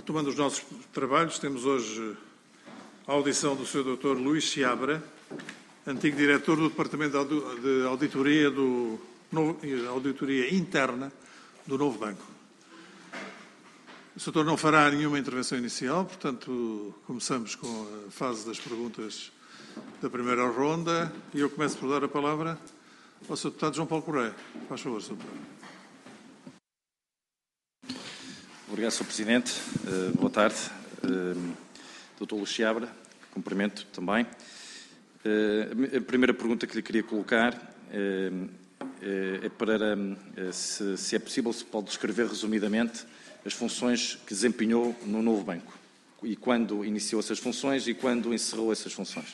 Retomando os nossos trabalhos, temos hoje a audição do Sr. Dr. Luís Seabra, antigo diretor do Departamento de Auditoria Interna do Novo Banco. O Sr. não fará nenhuma intervenção inicial, portanto, começamos com a fase das perguntas da primeira ronda e eu começo por dar a palavra ao Sr. Deputado João Paulo Correia. Faz favor, Sr. Deputado. Obrigado, Sr. Presidente. Boa tarde. Dr. Luís Seabra, cumprimento também. A primeira pergunta que lhe queria colocar é para se é possível, se pode descrever resumidamente as funções que desempenhou no novo banco e quando iniciou essas funções e quando encerrou essas funções.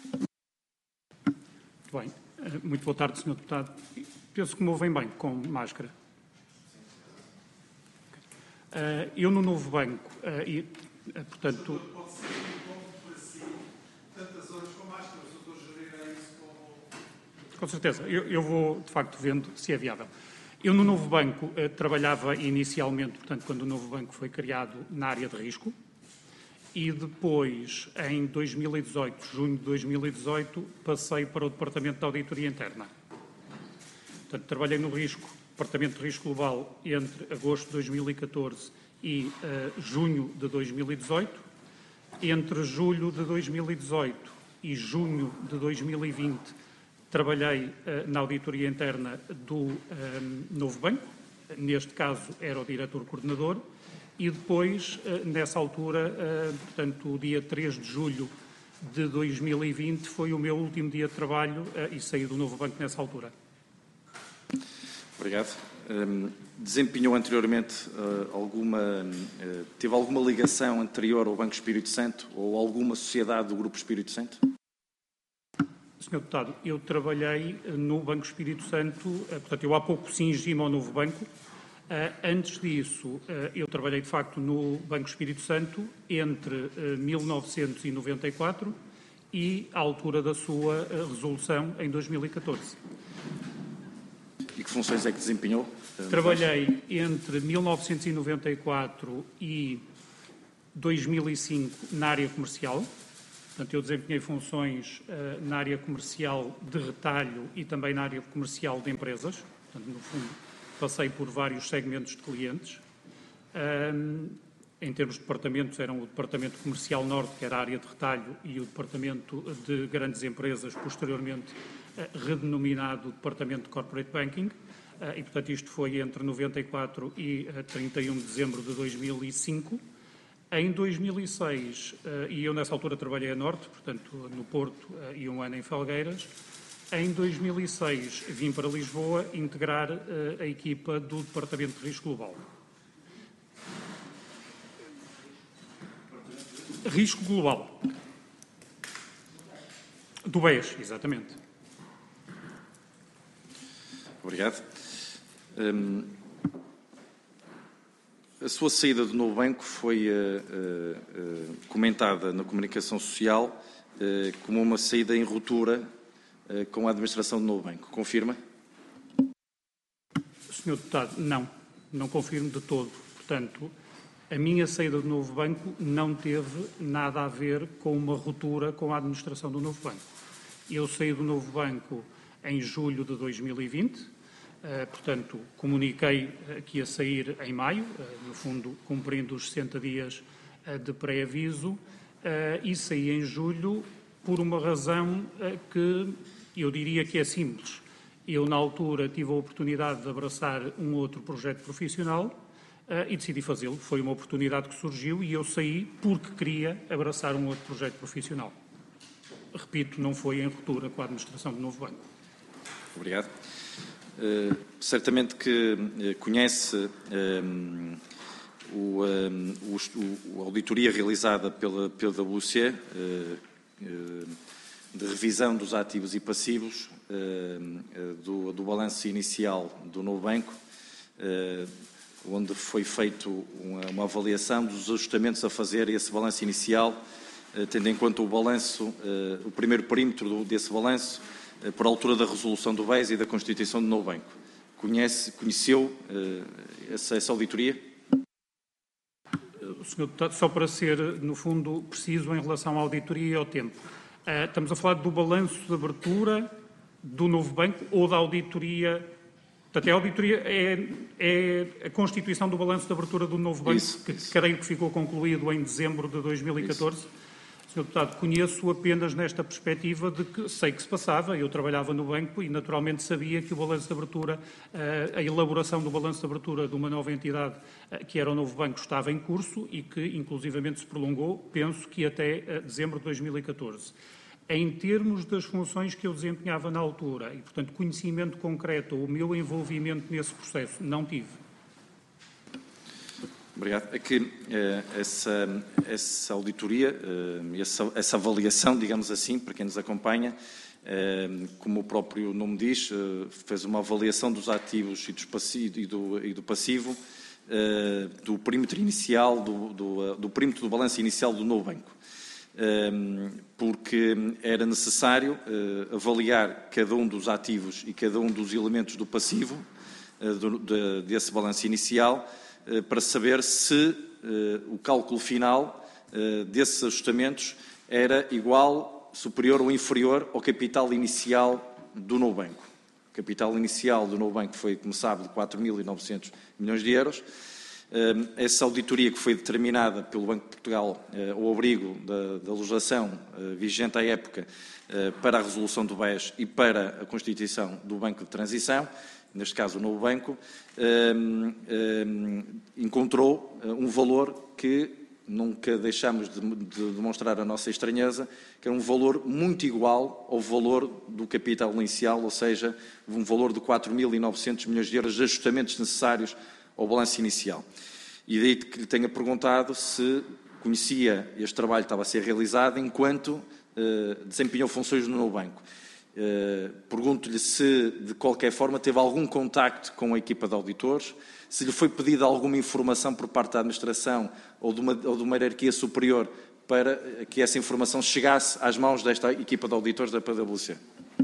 Bem, muito boa tarde, Sr. Deputado. Penso que me ouvem bem com máscara. Eu no novo banco, portanto... Pode ser incómodo para si, tantas horas com máscara, o doutor gerirá isso como... Com certeza, eu vou de facto vendo se é viável. Eu no novo banco trabalhava inicialmente, portanto, quando o novo banco foi criado, na área de risco, e depois, em 2018, junho de 2018, passei para o Departamento de Auditoria Interna. Portanto, trabalhei no risco, Departamento de Risco Global, entre agosto de 2014 e junho de 2018. Entre julho de 2018 e junho de 2020, trabalhei na auditoria interna do novo banco. Neste caso, era o diretor-coordenador. E depois, nessa altura, portanto, o dia 3 de julho de 2020, foi o meu último dia de trabalho e saí do novo banco nessa altura. Obrigado. Desempenhou anteriormente teve alguma ligação anterior ao Banco Espírito Santo ou alguma sociedade do Grupo Espírito Santo? Sr. Deputado, eu trabalhei no Banco Espírito Santo, portanto, eu há pouco cingi-me ao novo banco. Antes disso, eu trabalhei, de facto, no Banco Espírito Santo entre 1994 e a altura da sua resolução em 2014. E que funções é que desempenhou? Trabalhei entre 1994 e 2005 na área comercial. Portanto, eu desempenhei funções na área comercial de retalho e também na área comercial de empresas. Portanto, no fundo, passei por vários segmentos de clientes. Em termos de departamentos, eram o Departamento Comercial Norte, que era a área de retalho, e o Departamento de Grandes Empresas, posteriormente redenominado Departamento de Corporate Banking. E, portanto, isto foi entre 94 e 31 de dezembro de 2005. Em 2006, e eu nessa altura trabalhei a Norte, portanto, no Porto e um ano em Felgueiras. Em 2006 vim para Lisboa integrar a equipa do Departamento de Risco Global. Risco Global. Do BES, exatamente. Obrigado. A sua saída do novo banco foi comentada na comunicação social como uma saída em ruptura com a administração do novo banco. Confirma? Sr. Deputado, não confirmo de todo. Portanto, a minha saída do novo banco não teve nada a ver com uma ruptura com a administração do novo banco. Eu saí do novo banco em julho de 2020. Portanto, comuniquei que ia sair em maio, no fundo, cumprindo os 60 dias de pré-aviso, e saí em julho por uma razão que eu diria que é simples. Eu, na altura, tive a oportunidade de abraçar um outro projeto profissional e decidi fazê-lo. Foi uma oportunidade que surgiu e eu saí porque queria abraçar um outro projeto profissional. Repito, não foi em ruptura com a administração do novo banco. Obrigado. Certamente que conhece a auditoria realizada pela PwC de revisão dos ativos e passivos do balanço inicial do novo banco, onde foi feita uma avaliação dos ajustamentos a fazer a esse balanço inicial, tendo em conta o balanço, o primeiro perímetro desse balanço, por altura da resolução do BES e da constituição do novo banco. Conheceu essa auditoria? Sr. Deputado, só para ser, no fundo, preciso em relação à auditoria e ao tempo. Estamos a falar do balanço de abertura do novo banco ou da auditoria? Portanto, a auditoria é a constituição do balanço de abertura do novo banco, que creio que ficou concluído em dezembro de 2014. Isso. Sr. Deputado, conheço apenas nesta perspectiva de que sei que se passava, eu trabalhava no banco e naturalmente sabia que o balanço de abertura, a elaboração do balanço de abertura de uma nova entidade que era o novo banco estava em curso e que inclusivamente se prolongou, penso que até dezembro de 2014. Em termos das funções que eu desempenhava na altura e, portanto, conhecimento concreto, o meu envolvimento nesse processo, não tive. Obrigado. É que essa auditoria, essa avaliação, digamos assim, para quem nos acompanha, como o próprio nome diz, fez uma avaliação dos ativos e do passivo, do perímetro inicial, do perímetro do balanço inicial do novo banco. Porque era necessário avaliar cada um dos ativos e cada um dos elementos do passivo desse balanço inicial, para saber se o cálculo final desses ajustamentos era igual, superior ou inferior ao capital inicial do novo banco. O capital inicial do novo banco foi, como sabe, de 4.900 milhões de euros. Essa auditoria que foi determinada pelo Banco de Portugal ao abrigo da legislação vigente à época para a resolução do BES e para a constituição do Banco de Transição, neste caso o novo banco, encontrou um valor que nunca deixamos de demonstrar a nossa estranheza, que é um valor muito igual ao valor do capital inicial, ou seja, um valor de 4.900 milhões de euros de ajustamentos necessários ao balanço inicial. E daí que lhe tenha perguntado se conhecia este trabalho que estava a ser realizado enquanto desempenhou funções no novo banco. Pergunto-lhe se, de qualquer forma, teve algum contacto com a equipa de auditores, se lhe foi pedida alguma informação por parte da administração ou de uma hierarquia superior para que essa informação chegasse às mãos desta equipa de auditores da PwC.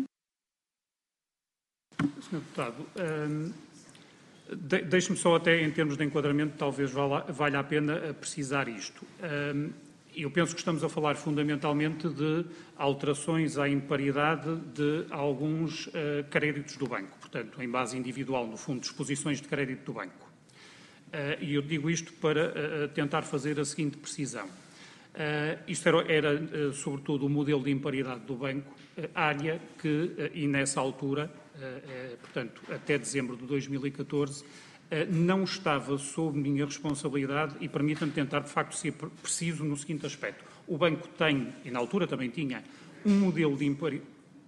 Sr. Deputado, deixe-me só até em termos de enquadramento, talvez valha a pena precisar isto. Eu penso que estamos a falar fundamentalmente de alterações à imparidade de alguns créditos do banco, portanto, em base individual, no fundo, disposições de crédito do banco. E eu digo isto para tentar fazer a seguinte precisão. Isto era sobretudo, o modelo de imparidade do banco, área que, e nessa altura, portanto, até dezembro de 2014, não estava sob minha responsabilidade e permita-me tentar, de facto, ser preciso no seguinte aspecto. O banco tem, e na altura também tinha, um modelo de imparidade.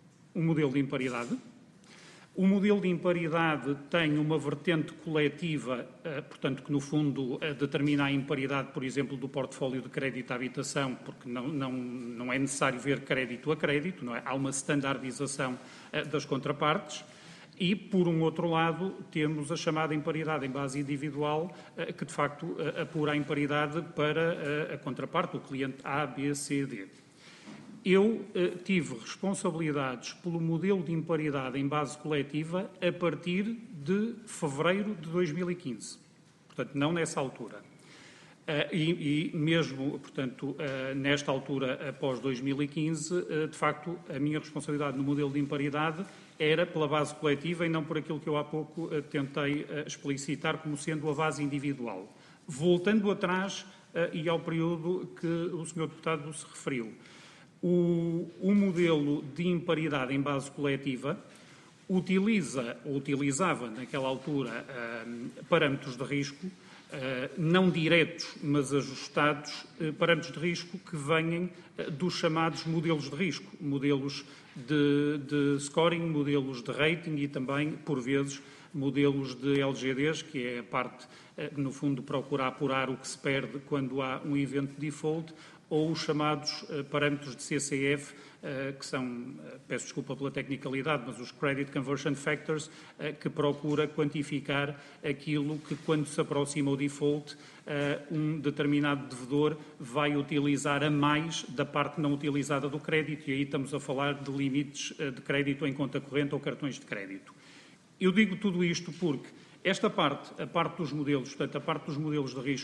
O modelo de imparidade tem uma vertente coletiva, portanto, que no fundo determina a imparidade, por exemplo, do portfólio de crédito à habitação, porque não é necessário ver crédito a crédito, não é? Há uma standardização das contrapartes. E, por um outro lado, temos a chamada imparidade em base individual, que de facto apura a imparidade para a contraparte, o cliente A, B, C, D. Eu tive responsabilidades pelo modelo de imparidade em base coletiva a partir de fevereiro de 2015. Portanto, não nessa altura. E mesmo, portanto, nesta altura, após 2015, de facto, a minha responsabilidade no modelo de imparidade era pela base coletiva e não por aquilo que eu há pouco tentei explicitar como sendo a base individual. Voltando atrás e ao período que o Sr. Deputado se referiu, o modelo de imparidade em base coletiva utilizava, naquela altura, parâmetros de risco, não diretos, mas ajustados, parâmetros de risco que vêm dos chamados modelos de risco, modelos de scoring, modelos de rating e também, por vezes, modelos de LGDs, que é a parte, no fundo, procura apurar o que se perde quando há um evento de default, ou os chamados parâmetros de CCF, que são, peço desculpa pela tecnicalidade, mas os Credit Conversion Factors, que procura quantificar aquilo que, quando se aproxima o default, um determinado devedor vai utilizar a mais da parte não utilizada do crédito, e aí estamos a falar de limites de crédito em conta corrente ou cartões de crédito. Eu digo tudo isto porque esta parte, a parte dos modelos, portanto, a parte dos modelos de risco,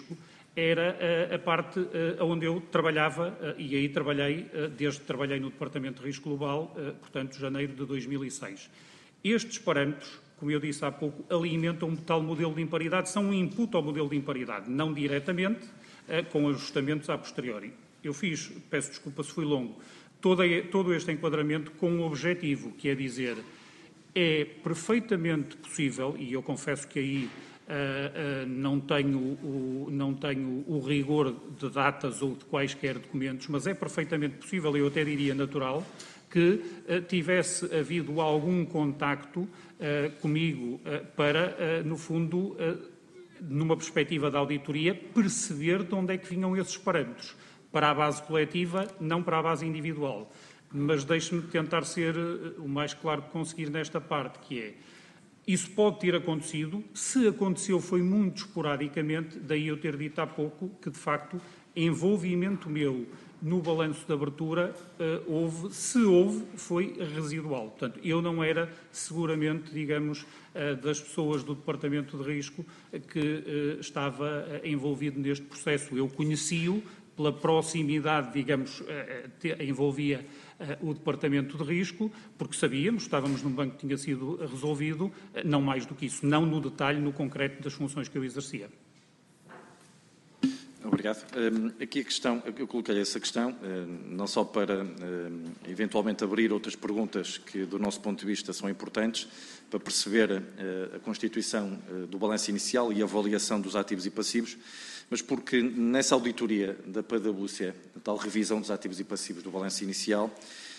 era a parte onde eu trabalhava, e aí desde que trabalhei no Departamento de Risco Global, portanto, janeiro de 2006. Estes parâmetros, como eu disse há pouco, alimentam um tal modelo de imparidade, são um input ao modelo de imparidade, não diretamente, com ajustamentos a posteriori. Eu peço desculpa se fui longo, todo este enquadramento com um objetivo, que é dizer, é perfeitamente possível, e eu confesso que aí não tenho o rigor de datas ou de quaisquer documentos, mas é perfeitamente possível, eu até diria natural, que tivesse havido algum contacto comigo para, no fundo, numa perspectiva da auditoria, perceber de onde é que vinham esses parâmetros. Para a base coletiva, não para a base individual. Mas deixe-me tentar ser o mais claro que conseguir nesta parte, que é, isso pode ter acontecido, se aconteceu foi muito esporadicamente, daí eu ter dito há pouco que, de facto, envolvimento meu no balanço de abertura se houve, foi residual. Portanto, eu não era seguramente, digamos, das pessoas do Departamento de Risco que estava envolvido neste processo. Eu conheci-o pela proximidade, digamos, envolvia o Departamento de Risco, porque estávamos num banco que tinha sido resolvido, não mais do que isso, não no detalhe, no concreto das funções que eu exercia. Obrigado. Aqui a questão, eu coloquei essa questão, não só para eventualmente abrir outras perguntas que, do nosso ponto de vista, são importantes, para perceber a constituição do balanço inicial e a avaliação dos ativos e passivos, mas porque nessa auditoria da PwC, a tal revisão dos ativos e passivos do balanço inicial,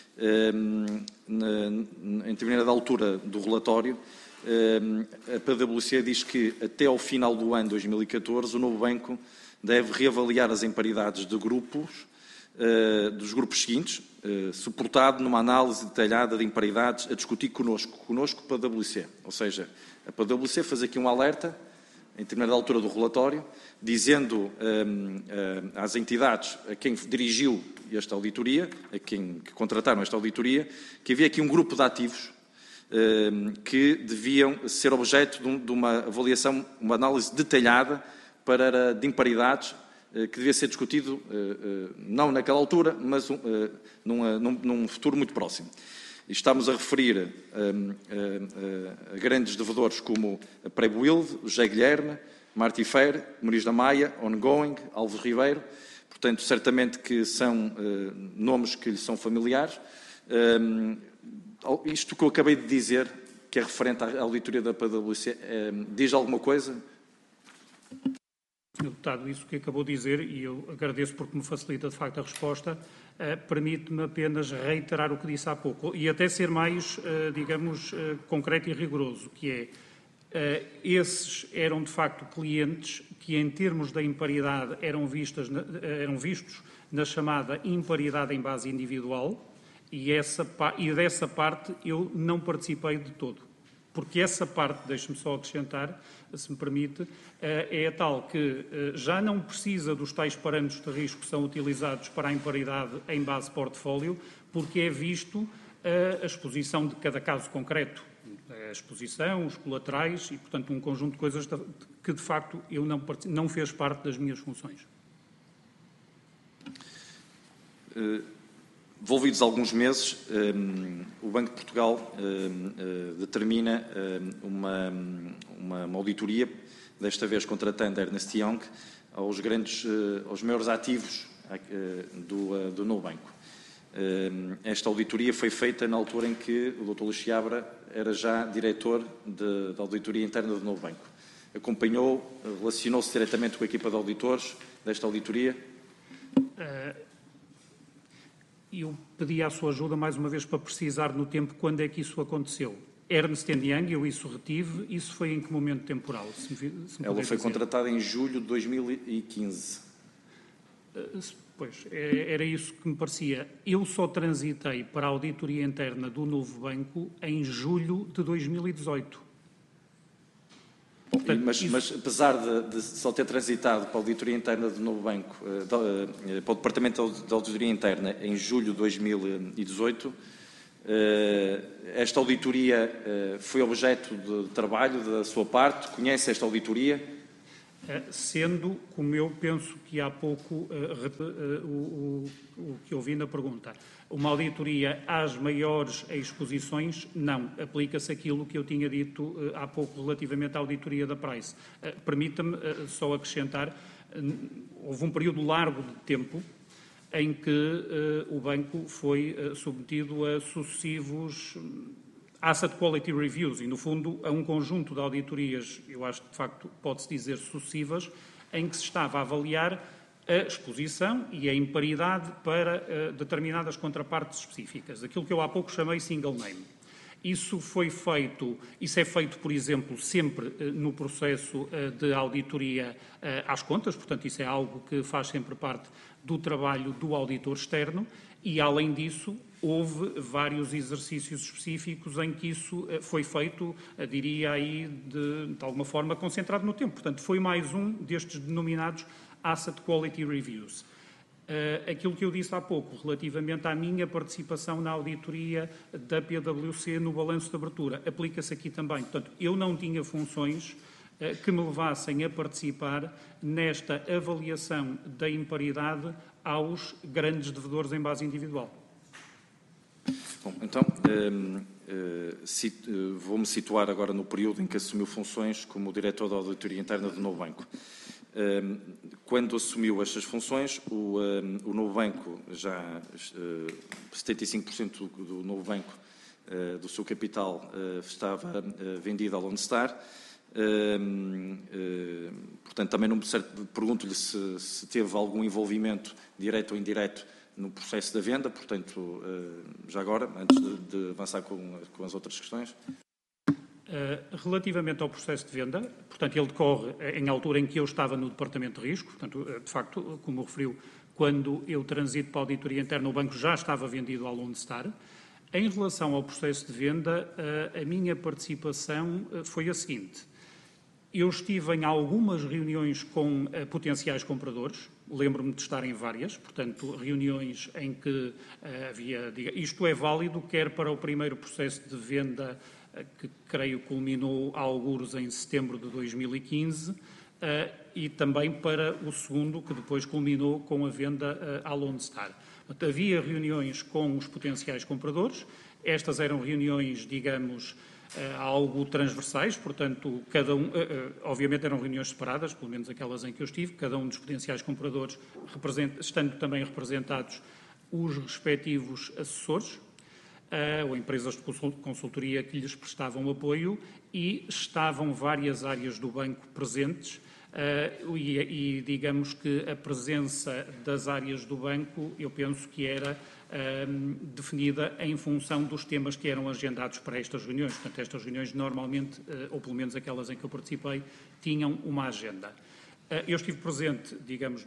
em determinada altura do relatório, a PwC diz que até ao final do ano 2014 o novo banco deve reavaliar as imparidades de grupos, dos grupos seguintes, suportado numa análise detalhada de imparidades a discutir connosco PwC. Ou seja, a PwC faz aqui um alerta, em determinada altura do relatório, dizendo às entidades a quem dirigiu esta auditoria, a quem contrataram esta auditoria, que havia aqui um grupo de ativos que deviam ser objeto de uma avaliação, uma análise detalhada de imparidades, que devia ser discutido não naquela altura, mas num futuro muito próximo. E estamos a referir a grandes devedores como a Prebuild, o José Guilherme, Marti Fer, Muniz da Maia, Ongoing, Alves Ribeiro. Portanto, certamente que são nomes que lhe são familiares. Isto que eu acabei de dizer, que é referente à auditoria da PwC, diz alguma coisa? Sr. Deputado, isso que acabou de dizer, e eu agradeço porque me facilita de facto a resposta, permite-me apenas reiterar o que disse há pouco e até ser mais, digamos, concreto e rigoroso, que é, esses eram de facto clientes que em termos da imparidade eram vistos na chamada imparidade em base individual e dessa parte eu não participei de todo. Porque essa parte, deixe-me só acrescentar, se me permite, é a tal que já não precisa dos tais parâmetros de risco que são utilizados para a imparidade em base portfólio, porque é visto a exposição de cada caso concreto. A exposição, os colaterais e, portanto, um conjunto de coisas que, de facto, eu não fez parte das minhas funções. Envolvidos alguns meses, o Banco de Portugal determina uma auditoria, desta vez contratando Ernst Young, aos maiores ativos do novo banco. Esta auditoria foi feita na altura em que o Dr. Luís Seabra era já diretor da auditoria interna do novo banco. Acompanhou, relacionou-se diretamente com a equipa de auditores desta auditoria? Eu pedi a sua ajuda, mais uma vez, para precisar no tempo quando é que isso aconteceu. Ernst Young, eu isso retive, isso foi em que momento temporal? Ela foi contratada em julho de 2015. Pois, era isso que me parecia. Eu só transitei para a auditoria interna do novo banco em julho de 2018. Portanto, mas apesar de só ter transitado para a auditoria interna do novo banco, para o Departamento de Auditoria Interna em julho de 2018, esta auditoria foi objeto de trabalho da sua parte? Conhece esta auditoria? Sendo, como eu penso que há pouco o que ouvi na pergunta, uma auditoria às maiores exposições, não. Aplica-se aquilo que eu tinha dito há pouco relativamente à auditoria da Price. Permita-me só acrescentar, houve um período largo de tempo em que o banco foi submetido a sucessivos Asset Quality Reviews e, no fundo, a um conjunto de auditorias, eu acho que, de facto, pode-se dizer sucessivas, em que se estava a avaliar a exposição e a imparidade para determinadas contrapartes específicas. Aquilo que eu há pouco chamei single name. Isso é feito, por exemplo, sempre no processo de auditoria às contas, portanto, isso é algo que faz sempre parte do trabalho do auditor externo e, além disso, houve vários exercícios específicos em que isso foi feito, diria aí, de alguma forma, concentrado no tempo. Portanto, foi mais um destes denominados Asset Quality Reviews. Aquilo que eu disse há pouco, relativamente à minha participação na auditoria da PwC no balanço de abertura, aplica-se aqui também. Portanto, eu não tinha funções que me levassem a participar nesta avaliação da imparidade aos grandes devedores em base individual. Bom, então, vou-me situar agora no período em que assumiu funções como diretor da Auditoria Interna do Novo Banco. Quando assumiu estas funções, o Novo Banco, já 75% do Novo Banco, do seu capital, estava vendido à Lone Star. Portanto, também pergunto-lhe se teve algum envolvimento, direto ou indireto, no processo da venda. Portanto, já agora, antes de avançar com as outras questões. Relativamente ao processo de venda, portanto, ele decorre em altura em que eu estava no Departamento de Risco, portanto, de facto, como referiu, quando eu transito para a auditoria interna, o banco já estava vendido à Lone Star. Em relação ao processo de venda, a minha participação foi a seguinte. Eu estive em algumas reuniões com potenciais compradores, lembro-me de estar em várias, portanto, reuniões em que havia... Isto é válido quer para o primeiro processo de venda, que creio culminou a algures em setembro de 2015, e também para o segundo, que depois culminou com a venda à Lone Star. Portanto, havia reuniões com os potenciais compradores, estas eram reuniões, digamos, algo transversais, portanto, obviamente eram reuniões separadas, pelo menos aquelas em que eu estive, cada um dos potenciais compradores, estando também representados os respectivos assessores, ou empresas de consultoria que lhes prestavam apoio, e estavam várias áreas do banco presentes, e digamos que a presença das áreas do banco, eu penso que era definida em função dos temas que eram agendados para estas reuniões. Portanto, estas reuniões normalmente, ou pelo menos aquelas em que eu participei, tinham uma agenda. Eu estive presente, digamos,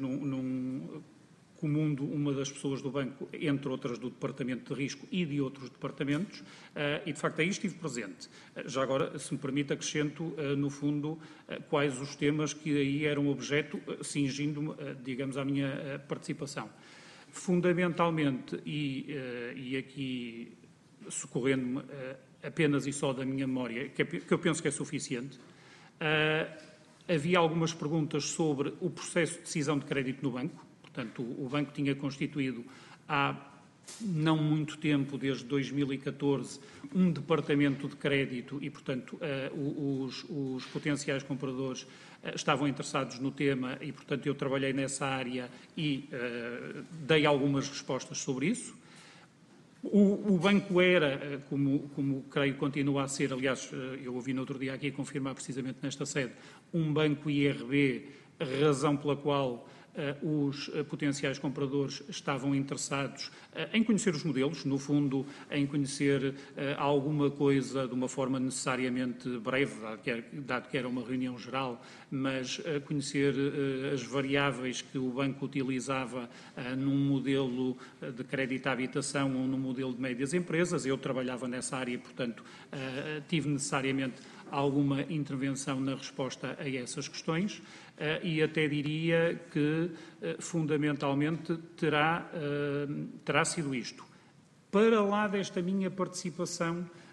comum uma das pessoas do banco, entre outras do Departamento de Risco e de outros departamentos, e de facto aí estive presente. Já agora, se me permite, acrescento, no fundo, quais os temas que aí eram objeto, cingindo-me, digamos, à minha participação. Fundamentalmente, e aqui socorrendo-me apenas e só da minha memória, que eu penso que é suficiente, havia algumas perguntas sobre o processo de decisão de crédito no banco. Portanto, o banco tinha constituído há não muito tempo, desde 2014, um departamento de crédito e, portanto, os potenciais compradores estavam interessados no tema e, portanto, eu trabalhei nessa área e dei algumas respostas sobre isso. O banco era, como creio continua a ser, aliás, eu ouvi no outro dia aqui confirmar precisamente nesta sede, um banco IRB, razão pela qual os potenciais compradores estavam interessados em conhecer os modelos, no fundo, em conhecer alguma coisa de uma forma necessariamente breve, dado que era uma reunião geral, mas conhecer as variáveis que o banco utilizava num modelo de crédito à habitação ou num modelo de médias empresas. Eu trabalhava nessa área e, portanto, tive necessariamente alguma intervenção na resposta a essas questões e até diria que, fundamentalmente, terá sido isto. Para lá desta minha participação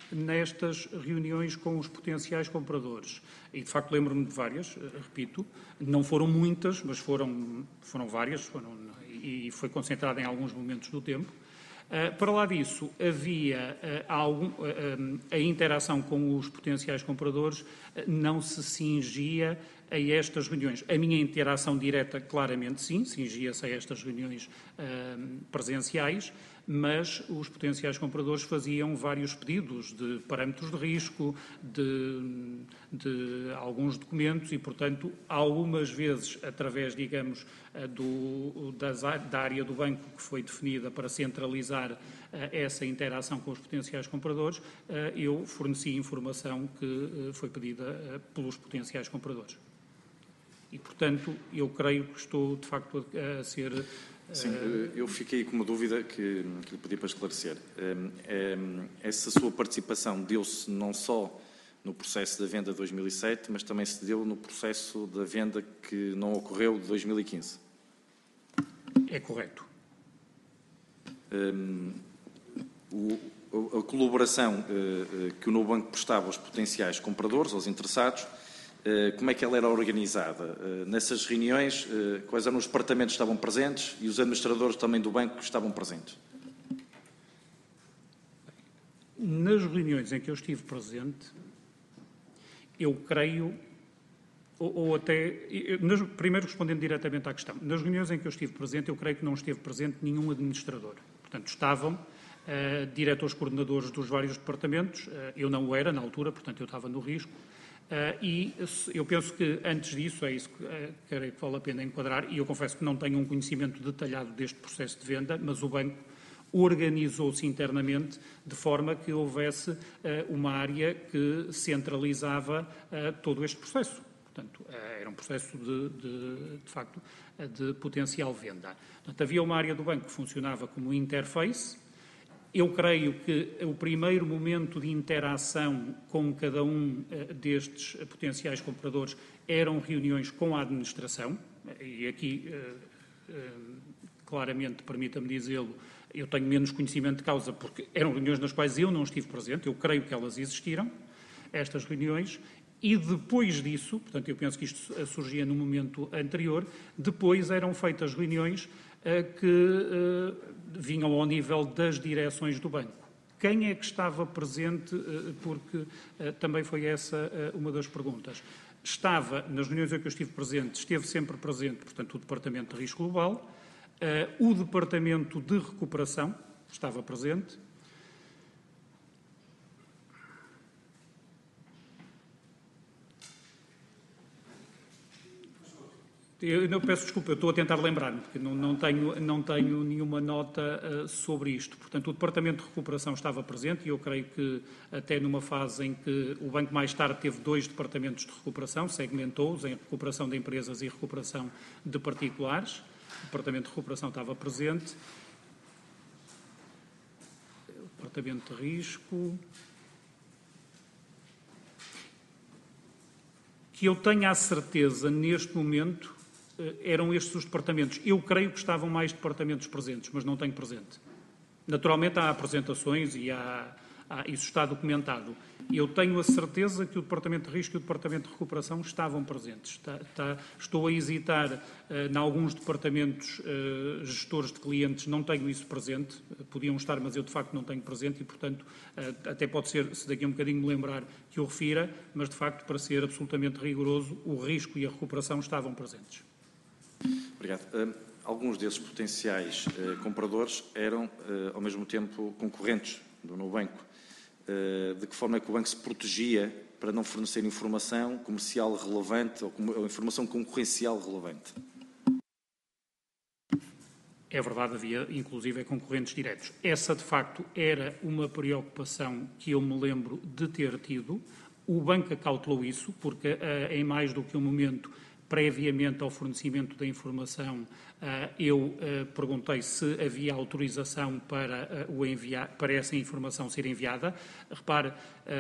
nestas reuniões com os potenciais compradores. E, de facto, lembro-me de várias, repito, não foram muitas, mas foram várias, e foi concentrada em alguns momentos do tempo. Para lá disso, havia a interação com os potenciais compradores não se cingia a estas reuniões. A minha interação direta, claramente, sim, cingia-se a estas reuniões presenciais, mas os potenciais compradores faziam vários pedidos de parâmetros de risco, de alguns documentos e, portanto, algumas vezes, através, digamos, da área do banco que foi definida para centralizar essa interação com os potenciais compradores, eu forneci informação que foi pedida pelos potenciais compradores. E, portanto, eu creio que estou, de facto, a ser... Sim, eu fiquei com uma dúvida que lhe pedi para esclarecer. Essa sua participação deu-se não só no processo da venda de 2007, mas também se deu no processo da venda que não ocorreu de 2015? É correto. A colaboração que o Novo Banco prestava aos potenciais compradores, aos interessados, como é que ela era organizada? Nessas reuniões, quais eram os departamentos que estavam presentes e os administradores também do banco que estavam presentes? Nas reuniões em que eu estive presente, eu creio, primeiro respondendo diretamente à questão, nas reuniões em que eu estive presente, eu creio que não esteve presente nenhum administrador. Portanto, estavam diretores coordenadores dos vários departamentos, eu não o era na altura, portanto, eu estava no risco. E eu penso que, antes disso, é isso que creio que vale a pena enquadrar, e eu confesso que não tenho um conhecimento detalhado deste processo de venda, mas o banco organizou-se internamente de forma que houvesse uma área que centralizava todo este processo. Portanto, era um processo de facto, de potencial venda. Portanto, havia uma área do banco que funcionava como interface. Eu creio que o primeiro momento de interação com cada um destes potenciais compradores eram reuniões com a administração, e aqui, claramente, permita-me dizê-lo, eu tenho menos conhecimento de causa, porque eram reuniões nas quais eu não estive presente, eu creio que elas existiram, estas reuniões, e depois disso, portanto, eu penso que isto surgia no momento anterior, depois eram feitas reuniões que vinham ao nível das direções do banco. Quem é que estava presente, porque também foi essa uma das perguntas. Estava, nas reuniões em que eu estive presente, esteve sempre presente, portanto, o Departamento de Risco Global, o Departamento de Recuperação estava presente, eu peço desculpa, eu estou a tentar lembrar-me, porque não tenho nenhuma nota sobre isto. Portanto, o Departamento de Recuperação estava presente e eu creio que até numa fase em que o banco mais tarde teve 2 departamentos de recuperação, segmentou-os em recuperação de empresas e recuperação de particulares. O Departamento de Recuperação estava presente. O Departamento de Risco... Que eu tenha a certeza, neste momento, eram estes os departamentos. Eu creio que estavam mais departamentos presentes, mas não tenho presente. Naturalmente há apresentações e isso está documentado. Eu tenho a certeza que o Departamento de Risco e o Departamento de Recuperação estavam presentes. Estou a hesitar em alguns departamentos gestores de clientes, não tenho isso presente. Podiam estar, mas eu de facto não tenho presente e, portanto, até pode ser, se daqui a um bocadinho me lembrar, que eu refira, mas de facto, para ser absolutamente rigoroso, o risco e a recuperação estavam presentes. Obrigado. Alguns desses potenciais compradores eram, ao mesmo tempo, concorrentes do Novo Banco. De que forma é que o banco se protegia para não fornecer informação comercial relevante ou informação concorrencial relevante? É verdade, havia inclusive concorrentes diretos. Essa, de facto, era uma preocupação que eu me lembro de ter tido. O banco acautelou isso, porque em mais do que um momento, previamente ao fornecimento da informação, eu perguntei se havia autorização para para essa informação ser enviada. Repare,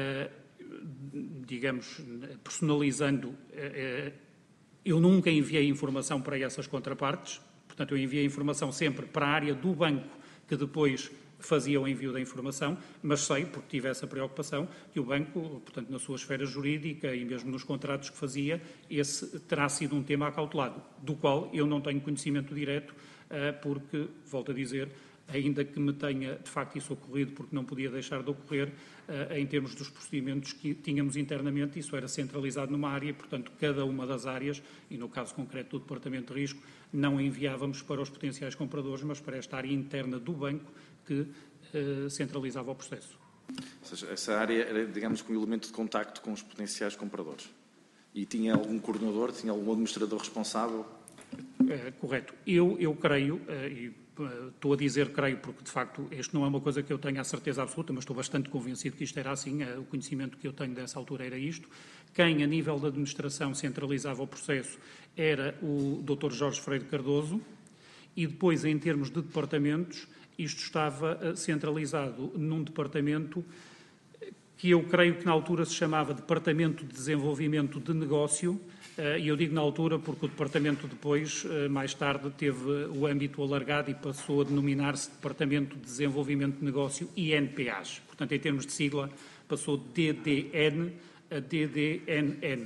digamos, personalizando, eu nunca enviei informação para essas contrapartes, portanto, eu enviei informação sempre para a área do banco, que depois fazia o envio da informação, mas sei, porque tive essa preocupação, que o banco, portanto, na sua esfera jurídica e mesmo nos contratos que fazia, esse terá sido um tema acautelado, do qual eu não tenho conhecimento direto, porque, volto a dizer, ainda que me tenha, de facto, isso ocorrido, porque não podia deixar de ocorrer, em termos dos procedimentos que tínhamos internamente, isso era centralizado numa área, e, portanto, cada uma das áreas, e no caso concreto do Departamento de Risco, não enviávamos para os potenciais compradores, mas para esta área interna do banco que centralizava o processo. Ou seja, essa área era, digamos, um elemento de contacto com os potenciais compradores. E tinha algum coordenador, tinha algum administrador responsável? Correto. Eu creio, e estou a dizer creio porque, de facto, isto não é uma coisa que eu tenha a certeza absoluta, mas estou bastante convencido que isto era assim, o conhecimento que eu tenho dessa altura era isto. Quem, a nível da administração, centralizava o processo era o Dr. Jorge Freire Cardoso, e depois, em termos de departamentos, isto estava centralizado num departamento que eu creio que na altura se chamava Departamento de Desenvolvimento de Negócio, e eu digo na altura porque o departamento depois, mais tarde, teve o âmbito alargado e passou a denominar-se Departamento de Desenvolvimento de Negócio INPAs. Portanto, em termos de sigla, passou de DDN a DDNN.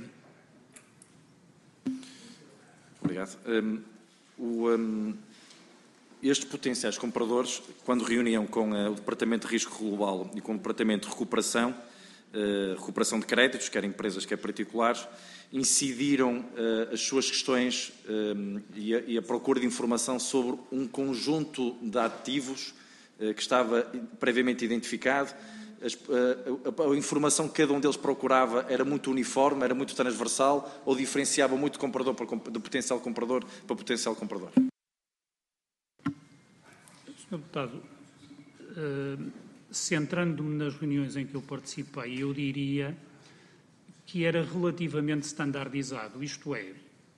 Obrigado. Estes potenciais compradores, quando reuniam com o Departamento de Risco Global e com o Departamento de Recuperação de créditos, quer empresas, quer particulares, incidiram as suas questões e a procura de informação sobre um conjunto de ativos que estava previamente identificado. A informação que cada um deles procurava era muito uniforme, era muito transversal ou diferenciava muito comprador de potencial comprador para potencial comprador? Sr. Deputado, centrando-me nas reuniões em que eu participei, eu diria que era relativamente standardizado, isto é,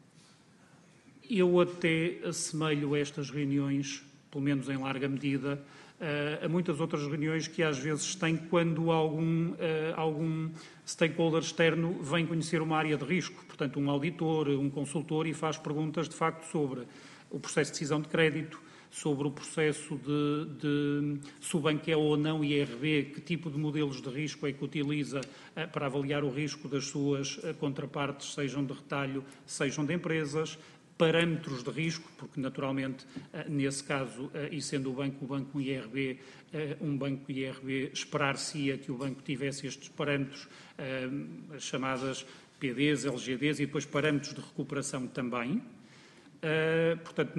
eu até assemelho estas reuniões, pelo menos em larga medida, a muitas outras reuniões que às vezes têm quando algum stakeholder externo vem conhecer uma área de risco, portanto um auditor, um consultor, e faz perguntas de facto sobre o processo de decisão de crédito, sobre o processo de se o banco é ou não IRB, que tipo de modelos de risco é que utiliza para avaliar o risco das suas contrapartes, sejam de retalho, sejam de empresas, parâmetros de risco, porque naturalmente, nesse caso, e sendo o banco um banco IRB, esperar-se-ia que o banco tivesse estes parâmetros, as chamadas PDs, LGDs, e depois parâmetros de recuperação também. Portanto,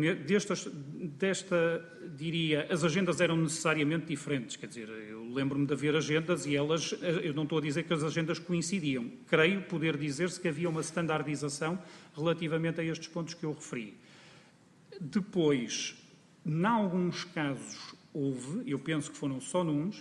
diria, as agendas eram necessariamente diferentes, quer dizer, eu lembro-me de haver agendas e elas, eu não estou a dizer que as agendas coincidiam, creio poder dizer-se que havia uma standardização relativamente a estes pontos que eu referi. Depois, em alguns casos houve, eu penso que foram só nuns,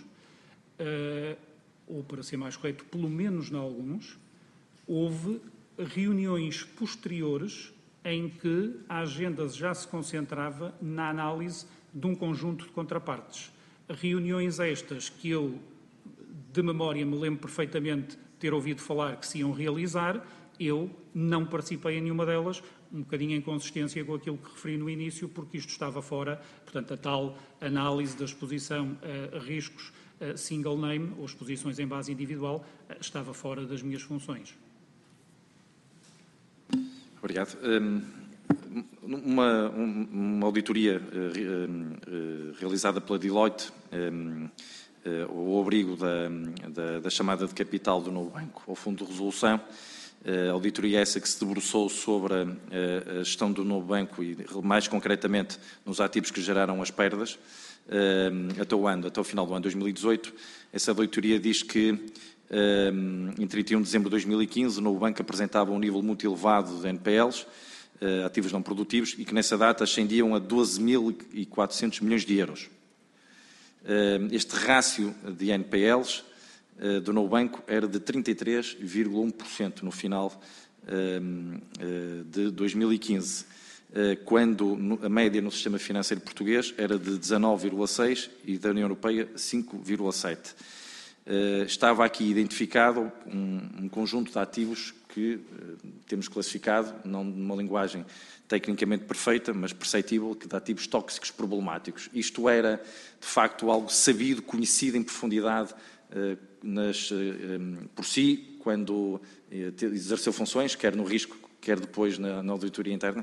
ou para ser mais correto, pelo menos em alguns, houve reuniões posteriores em que a agenda já se concentrava na análise de um conjunto de contrapartes. Reuniões estas que eu, de memória, me lembro perfeitamente ter ouvido falar que se iam realizar, eu não participei em nenhuma delas, um bocadinho em consistência com aquilo que referi no início, porque isto estava fora, portanto, a tal análise da exposição a riscos single name, ou exposições em base individual, estava fora das minhas funções. Obrigado. Uma auditoria realizada pela Deloitte, ao abrigo da chamada de capital do novo banco, ao Fundo de Resolução, a auditoria essa que se debruçou sobre a gestão do novo banco e, mais concretamente, nos ativos que geraram as perdas, até o final do ano 2018. Essa auditoria diz que em 31 de dezembro de 2015, o novo banco apresentava um nível muito elevado de NPLs, ativos não produtivos, e que nessa data ascendiam a 12.400 milhões de euros. Este rácio de NPLs do novo banco era de 33,1% no final de 2015, quando a média no sistema financeiro português era de 19,6% e da União Europeia 5,7%. estava aqui identificado um conjunto de ativos que temos classificado, não numa linguagem tecnicamente perfeita, mas perceptível, de ativos tóxicos problemáticos. Isto era, de facto, algo sabido, conhecido em profundidade por si, quando exerceu funções, quer no risco, quer depois na auditoria interna?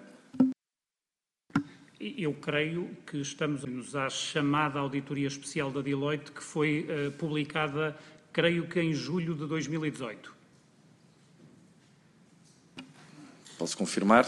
Eu creio que estamos à chamada auditoria especial da Deloitte, que foi publicada, creio que em julho de 2018. Posso confirmar?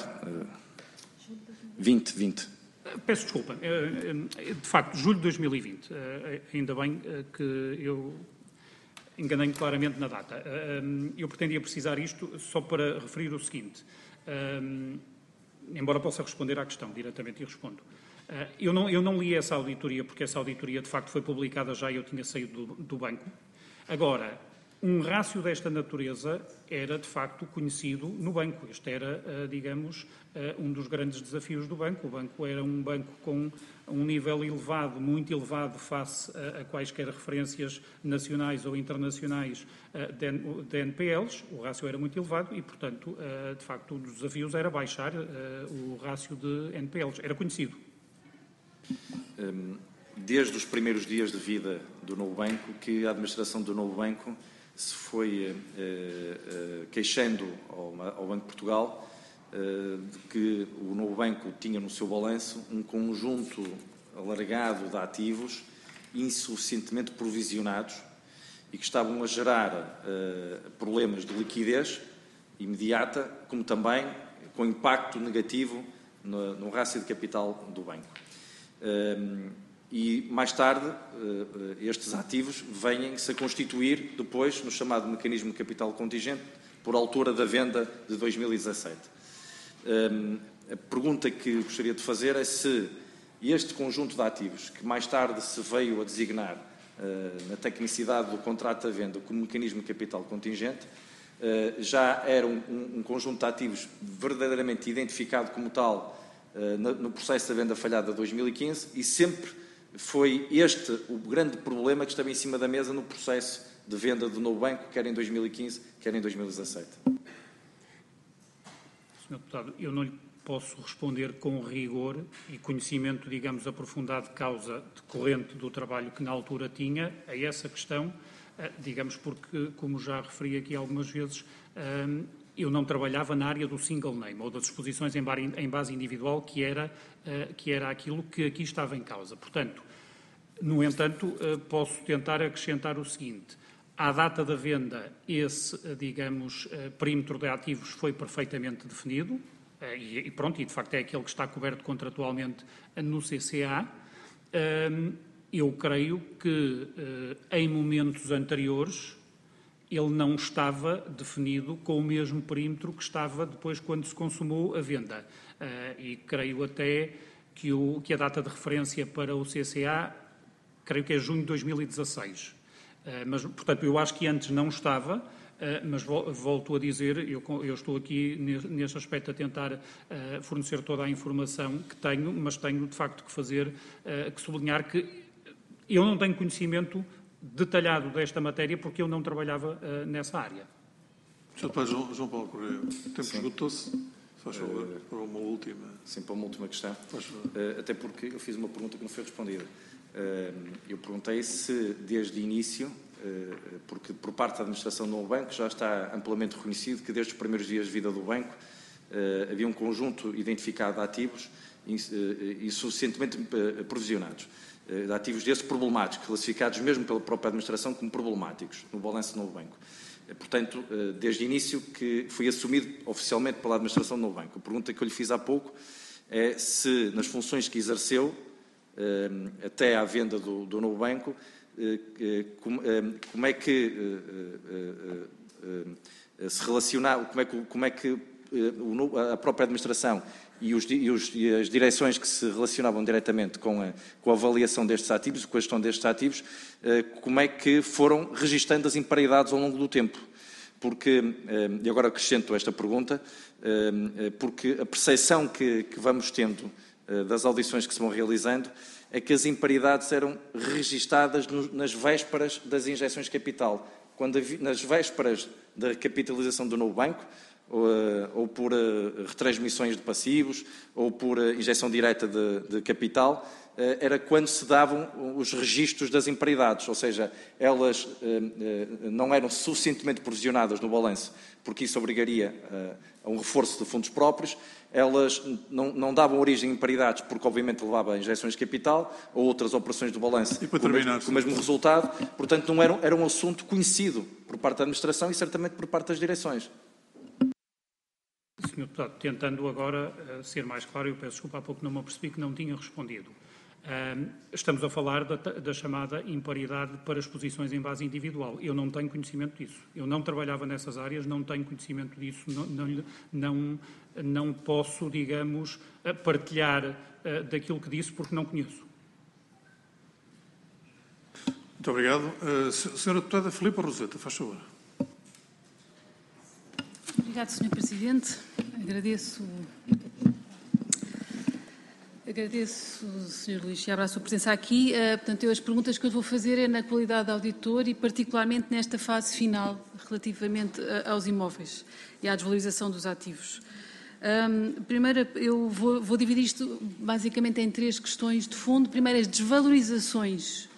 20. Peço desculpa. De facto, julho de 2020. Ainda bem que eu enganei-me claramente na data. Eu pretendia precisar isto só para referir o seguinte. Embora possa responder à questão diretamente, e respondo. Eu não li essa auditoria, porque essa auditoria, de facto, foi publicada já e eu tinha saído do banco. Agora, um rácio desta natureza era, de facto, conhecido no banco. Este era, digamos, um dos grandes desafios do banco. O banco era um banco com um nível elevado, muito elevado, face a quaisquer referências nacionais ou internacionais de NPLs. O rácio era muito elevado e, portanto, de facto, um dos desafios era baixar o rácio de NPLs. Era conhecido. Desde os primeiros dias de vida do novo banco, que a administração do novo banco se foi queixando ao Banco de Portugal de que o novo banco tinha no seu balanço um conjunto alargado de ativos insuficientemente provisionados e que estavam a gerar problemas de liquidez imediata, como também com impacto negativo no rácio de capital do banco. E, mais tarde, estes ativos vêm-se a constituir depois no chamado mecanismo de capital contingente por altura da venda de 2017. A pergunta que gostaria de fazer é se este conjunto de ativos, que mais tarde se veio a designar na tecnicidade do contrato de venda como mecanismo de capital contingente, já era um conjunto de ativos verdadeiramente identificado como tal no processo da venda falhada de 2015 e sempre foi este o grande problema que estava em cima da mesa no processo de venda do novo banco, quer em 2015, quer em 2017. Sr. Deputado, eu não lhe posso responder com rigor e conhecimento, digamos, aprofundado de causa decorrente do trabalho que na altura tinha a essa questão, digamos, porque, como já referi aqui algumas vezes, eu não trabalhava na área do single name ou das exposições em base individual, que era aquilo que aqui estava em causa. Portanto, no entanto, posso tentar acrescentar o seguinte. À data da venda, esse, digamos, perímetro de ativos foi perfeitamente definido e pronto, e de facto é aquele que está coberto contratualmente no CCA. Eu creio que em momentos anteriores ele não estava definido com o mesmo perímetro que estava depois quando se consumou a venda. E creio até que a data de referência para o CCA, creio que é junho de 2016. Mas, portanto, eu acho que antes não estava, mas volto a dizer, eu estou aqui neste aspecto a tentar fornecer toda a informação que tenho, mas tenho de facto que sublinhar que eu não tenho conhecimento detalhado desta matéria porque eu não trabalhava nessa área. Sr. Deputado João Paulo Correia, o tempo esgotou-se. Faz favor, para uma última. Sim, para uma última questão. Até porque eu fiz uma pergunta que não foi respondida. Eu perguntei se desde o início, porque por parte da administração do novo banco já está amplamente reconhecido que desde os primeiros dias de vida do banco havia um conjunto identificado de ativos insuficientemente provisionados. De ativos desses problemáticos, classificados mesmo pela própria administração como problemáticos no balanço do novo banco. Portanto, desde o início que foi assumido oficialmente pela administração do novo banco. A pergunta que eu lhe fiz há pouco é se nas funções que exerceu até à venda do novo banco, como é que se relaciona, como é que a própria administração e as direções que se relacionavam diretamente com a avaliação destes ativos, com a gestão destes ativos, como é que foram registando as imparidades ao longo do tempo. Porque, e agora acrescento esta pergunta, porque a percepção que vamos tendo das audições que se vão realizando, é que as imparidades eram registadas nas vésperas das injeções de capital. Nas vésperas da capitalização do novo banco, ou por retransmissões de passivos, ou por injeção direta de capital, era quando se davam os registros das imparidades, ou seja, elas não eram suficientemente provisionadas no balanço, porque isso obrigaria a um reforço de fundos próprios, elas não davam origem a imparidades, porque obviamente levava a injeções de capital ou outras operações do balanço com o mesmo resultado, portanto não era um assunto conhecido por parte da administração e certamente por parte das direções. Sr. Deputado, tentando agora ser mais claro, eu peço desculpa, há pouco não me apercebi que não tinha respondido. Estamos a falar da chamada imparidade para as posições em base individual. Eu não tenho conhecimento disso. Eu não trabalhava nessas áreas, não tenho conhecimento disso, não posso, digamos, partilhar daquilo que disse porque não conheço. Muito obrigado. Senhora Deputada Filipa Roseta, faz favor. Obrigado, Sr. Presidente. Agradeço, Sr. Luís Seabra, a sua presença aqui. Portanto, as perguntas que eu vou fazer é na qualidade de auditor e particularmente nesta fase final relativamente aos imóveis e à desvalorização dos ativos. Primeiro, eu vou dividir isto basicamente em 3 questões de fundo. Primeiro, as desvalorizações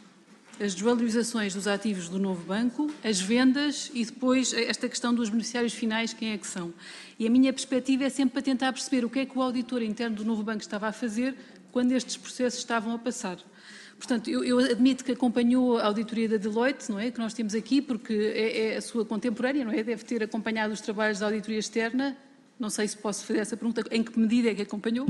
dos ativos do novo banco, as vendas e depois esta questão dos beneficiários finais, quem é que são. E a minha perspectiva é sempre para tentar perceber o que é que o auditor interno do novo banco estava a fazer quando estes processos estavam a passar. Portanto, eu admito que acompanhou a auditoria da Deloitte, não é, que nós temos aqui, porque é a sua contemporânea, não é? Deve ter acompanhado os trabalhos da auditoria externa. Não sei se posso fazer essa pergunta. Em que medida é que acompanhou?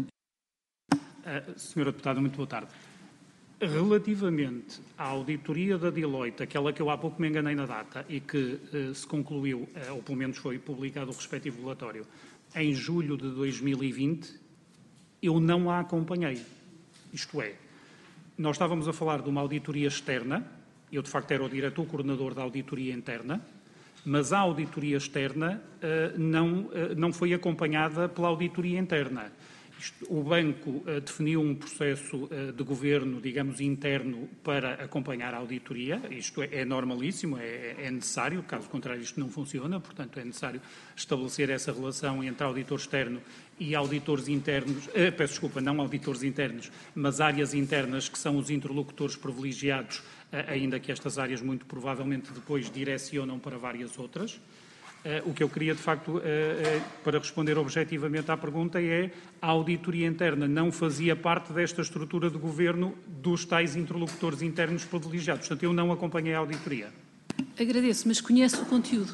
Senhora Deputada, muito boa tarde. Relativamente à auditoria da Deloitte, aquela que eu há pouco me enganei na data e que se concluiu, ou pelo menos foi publicado o respectivo relatório, em julho de 2020, eu não a acompanhei. Isto é, nós estávamos a falar de uma auditoria externa, eu de facto era o diretor coordenador da auditoria interna, mas a auditoria externa não foi acompanhada pela auditoria interna. O banco definiu um processo de governo, digamos, interno para acompanhar a auditoria. Isto é normalíssimo, é necessário, caso contrário isto não funciona, portanto é necessário estabelecer essa relação entre auditor externo e auditores internos, peço desculpa, não auditores internos, mas áreas internas que são os interlocutores privilegiados, ainda que estas áreas muito provavelmente depois direcionam para várias outras. O que eu queria, de facto, para responder objetivamente à pergunta é a auditoria interna não fazia parte desta estrutura de governo dos tais interlocutores internos privilegiados. Portanto, eu não acompanhei a auditoria. Agradeço, mas conhece o conteúdo?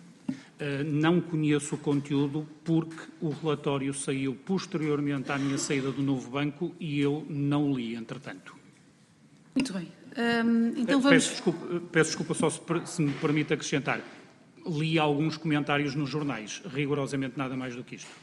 Não conheço o conteúdo porque o relatório saiu posteriormente à minha saída do novo banco e eu não o li, entretanto. Muito bem. Então vamos... Peço desculpa só se me permite acrescentar. Li alguns comentários nos jornais, rigorosamente nada mais do que isto.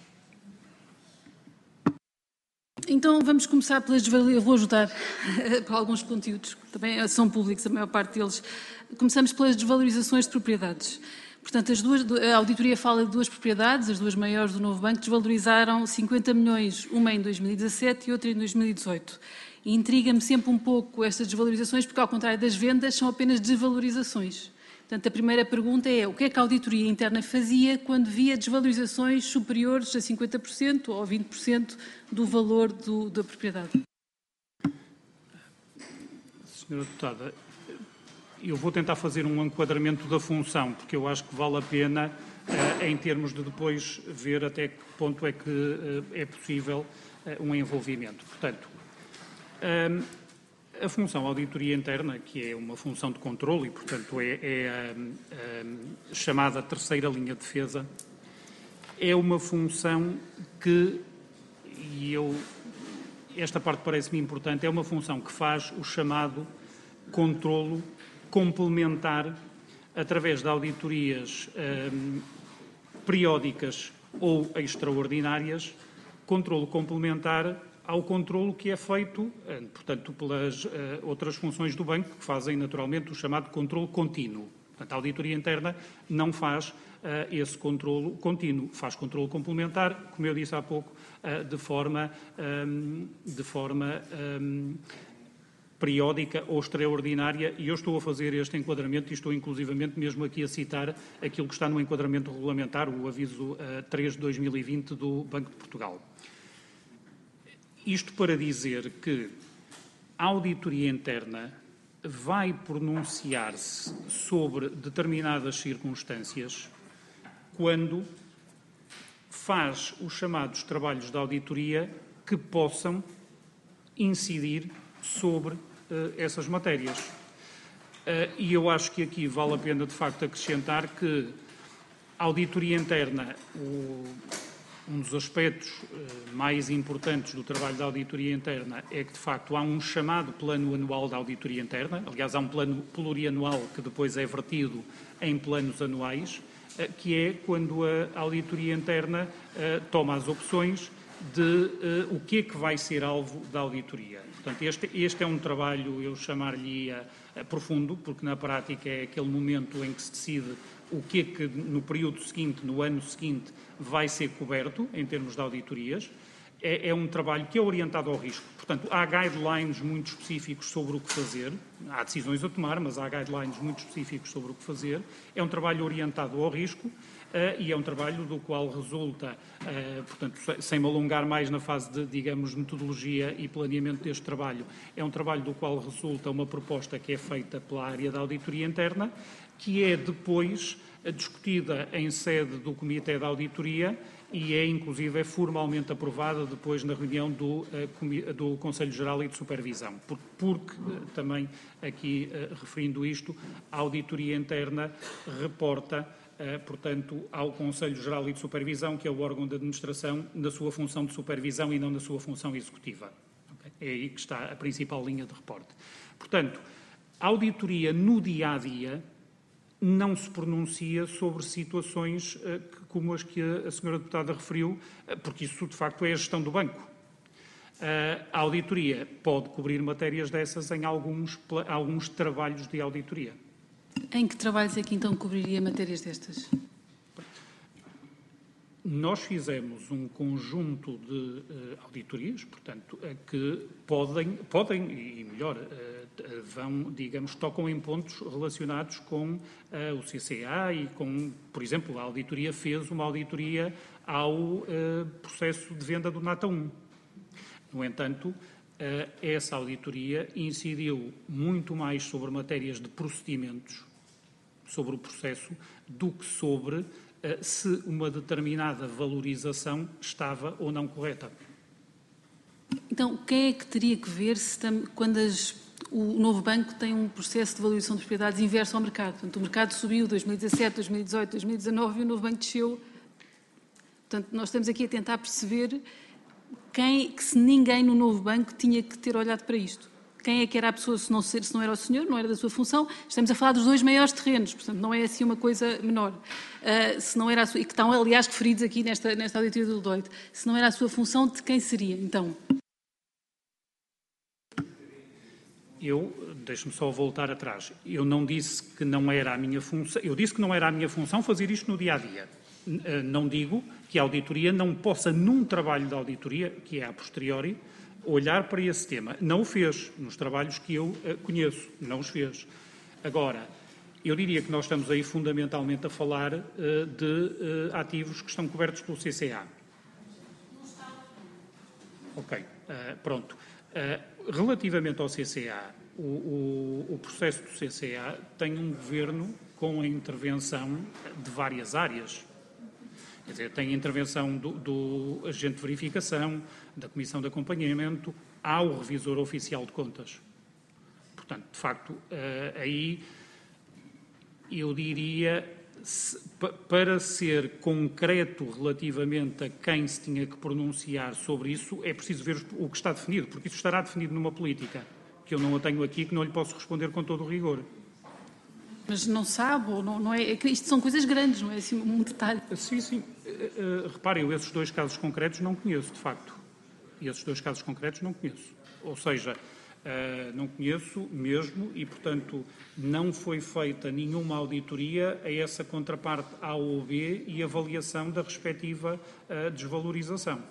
Então vamos começar pelas desvalorizações. Eu vou ajudar para alguns conteúdos, que também são públicos, a maior parte deles. Começamos pelas desvalorizações de propriedades. Portanto, a auditoria fala de 2 propriedades, as 2 maiores do novo banco, desvalorizaram 50 milhões, uma em 2017 e outra em 2018. E intriga-me sempre um pouco estas desvalorizações, porque ao contrário das vendas, são apenas desvalorizações. Portanto, a primeira pergunta é o que é que a auditoria interna fazia quando via desvalorizações superiores a 50% ou 20% do valor da propriedade? Senhora Deputada, eu vou tentar fazer um enquadramento da função, porque eu acho que vale a pena, em termos de depois ver até que ponto é que é possível um envolvimento. Portanto, a função auditoria interna, que é uma função de controle e, portanto, é a chamada terceira linha de defesa, é uma função que, esta parte parece-me importante, é uma função que faz o chamado controlo complementar através de auditorias periódicas ou extraordinárias, controlo complementar ao controlo que é feito, portanto, pelas outras funções do banco, que fazem naturalmente o chamado controlo contínuo. Portanto, a auditoria interna não faz esse controlo contínuo, faz controlo complementar, como eu disse há pouco, de forma periódica ou extraordinária, e eu estou a fazer este enquadramento e estou inclusivamente mesmo aqui a citar aquilo que está no enquadramento regulamentar, o aviso 3 de 2020 do Banco de Portugal. Isto para dizer que a auditoria interna vai pronunciar-se sobre determinadas circunstâncias quando faz os chamados trabalhos de auditoria que possam incidir sobre essas matérias. E eu acho que aqui vale a pena, de facto, acrescentar que a auditoria interna, um dos aspectos mais importantes do trabalho da auditoria interna é que, de facto, há um chamado plano anual da auditoria interna. Aliás, há um plano plurianual que depois é vertido em planos anuais, que é quando a auditoria interna toma as opções de o que é que vai ser alvo da auditoria. Portanto, este é um trabalho, eu chamar-lhe profundo, porque na prática é aquele momento em que se decide o que é que no período seguinte, no ano seguinte, vai ser coberto em termos de auditorias. É um trabalho que é orientado ao risco. Portanto, há guidelines muito específicos sobre o que fazer. Há decisões a tomar, mas há guidelines muito específicos sobre o que fazer. É um trabalho orientado ao risco e é um trabalho do qual resulta, portanto, sem me alongar mais na fase de, digamos, metodologia e planeamento deste trabalho, é um trabalho do qual resulta uma proposta que é feita pela área da auditoria interna, que é depois discutida em sede do Comitê da Auditoria e é, inclusive, formalmente aprovada depois na reunião do Conselho Geral e de Supervisão. Porque também, aqui referindo isto, a auditoria interna reporta, portanto, ao Conselho Geral e de Supervisão, que é o órgão de administração, na sua função de supervisão e não na sua função executiva. Okay? É aí que está a principal linha de reporte. Portanto, a auditoria no dia-a-dia não se pronuncia sobre situações como as que a senhora deputada referiu, porque isso, de facto, é a gestão do banco. A auditoria pode cobrir matérias dessas em alguns trabalhos de auditoria. Em que trabalhos é que, então, cobriria matérias destas? Nós fizemos um conjunto de auditorias, portanto, que podem e melhor, vão, digamos, tocam em pontos relacionados com o CCA e com, por exemplo, a auditoria fez uma auditoria ao processo de venda do NATA 1. No entanto, essa auditoria incidiu muito mais sobre matérias de procedimentos, sobre o processo, do que sobre se uma determinada valorização estava ou não correta. Então, quem é que teria que ver quando o novo banco tem um processo de valorização de propriedades inverso ao mercado? Portanto, o mercado subiu 2017, 2018, 2019 e o novo banco desceu. Portanto, nós estamos aqui a tentar perceber que se ninguém no novo banco tinha que ter olhado para isto. Quem é que era a pessoa, se não era o senhor, não era da sua função? Estamos a falar dos 2 maiores terrenos, portanto, não é assim uma coisa menor. Se não era e que estão, aliás, referidos aqui nesta auditoria do Deloitte. Se não era a sua função, de quem seria, então? Deixe-me só voltar atrás. Eu não disse que não era a minha função, eu disse que não era a minha função fazer isto no dia-a-dia. Não digo que a auditoria não possa, num trabalho de auditoria, que é a posteriori, olhar para esse tema. Não o fez nos trabalhos que eu conheço, não os fez. Agora, eu diria que nós estamos aí fundamentalmente a falar de ativos que estão cobertos pelo CCA. Ok, pronto. Relativamente ao CCA, o processo do CCA tem um governo com a intervenção de várias áreas. Quer dizer, tem a intervenção do agente de verificação, da comissão de acompanhamento, ao revisor oficial de contas. Portanto, de facto, aí eu diria, para ser concreto relativamente a quem se tinha que pronunciar sobre isso, é preciso ver o que está definido, porque isso estará definido numa política, que eu não a tenho aqui, que não lhe posso responder com todo o rigor. Mas não sabe, ou não é? Isto são coisas grandes, não é assim um detalhe? Sim. Reparem, eu esses 2 casos concretos não conheço, de facto. E esses 2 casos concretos não conheço. Ou seja, Não conheço mesmo e, portanto, não foi feita nenhuma auditoria a essa contraparte A ou B e avaliação da respectiva desvalorização.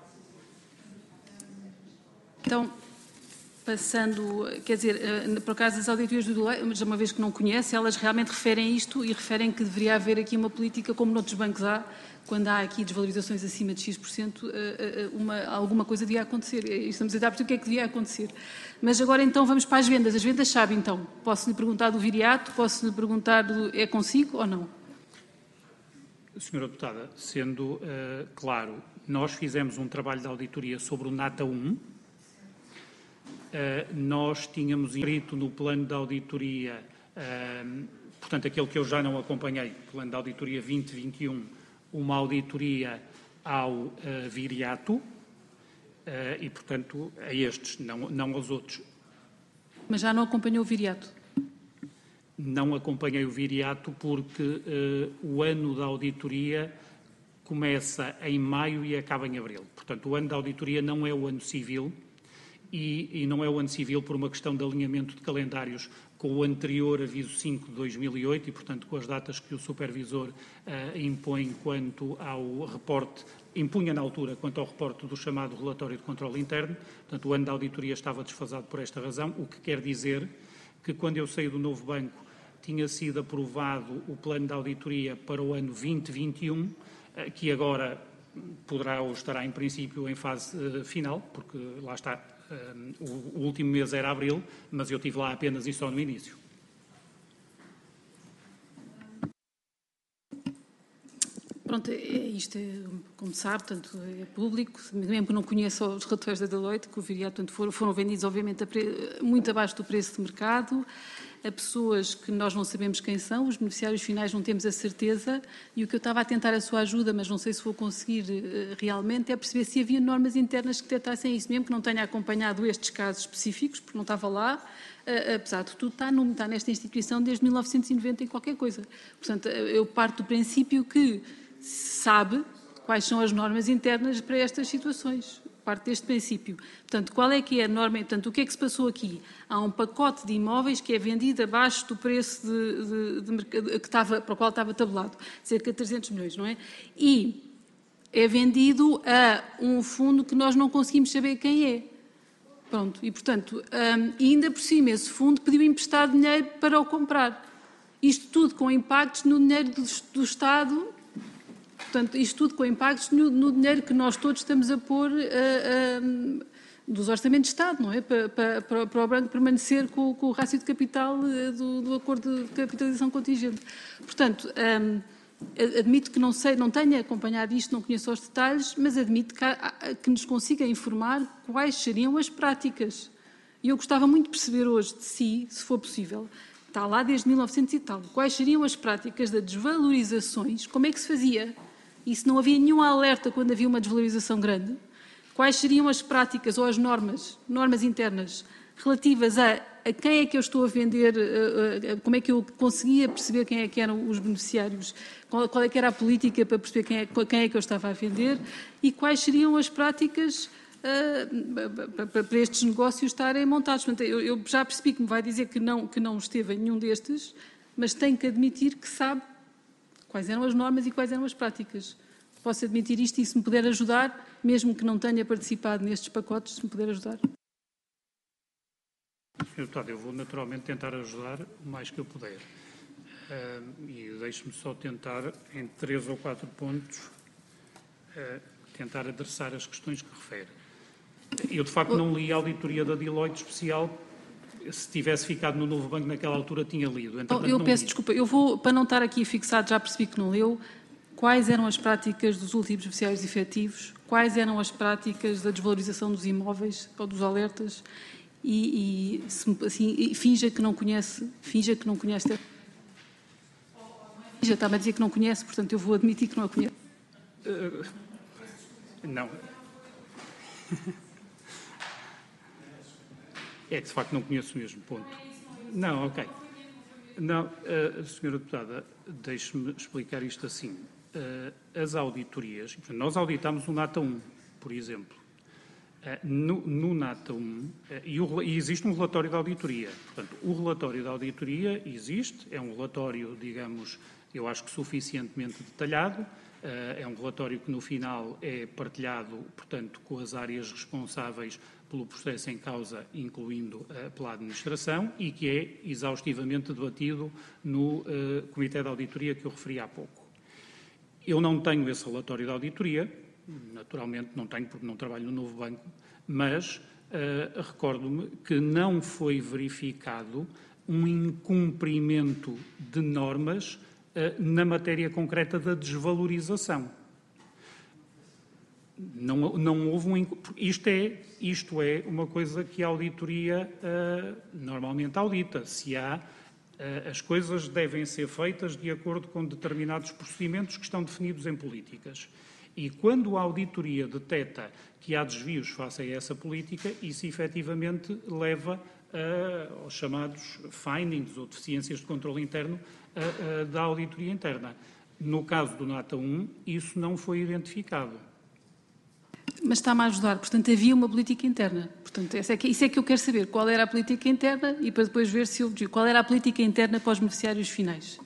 Então, passando, quer dizer, por acaso as auditorias do Deloitte, mas uma vez que não conhece, elas realmente referem isto e referem que deveria haver aqui uma política, como noutros bancos há, quando há aqui desvalorizações acima de X%, alguma coisa devia acontecer. Estamos a dar o que é que devia acontecer. Mas agora então vamos para as vendas. As vendas sabe então. Posso-lhe perguntar do Viriato, posso-lhe perguntar é consigo ou não? Senhora Deputada, sendo claro, nós fizemos um trabalho de auditoria sobre o NATA 1. Nós tínhamos inscrito no plano de auditoria, portanto, aquele que eu já não acompanhei, plano de auditoria 2021, uma auditoria ao Viriato e, portanto, a estes, não aos outros. Mas já não acompanhou o Viriato? Não acompanhei o Viriato porque o ano da auditoria começa em maio e acaba em abril. Portanto, o ano da auditoria não é o ano civil e não é o ano civil por uma questão de alinhamento de calendários com o anterior aviso 5 de 2008 e, portanto, com as datas que o Supervisor impõe quanto ao reporte, impunha na altura quanto ao reporte do chamado relatório de controle interno. Portanto, o ano da auditoria estava desfasado por esta razão, o que quer dizer que quando eu saí do novo banco tinha sido aprovado o plano de auditoria para o ano 2021, que agora poderá ou estará em princípio em fase final, porque lá está, o último mês era abril, mas eu estive lá apenas e só no início. Pronto, isto é, como sabe, portanto, é público, mesmo que não conheça os relatórios da Deloitte, que o Viriato, portanto, foram vendidos, obviamente, muito abaixo do preço de mercado, a pessoas que nós não sabemos quem são, os beneficiários finais não temos a certeza, e o que eu estava a tentar a sua ajuda, mas não sei se vou conseguir realmente, é perceber se havia normas internas que detectassem isso, mesmo que não tenha acompanhado estes casos específicos, porque não estava lá, apesar de tudo, está nesta instituição desde 1990 e qualquer coisa. Portanto, eu parto do princípio que sabe quais são as normas internas para estas situações. Parte deste princípio. Portanto, qual é que é a norma? Portanto, o que é que se passou aqui? Há um pacote de imóveis que é vendido abaixo do preço para o qual estava tabelado, cerca de 300 milhões, não é? E é vendido a um fundo que nós não conseguimos saber quem é. Pronto, e portanto, e ainda por cima, esse fundo pediu emprestado dinheiro para o comprar. Isto tudo com impactos no dinheiro do Estado. Portanto, isto tudo com impactos no dinheiro que nós todos estamos a pôr dos orçamentos de Estado, não é? Para o banco permanecer com o rácio de capital do acordo de capitalização contingente. Portanto, admito que não tenha acompanhado isto, não conheço os detalhes, mas admito que nos consiga informar quais seriam as práticas. E eu gostava muito de perceber hoje de si, se for possível, está lá desde 1900 e tal, quais seriam as práticas das desvalorizações, como é que se fazia? E se não havia nenhum alerta quando havia uma desvalorização grande, quais seriam as práticas ou as normas internas relativas a quem é que eu estou a vender, como é que eu conseguia perceber quem é que eram os beneficiários, qual é que era a política para perceber quem é que eu estava a vender e quais seriam as práticas para estes negócios estarem montados. Portanto, eu já percebi que me vai dizer que não esteve em nenhum destes, mas tenho que admitir que sabe quais eram as normas e quais eram as práticas. Posso admitir isto e, se me puder ajudar, mesmo que não tenha participado nestes pacotes, se me puder ajudar. Sr. Deputado, eu vou naturalmente tentar ajudar o mais que eu puder. E deixe-me só tentar, em 3 ou 4 pontos, tentar adressar as questões que refere. Eu, de facto, não li a auditoria da Deloitte especial. Se tivesse ficado no Novo Banco naquela altura, tinha lido. Eu peço desculpa, eu vou, para não estar aqui fixado, já percebi que não leu, quais eram as práticas dos últimos beneficiários efetivos, quais eram as práticas da desvalorização dos imóveis ou dos alertas e finja que não conhece, já estava a dizer que não conhece, portanto eu vou admitir que não a conhece. Não. É que, de facto, não conheço mesmo, ponto. Não, ok. Não, Sra. Deputada, deixe-me explicar isto assim. As auditorias, nós auditámos o NATA 1, por exemplo. No NATA 1, e existe um relatório de auditoria. Portanto, o relatório de auditoria existe, é um relatório, digamos, eu acho que suficientemente detalhado, é um relatório que no final é partilhado, portanto, com as áreas responsáveis pelo processo em causa, incluindo pela administração, e que é exaustivamente debatido no Comitê de Auditoria que eu referi há pouco. Eu não tenho esse relatório de auditoria, naturalmente não tenho porque não trabalho no Novo Banco, mas recordo-me que não foi verificado um incumprimento de normas na matéria concreta da desvalorização. Não houve um... Isto é uma coisa que a auditoria normalmente audita. Se há... As coisas devem ser feitas de acordo com determinados procedimentos que estão definidos em políticas. E quando a auditoria detecta que há desvios face a essa política, isso efetivamente leva aos chamados findings ou deficiências de controle interno da auditoria interna. No caso do NATA 1, isso não foi identificado. Mas está-me a ajudar. Portanto, havia uma política interna. Portanto, isso é que eu quero saber. Qual era a política interna e para depois ver se houve desvio. Qual era a política interna para os beneficiários finais?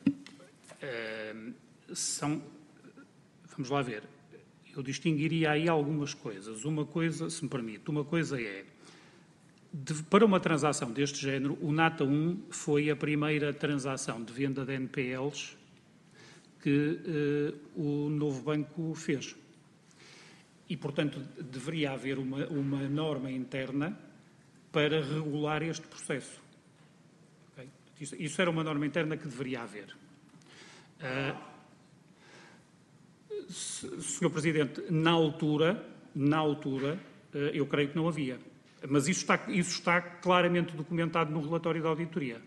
Vamos lá ver. Eu distinguiria aí algumas coisas. Uma coisa, se me permite, uma coisa é, para uma transação deste género, o NATA 1 foi a primeira transação de venda de NPLs que o Novo Banco fez. E, portanto, deveria haver uma norma interna para regular este processo. Okay? Isso era uma norma interna que deveria haver. Sr. Presidente, na altura, eu creio que não havia. Mas isso está claramente documentado no relatório da auditoria.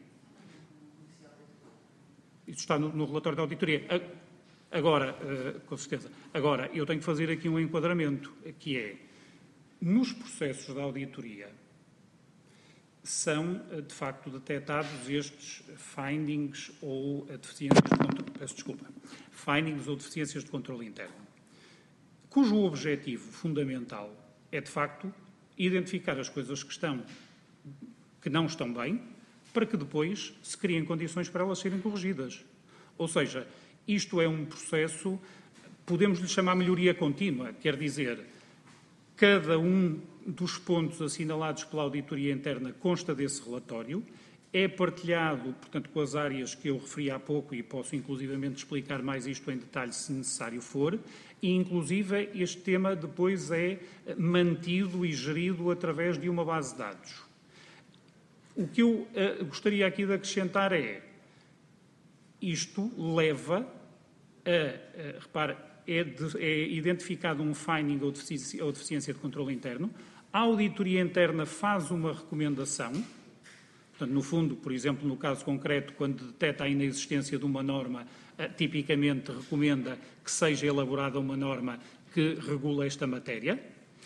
Isso está no relatório da auditoria. Agora, com certeza. Agora, eu tenho que fazer aqui um enquadramento, que é, nos processos da auditoria, são, de facto, detectados estes findings ou deficiências de controle, peço desculpa, findings ou deficiências de controle interno, cujo objetivo fundamental é, de facto, identificar as coisas que não estão bem, para que depois se criem condições para elas serem corrigidas. Ou seja, isto é um processo, podemos lhe chamar melhoria contínua, quer dizer, cada um dos pontos assinalados pela auditoria interna consta desse relatório, é partilhado, portanto, com as áreas que eu referi há pouco e posso inclusivamente explicar mais isto em detalhe se necessário for, e inclusive este tema depois é mantido e gerido através de uma base de dados. O que eu gostaria aqui de acrescentar é, isto leva a, repare, é identificado um finding ou deficiência de controle interno, a auditoria interna faz uma recomendação, portanto, no fundo, por exemplo, no caso concreto, quando detecta a inexistência de uma norma, tipicamente recomenda que seja elaborada uma norma que regule esta matéria.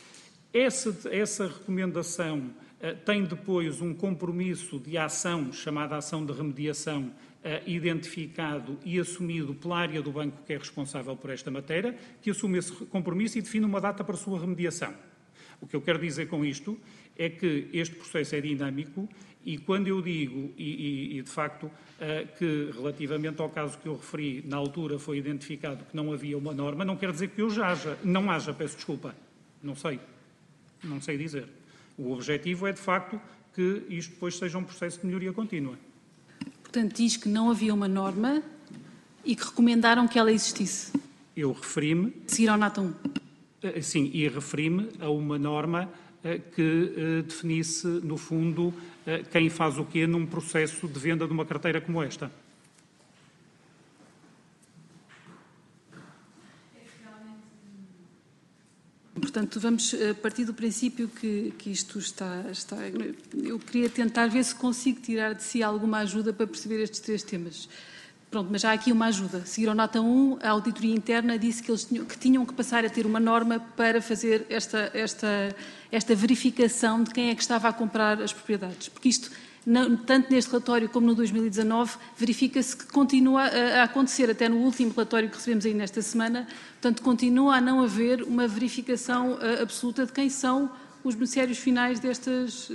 Essa recomendação tem depois um compromisso de ação, chamada ação de remediação, identificado e assumido pela área do banco que é responsável por esta matéria, que assume esse compromisso e define uma data para a sua remediação. O que eu quero dizer com isto é que este processo é dinâmico e quando eu digo, e de facto, que relativamente ao caso que eu referi, na altura foi identificado que não havia uma norma, não quer dizer que hoje não haja, peço desculpa, não sei dizer. O objetivo é, de facto, que isto depois seja um processo de melhoria contínua. Portanto, diz que não havia uma norma e que recomendaram que ela existisse. Eu referi-me... Seguir ao NATA 1. Sim, e referi-me a uma norma que definisse, no fundo, quem faz o quê num processo de venda de uma carteira como esta. Portanto, vamos partir do princípio que isto está... Eu queria tentar ver se consigo tirar de si alguma ajuda para perceber estes três temas. Pronto, mas já há aqui uma ajuda. Seguir ao NATA 1, a auditoria interna disse que eles tinham que passar a ter uma norma para fazer esta verificação de quem é que estava a comprar as propriedades. Porque isto tanto neste relatório como no 2019, verifica-se que continua a acontecer, até no último relatório que recebemos aí nesta semana, portanto, continua a não haver uma verificação absoluta de quem são os beneficiários finais destas...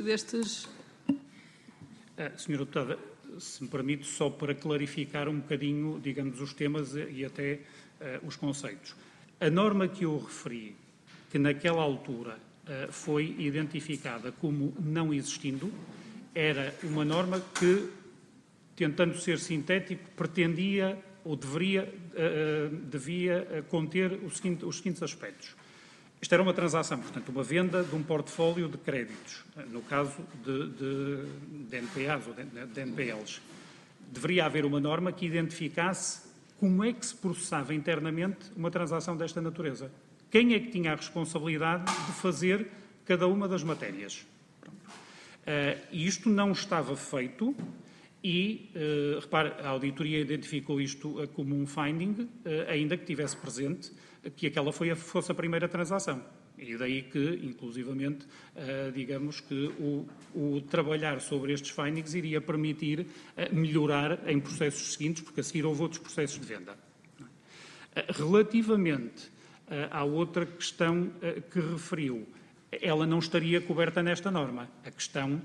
Senhora Deputada, se me permite, só para clarificar um bocadinho, digamos, os temas e até os conceitos. A norma que eu referi, que naquela altura foi identificada como não existindo, era uma norma que, tentando ser sintético, pretendia ou devia conter os seguintes aspectos. Isto era uma transação, portanto, uma venda de um portfólio de créditos, no caso de NPAs ou de NPLs. Deveria haver uma norma que identificasse como é que se processava internamente uma transação desta natureza. Quem é que tinha a responsabilidade de fazer cada uma das matérias? E isto não estava feito e, repare, a auditoria identificou isto como um finding, ainda que tivesse presente que aquela fosse a primeira transação. E daí que, inclusivamente, digamos que o trabalhar sobre estes findings iria permitir melhorar em processos seguintes, porque a seguir houve outros processos de venda. Relativamente à outra questão que referiu, ela não estaria coberta nesta norma. A questão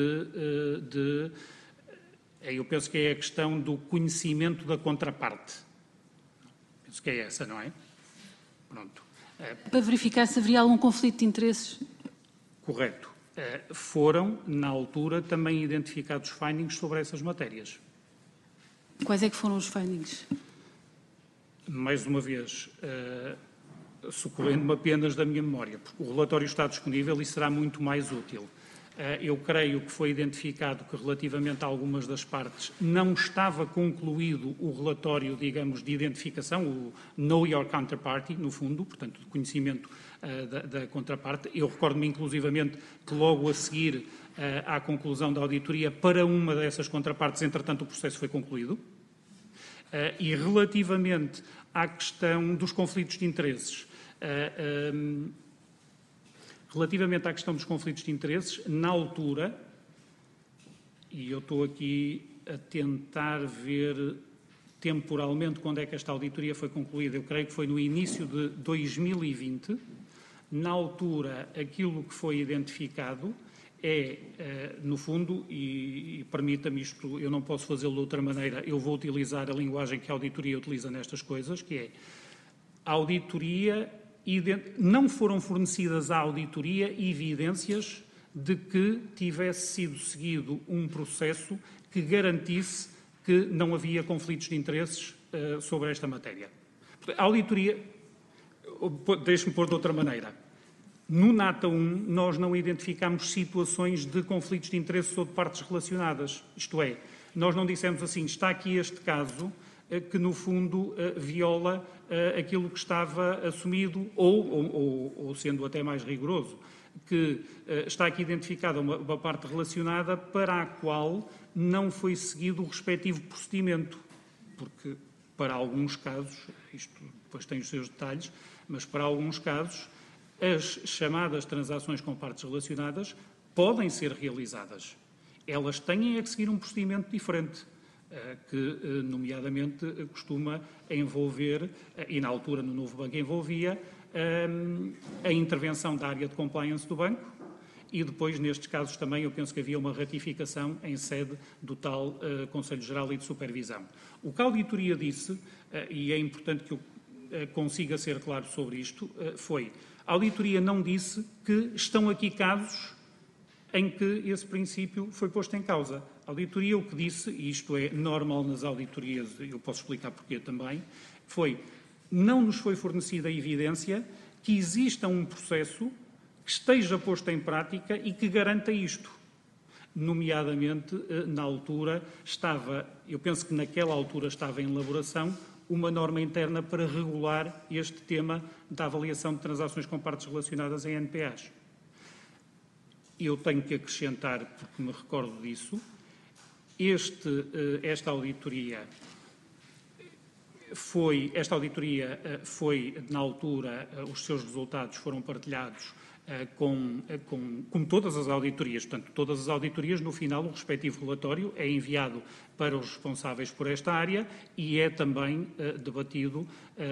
eu penso que é a questão do conhecimento da contraparte. Penso que é essa, não é? Pronto. Para verificar se haveria algum conflito de interesses? Correto. Foram, na altura, também identificados findings sobre essas matérias. Quais é que foram os findings? Mais uma vez, socorrendo-me apenas da minha memória, porque o relatório está disponível e será muito mais útil. Eu creio que foi identificado que, relativamente a algumas das partes, não estava concluído o relatório, digamos, de identificação, o Know Your Counterparty, no fundo, portanto, de conhecimento da contraparte. Eu recordo-me, inclusivamente, que logo a seguir à conclusão da auditoria, para uma dessas contrapartes, entretanto, o processo foi concluído. E relativamente à questão dos conflitos de interesses, relativamente à questão dos conflitos de interesses, na altura, e eu estou aqui a tentar ver temporalmente quando é que esta auditoria foi concluída, eu creio que foi no início de 2020, na altura aquilo que foi identificado no fundo, e permita-me isto, eu não posso fazê-lo de outra maneira, eu vou utilizar a linguagem que a auditoria utiliza nestas coisas, que é a auditoria... Não foram fornecidas à auditoria evidências de que tivesse sido seguido um processo que garantisse que não havia conflitos de interesses sobre esta matéria. A auditoria, deixe-me pôr de outra maneira, no NATA 1 nós não identificámos situações de conflitos de interesses ou de partes relacionadas. Isto é, nós não dissemos assim, está aqui este caso... que, no fundo, viola aquilo que estava assumido, ou sendo até mais rigoroso, que está aqui identificada uma parte relacionada para a qual não foi seguido o respectivo procedimento. Porque, para alguns casos, isto depois tem os seus detalhes, mas para alguns casos, as chamadas transações com partes relacionadas podem ser realizadas. Elas têm é que seguir um procedimento diferente, que, nomeadamente, costuma envolver, e na altura no novo banco envolvia, a intervenção da área de compliance do banco e depois, nestes casos também, eu penso que havia uma ratificação em sede do tal Conselho Geral e de Supervisão. O que a auditoria disse, e é importante que eu consiga ser claro sobre isto, foi, a auditoria não disse que estão aqui casos em que esse princípio foi posto em causa. A auditoria o que disse, e isto é normal nas auditorias, eu posso explicar porquê também, foi, não nos foi fornecida evidência que exista um processo que esteja posto em prática e que garanta isto. Nomeadamente, na altura, eu penso que naquela altura estava em elaboração uma norma interna para regular este tema da avaliação de transações com partes relacionadas em NPAs. Eu tenho que acrescentar, porque me recordo disso, esta auditoria foi, na altura, os seus resultados foram partilhados como todas as auditorias. Portanto, todas as auditorias, no final, o respectivo relatório é enviado para os responsáveis por esta área e é também debatido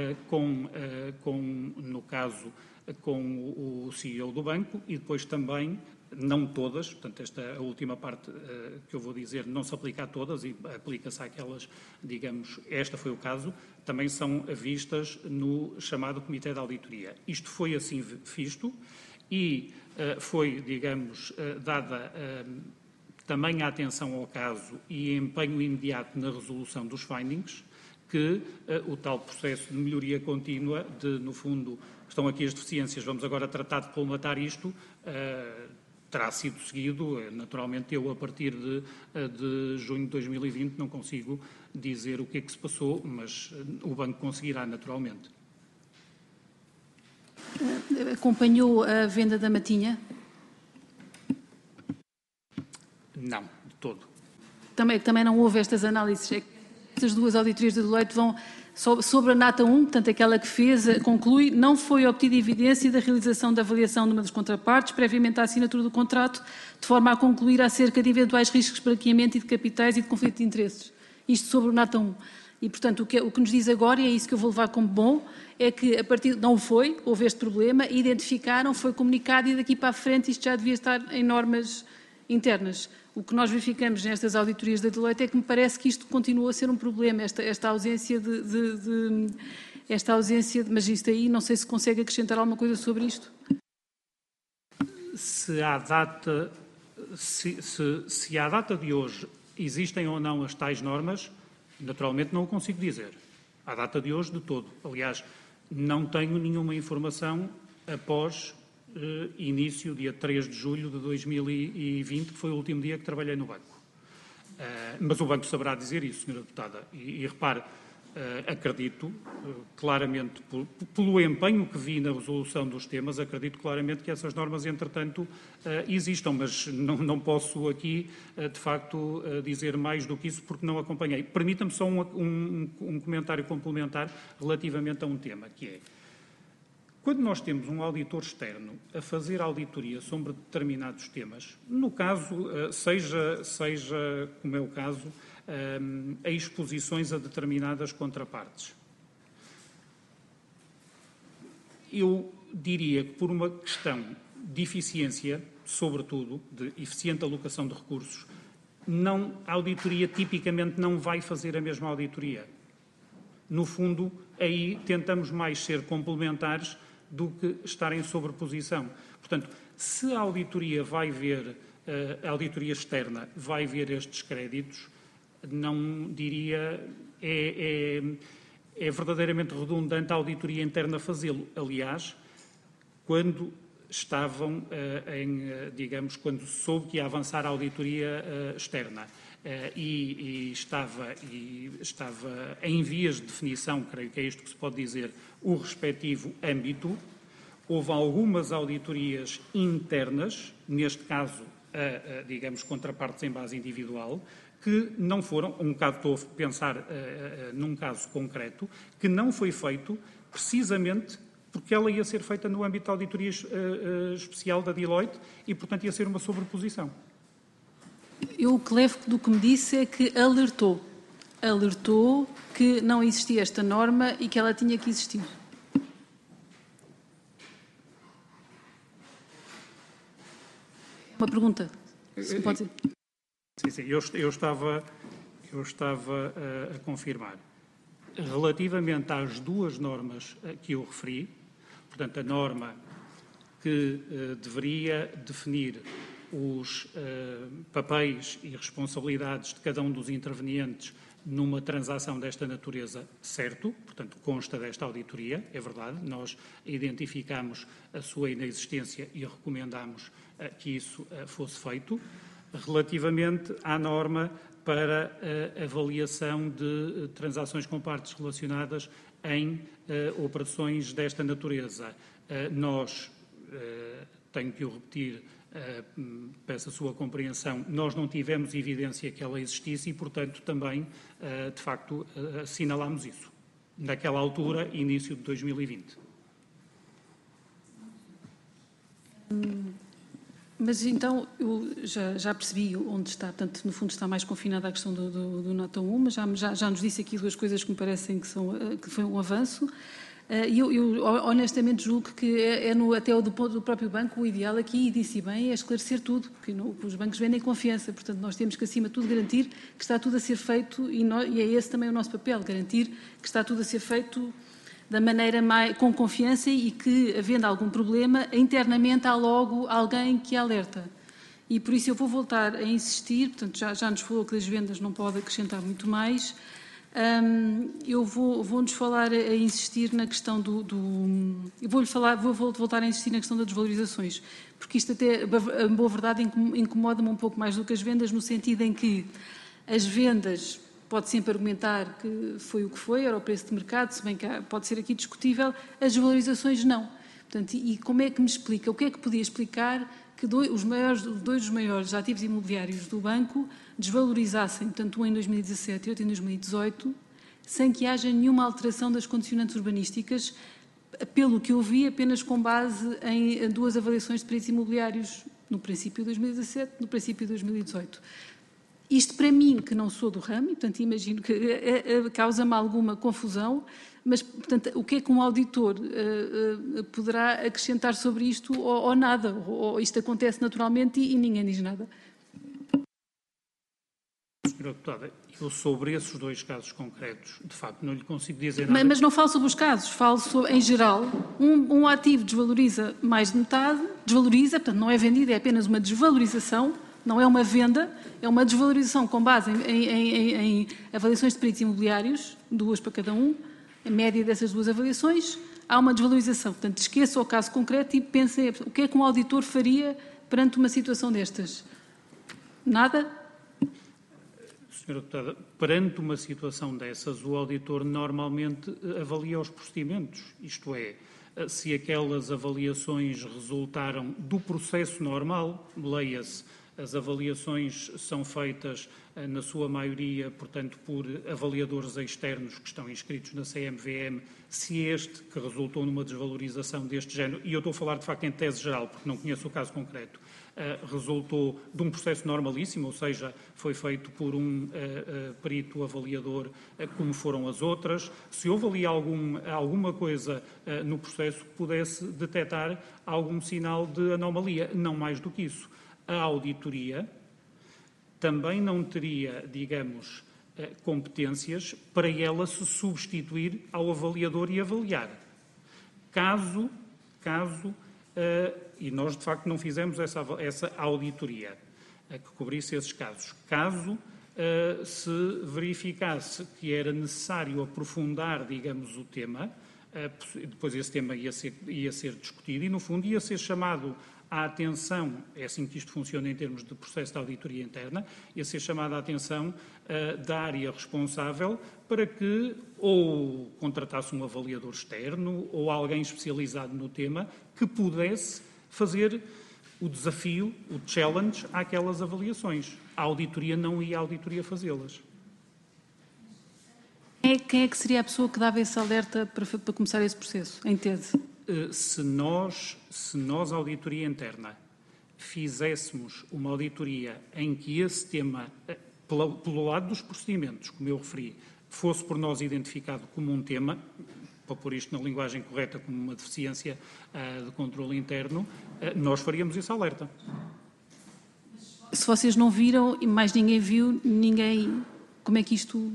no caso, com o CEO do banco e depois também, não todas, portanto, a última parte que eu vou dizer não se aplica a todas e aplica-se àquelas, digamos, esta foi o caso, também são vistas no chamado Comitê de Auditoria. Isto foi assim visto e foi, digamos, dada também a atenção ao caso e empenho imediato na resolução dos findings, que o tal processo de melhoria contínua, no fundo, estão aqui as deficiências, vamos agora tratar de colmatar isto, terá sido seguido. Naturalmente, eu, a partir de junho de 2020, não consigo dizer o que é que se passou, mas o banco conseguirá, naturalmente. Acompanhou a venda da Matinha? Não, de todo. Também não houve estas análises. Estas duas auditorias de Deloitte vão sobre a Nata 1, portanto, aquela que fez, conclui, não foi obtida evidência da realização da avaliação de uma das contrapartes previamente à assinatura do contrato, de forma a concluir acerca de eventuais riscos de branqueamento e de capitais e de conflito de interesses. Isto sobre o Nata 1. E, portanto, o que nos diz agora, e é isso que eu vou levar como bom, é que a partir não houve este problema, identificaram, foi comunicado e daqui para a frente isto já devia estar em normas internas. O que nós verificamos nestas auditorias da Deloitte é que me parece que isto continua a ser um problema, esta ausência mas isto aí, não sei se consegue acrescentar alguma coisa sobre isto. Se à data de hoje existem ou não as tais normas, naturalmente não o consigo dizer. À data de hoje, de todo. Aliás, não tenho nenhuma informação após início, dia 3 de julho de 2020, que foi o último dia que trabalhei no banco. Mas o banco saberá dizer isso, Sra. Deputada. E repare, acredito claramente, pelo empenho que vi na resolução dos temas, acredito claramente que essas normas, entretanto, existam, mas não posso aqui, de facto, dizer mais do que isso, porque não acompanhei. Permita-me só um comentário complementar relativamente a um tema, que é: quando nós temos um auditor externo a fazer auditoria sobre determinados temas, no caso, seja como é o caso, a exposições a determinadas contrapartes, eu diria que por uma questão de eficiência, sobretudo, de eficiente alocação de recursos, a auditoria tipicamente não vai fazer a mesma auditoria. No fundo, aí tentamos mais ser complementares do que estar em sobreposição. Portanto, se a auditoria a auditoria externa vai ver estes créditos, não diria, é verdadeiramente redundante a auditoria interna fazê-lo. Aliás, quando estavam digamos, quando soube que ia avançar a auditoria externa e estava em vias de definição, creio que é isto que se pode dizer, o respectivo âmbito, houve algumas auditorias internas, neste caso, digamos, contrapartes em base individual, que não foram, estou a pensar num caso concreto, que não foi feito precisamente porque ela ia ser feita no âmbito da auditoria especial da Deloitte e, portanto, ia ser uma sobreposição. Eu o que levo do que me disse é que alertou que não existia esta norma e que ela tinha que existir. Uma pergunta, se pode dizer. Sim, eu estava a confirmar. Relativamente às duas normas que eu referi, portanto, a norma que deveria definir os papéis e responsabilidades de cada um dos intervenientes numa transação desta natureza, certo, portanto, consta desta auditoria, é verdade, nós identificamos a sua inexistência e recomendamos que isso fosse feito. Relativamente à norma para a avaliação de transações com partes relacionadas em operações desta natureza, nós, tenho que o repetir, peço a sua compreensão, nós não tivemos evidência que ela existisse e, portanto, também, de facto, assinalámos isso, naquela altura, início de 2020. Mas então, eu já percebi onde está, portanto, no fundo está mais confinada a questão do Nota 1, mas já nos disse aqui duas coisas que me parecem que foi um avanço. E eu honestamente julgo que até o do próprio banco, o ideal aqui, e disse bem, é esclarecer tudo, porque os bancos vendem confiança, portanto nós temos que acima de tudo garantir que está tudo a ser feito, e é esse também o nosso papel, garantir que está tudo a ser feito da maneira com confiança e que, havendo algum problema, internamente há logo alguém que alerta. E por isso eu vou voltar a insistir, portanto já nos falou que das vendas não pode acrescentar muito mais. Eu vou-nos falar a insistir na questão vou voltar a insistir na questão das desvalorizações, porque isto até, a boa verdade, incomoda-me um pouco mais do que as vendas, no sentido em que as vendas pode sempre argumentar que foi o que foi, era o preço de mercado, se bem que pode ser aqui discutível, as desvalorizações não. Portanto, e como é que me explica? O que é que podia explicar que dois dos maiores ativos imobiliários do banco desvalorizassem, tanto um em 2017 e outro em 2018, sem que haja nenhuma alteração das condicionantes urbanísticas, pelo que eu vi, apenas com base em duas avaliações de preços imobiliários, no princípio de 2017 e no princípio de 2018. Isto, para mim, que não sou do ramo, e, portanto, imagino que causa-me alguma confusão, mas, portanto, o que é que um auditor poderá acrescentar sobre isto ou nada? Ou isto acontece naturalmente e ninguém diz nada? Senhora Deputada, eu sobre esses dois casos concretos, de facto, não lhe consigo dizer nada. Mas não falo sobre os casos, falo sobre, em geral, um ativo desvaloriza mais de metade, desvaloriza, portanto, não é vendido, é apenas uma desvalorização, não é uma venda, é uma desvalorização com base em avaliações de peritos imobiliários, duas para cada um, a média dessas duas avaliações, há uma desvalorização. Portanto, esqueça o caso concreto e pense o que é que um auditor faria perante uma situação destas. Nada? Senhora Deputada, perante uma situação dessas, o auditor normalmente avalia os procedimentos, isto é, se aquelas avaliações resultaram do processo normal, leia-se, as avaliações são feitas, na sua maioria, portanto, por avaliadores externos que estão inscritos na CMVM, se este, que resultou numa desvalorização deste género, e eu estou a falar, de facto, em tese geral, porque não conheço o caso concreto, resultou de um processo normalíssimo, ou seja, foi feito por um perito avaliador, como foram as outras. Se houve ali alguma coisa no processo que pudesse detectar algum sinal de anomalia, não mais do que isso. A auditoria também não teria, digamos, competências para ela se substituir ao avaliador e avaliar. Caso e nós, de facto, não fizemos essa auditoria que cobrisse esses casos. Caso se verificasse que era necessário aprofundar, digamos, o tema, depois esse tema ia ser discutido e, no fundo, ia ser chamado à atenção, é assim que isto funciona em termos de processo de auditoria interna, ia ser chamada a atenção da área responsável para que ou contratasse um avaliador externo ou alguém especializado no tema que pudesse fazer o desafio, o challenge àquelas avaliações. A auditoria não ia à auditoria fazê-las. Quem é que seria a pessoa que dava esse alerta para começar esse processo, em tese? Se nós, auditoria interna, fizéssemos uma auditoria em que esse tema, pelo lado dos procedimentos, como eu referi, fosse por nós identificado como um tema, para pôr isto na linguagem correta, como uma deficiência de controle interno, nós faríamos esse alerta. Se vocês não viram e mais ninguém viu, como é que isto...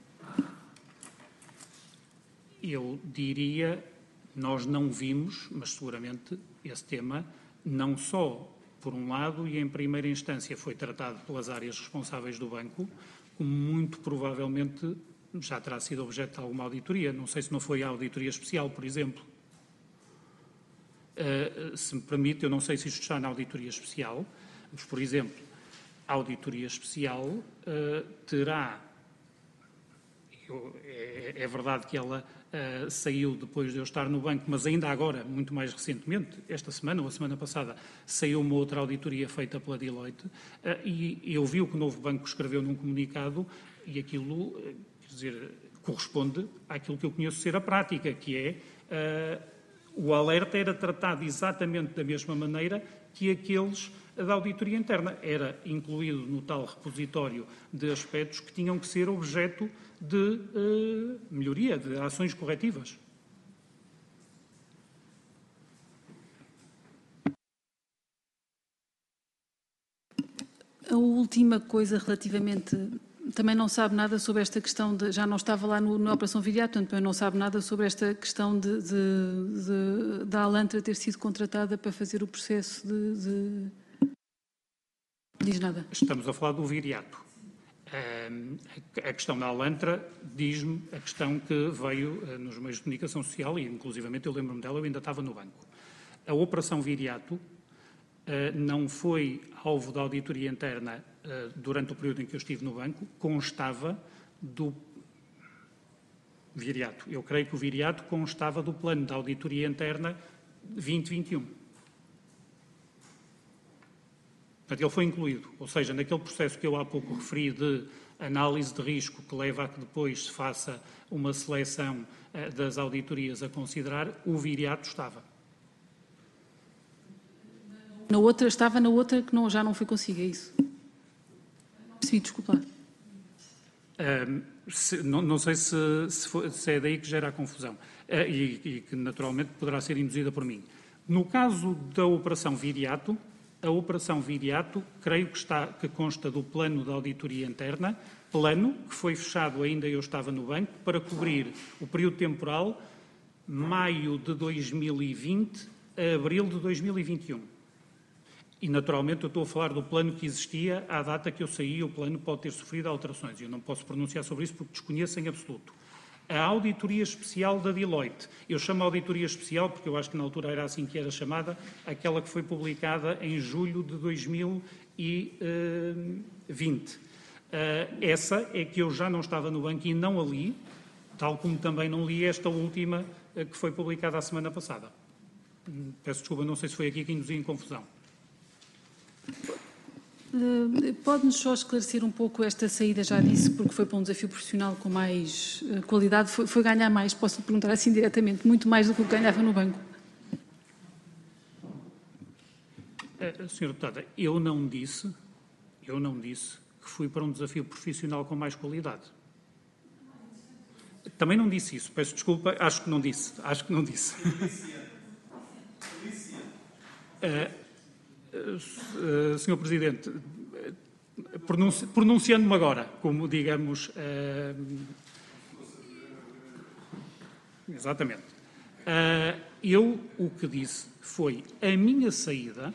Eu diria, nós não vimos, mas seguramente esse tema, não só por um lado e em primeira instância foi tratado pelas áreas responsáveis do banco, como muito provavelmente já terá sido objeto de alguma auditoria. Não sei se não foi a auditoria especial, por exemplo. Se me permite, eu não sei se isto está na auditoria especial, mas, por exemplo, a auditoria especial terá... É verdade que ela saiu depois de eu estar no banco, mas ainda agora, muito mais recentemente, esta semana ou a semana passada, saiu uma outra auditoria feita pela Deloitte e eu vi o que o novo banco escreveu num comunicado e aquilo, quer dizer, corresponde àquilo que eu conheço ser a prática, que é O alerta era tratado exatamente da mesma maneira que aqueles da auditoria interna. Era incluído no tal repositório de aspectos que tinham que ser objeto de melhoria, de ações corretivas. A última coisa relativamente... Também não sabe nada sobre esta questão de... Já não estava lá na Operação Viriato, portanto, também não sabe nada sobre esta questão da Alantra ter sido contratada para fazer o processo de... Diz nada. Estamos a falar do Viriato. A questão da Alantra diz-me a questão que veio nos meios de comunicação social e, inclusivamente, eu lembro-me dela, eu ainda estava no banco. A Operação Viriato não foi alvo da auditoria interna durante o período em que eu estive no banco, constava do Viriato. Eu creio que o Viriato constava do plano da auditoria interna 2021. Portanto, ele foi incluído, ou seja, naquele processo que eu há pouco referi de análise de risco que leva a que depois se faça uma seleção das auditorias a considerar, o Viriato estava. Estava na outra que já não foi consigo, é isso? Percebi, desculpa. Não sei se é daí que gera a confusão e que naturalmente poderá ser induzida por mim. No caso da Operação Viriato, a Operação Viriato creio que consta do plano da auditoria interna, plano que foi fechado ainda eu estava no banco, para cobrir o período temporal maio de 2020 a abril de 2021. E, naturalmente, eu estou a falar do plano que existia à data que eu saí, o plano pode ter sofrido alterações. Eu não posso pronunciar sobre isso porque desconheço em absoluto. A auditoria especial da Deloitte, eu chamo auditoria especial porque eu acho que na altura era assim que era chamada, aquela que foi publicada em julho de 2020. Essa é que eu já não estava no banco e não a li, tal como também não li esta última que foi publicada a semana passada. Peço desculpa, não sei se foi aqui que induzi em confusão. Pode-nos só esclarecer um pouco esta saída, já disse, porque foi para um desafio profissional com mais qualidade, foi ganhar mais, posso lhe perguntar assim diretamente, muito mais do que o que ganhava no banco? Sra. Deputada, eu não disse que fui para um desafio profissional com mais qualidade. Também não disse isso, peço desculpa, acho que não disse. Sr. Presidente, pronunciando-me agora, como digamos... exatamente. Eu o que disse foi a minha saída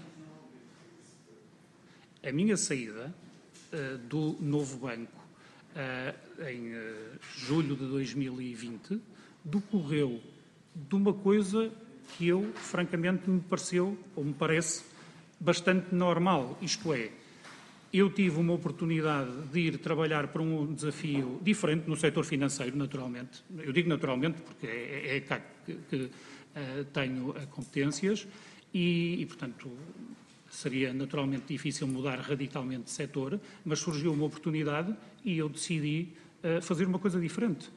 do novo banco em julho de 2020 decorreu de uma coisa que eu, francamente, me parece bastante normal, isto é, eu tive uma oportunidade de ir trabalhar para um desafio diferente no setor financeiro, naturalmente. Eu digo naturalmente porque é cá que tenho competências e, portanto, seria naturalmente difícil mudar radicalmente de setor, mas surgiu uma oportunidade e eu decidi fazer uma coisa diferente.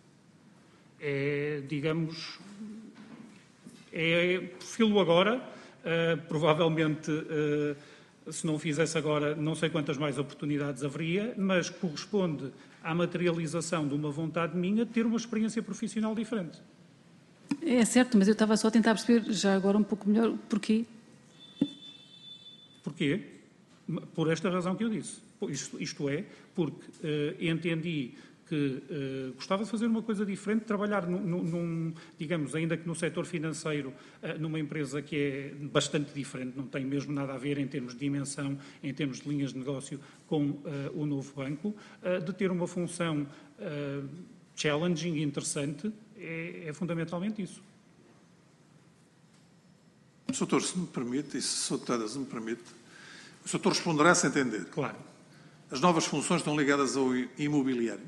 Filo agora, provavelmente, se não o fizesse agora, não sei quantas mais oportunidades haveria, mas corresponde à materialização de uma vontade minha de ter uma experiência profissional diferente. É certo, mas eu estava só a tentar perceber já agora um pouco melhor porquê. Porquê? Por esta razão que eu disse. Isto é, porque entendi que gostava de fazer uma coisa diferente, trabalhar digamos, ainda que no setor financeiro, numa empresa que é bastante diferente, não tem mesmo nada a ver em termos de dimensão, em termos de linhas de negócio com o novo banco, de ter uma função challenging e interessante, é fundamentalmente isso. Doutor, se me permite, e se a Deputada se me permite, o Doutor responderá sem entender. Claro. As novas funções estão ligadas ao imobiliário?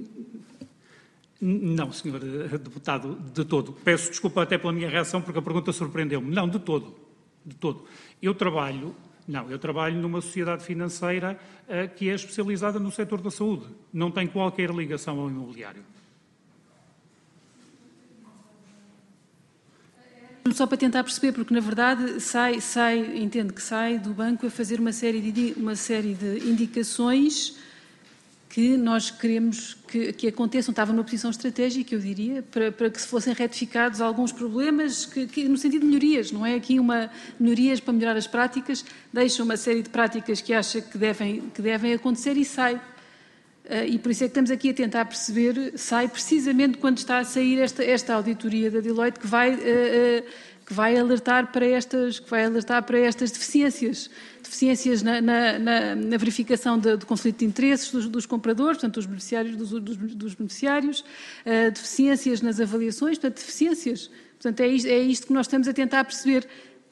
Não, Sr. Deputado, de todo. Peço desculpa até pela minha reação, porque a pergunta surpreendeu-me. Não, de todo. De todo. Eu trabalho numa sociedade financeira que é especializada no setor da saúde. Não tem qualquer ligação ao imobiliário. Só para tentar perceber, porque na verdade entendo que sai do banco a fazer uma série de indicações que nós queremos que aconteçam. Estava numa posição estratégica, eu diria, para que se fossem retificados alguns problemas, que no sentido de melhorias, não é aqui melhorias para melhorar as práticas, deixa uma série de práticas que acha que devem acontecer e sai. E por isso é que estamos aqui a tentar perceber, sai precisamente quando está a sair esta auditoria da Deloitte que vai alertar para estas deficiências na verificação do conflito de interesses dos compradores, portanto, dos beneficiários, deficiências nas avaliações, portanto, deficiências. Portanto, é isto que nós estamos a tentar perceber,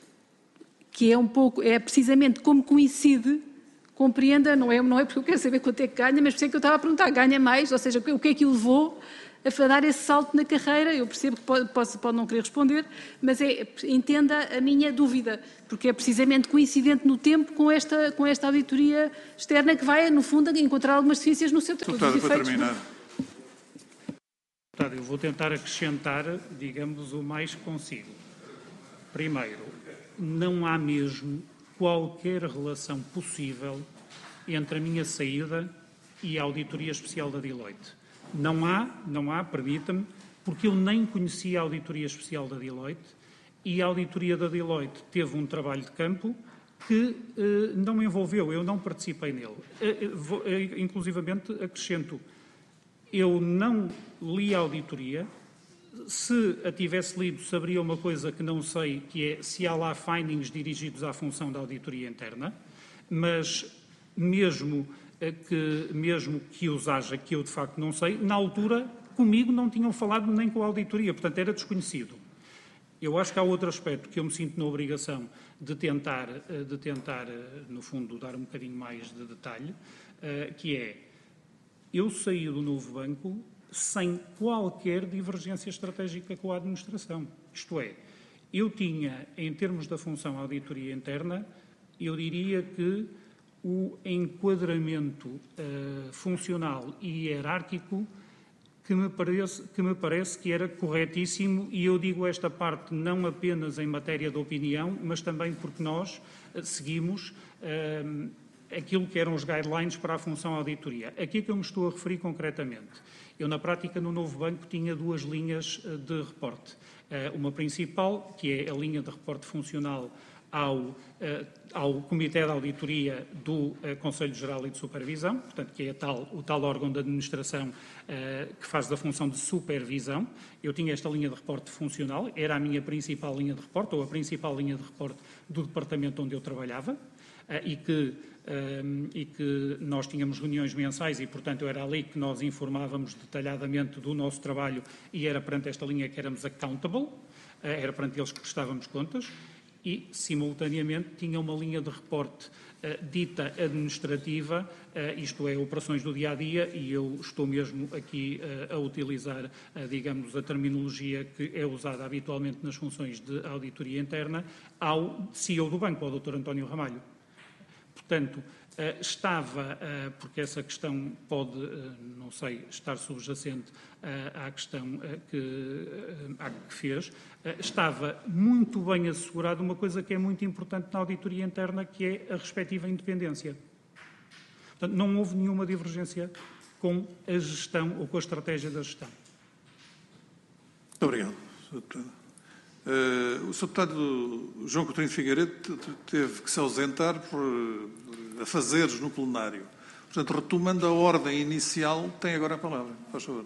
que é precisamente como coincide. Compreenda, não é porque eu quero saber quanto é que ganha, mas por isso é que eu estava a perguntar, ganha mais? Ou seja, o que é que o levou a dar esse salto na carreira? Eu percebo que pode não querer responder, mas entenda a minha dúvida, porque é precisamente coincidente no tempo com esta auditoria externa que vai, no fundo, encontrar algumas deficiências no seu trabalho. Deputado, para terminar. Deputado, eu vou tentar acrescentar, digamos, o mais que consigo. Primeiro, não há mesmo qualquer relação possível entre a minha saída e a auditoria especial da Deloitte. Não há, permita-me, porque eu nem conhecia a auditoria especial da Deloitte e a auditoria da Deloitte teve um trabalho de campo que não me envolveu, eu não participei nele. Inclusivamente, acrescento, eu não li a auditoria. Se a tivesse lido, saberia uma coisa que não sei, que é se há lá findings dirigidos à função da auditoria interna, mas mesmo que os haja, que eu de facto não sei, na altura comigo não tinham falado nem com a auditoria, portanto era desconhecido. Eu acho que há outro aspecto que eu me sinto na obrigação de tentar, no fundo, dar um bocadinho mais de detalhe, que é, eu saí do novo banco sem qualquer divergência estratégica com a administração. Isto é, eu tinha, em termos da função auditoria interna, eu diria que o enquadramento funcional e hierárquico que me parece que era corretíssimo, e eu digo esta parte não apenas em matéria de opinião, mas também porque nós seguimos aquilo que eram os guidelines para a função auditoria. Aqui é que eu me estou a referir concretamente. Eu, na prática, no novo banco, tinha duas linhas de reporte. Uma principal, que é a linha de reporte funcional ao Comitê de Auditoria do Conselho Geral e de Supervisão, portanto, que é o tal órgão de administração que faz da função de supervisão. Eu tinha esta linha de reporte funcional, era a minha principal linha de reporte, ou a principal linha de reporte do departamento onde eu trabalhava, e que nós tínhamos reuniões mensais e, portanto, era ali que nós informávamos detalhadamente do nosso trabalho e era perante esta linha que éramos accountable, era perante eles que prestávamos contas e, simultaneamente, tinha uma linha de reporte dita administrativa, isto é, operações do dia-a-dia, e eu estou mesmo aqui a utilizar, digamos, a terminologia que é usada habitualmente nas funções de auditoria interna, ao CEO do banco, ao Dr. António Ramalho. Portanto, estava, porque essa questão pode, não sei, estar subjacente à questão que fez, estava muito bem assegurado uma coisa que é muito importante na auditoria interna, que é a respectiva independência. Portanto, não houve nenhuma divergência com a gestão ou com a estratégia da gestão. Muito obrigado, Sr. Deputado. O Sr. Deputado João Coutinho de Figueiredo teve que se ausentar por afazeres no plenário. Portanto, retomando a ordem inicial, tem agora a palavra. Faz favor.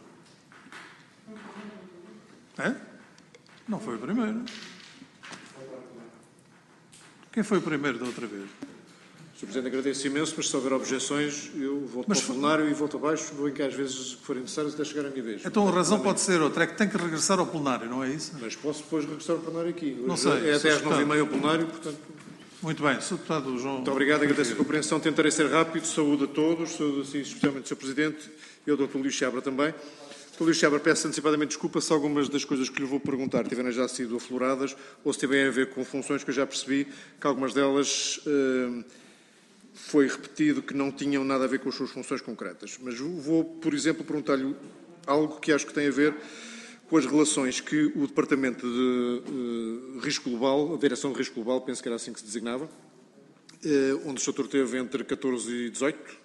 É? Não foi o primeiro. Quem foi o primeiro da outra vez? Sr. Presidente, agradeço imenso, mas se houver objeções, eu volto para o plenário e volto abaixo, vou em que às vezes forem necessárias até chegar à minha vez. Então a razão pode ser outra, é que tem que regressar ao plenário, não é isso? Mas posso depois regressar ao plenário aqui. Hoje não sei. É até às 9h30 o plenário, portanto... Muito bem, Sr. Deputado João... Muito obrigado, agradeço a compreensão, tentarei ser rápido, saúde a todos, saúde assim, especialmente o Sr. Presidente e ao Dr. Luís Seabra também. Dr. Luís Seabra, peço antecipadamente desculpa se algumas das coisas que lhe vou perguntar tiverem já sido afloradas ou se tiverem a ver com funções que eu já percebi que algumas delas... foi repetido que não tinham nada a ver com as suas funções concretas. Mas vou, por exemplo, perguntar-lhe algo que acho que tem a ver com as relações que o Departamento de Risco Global, a Direção de Risco Global, penso que era assim que se designava, onde o Sr. teve entre 14 e 18.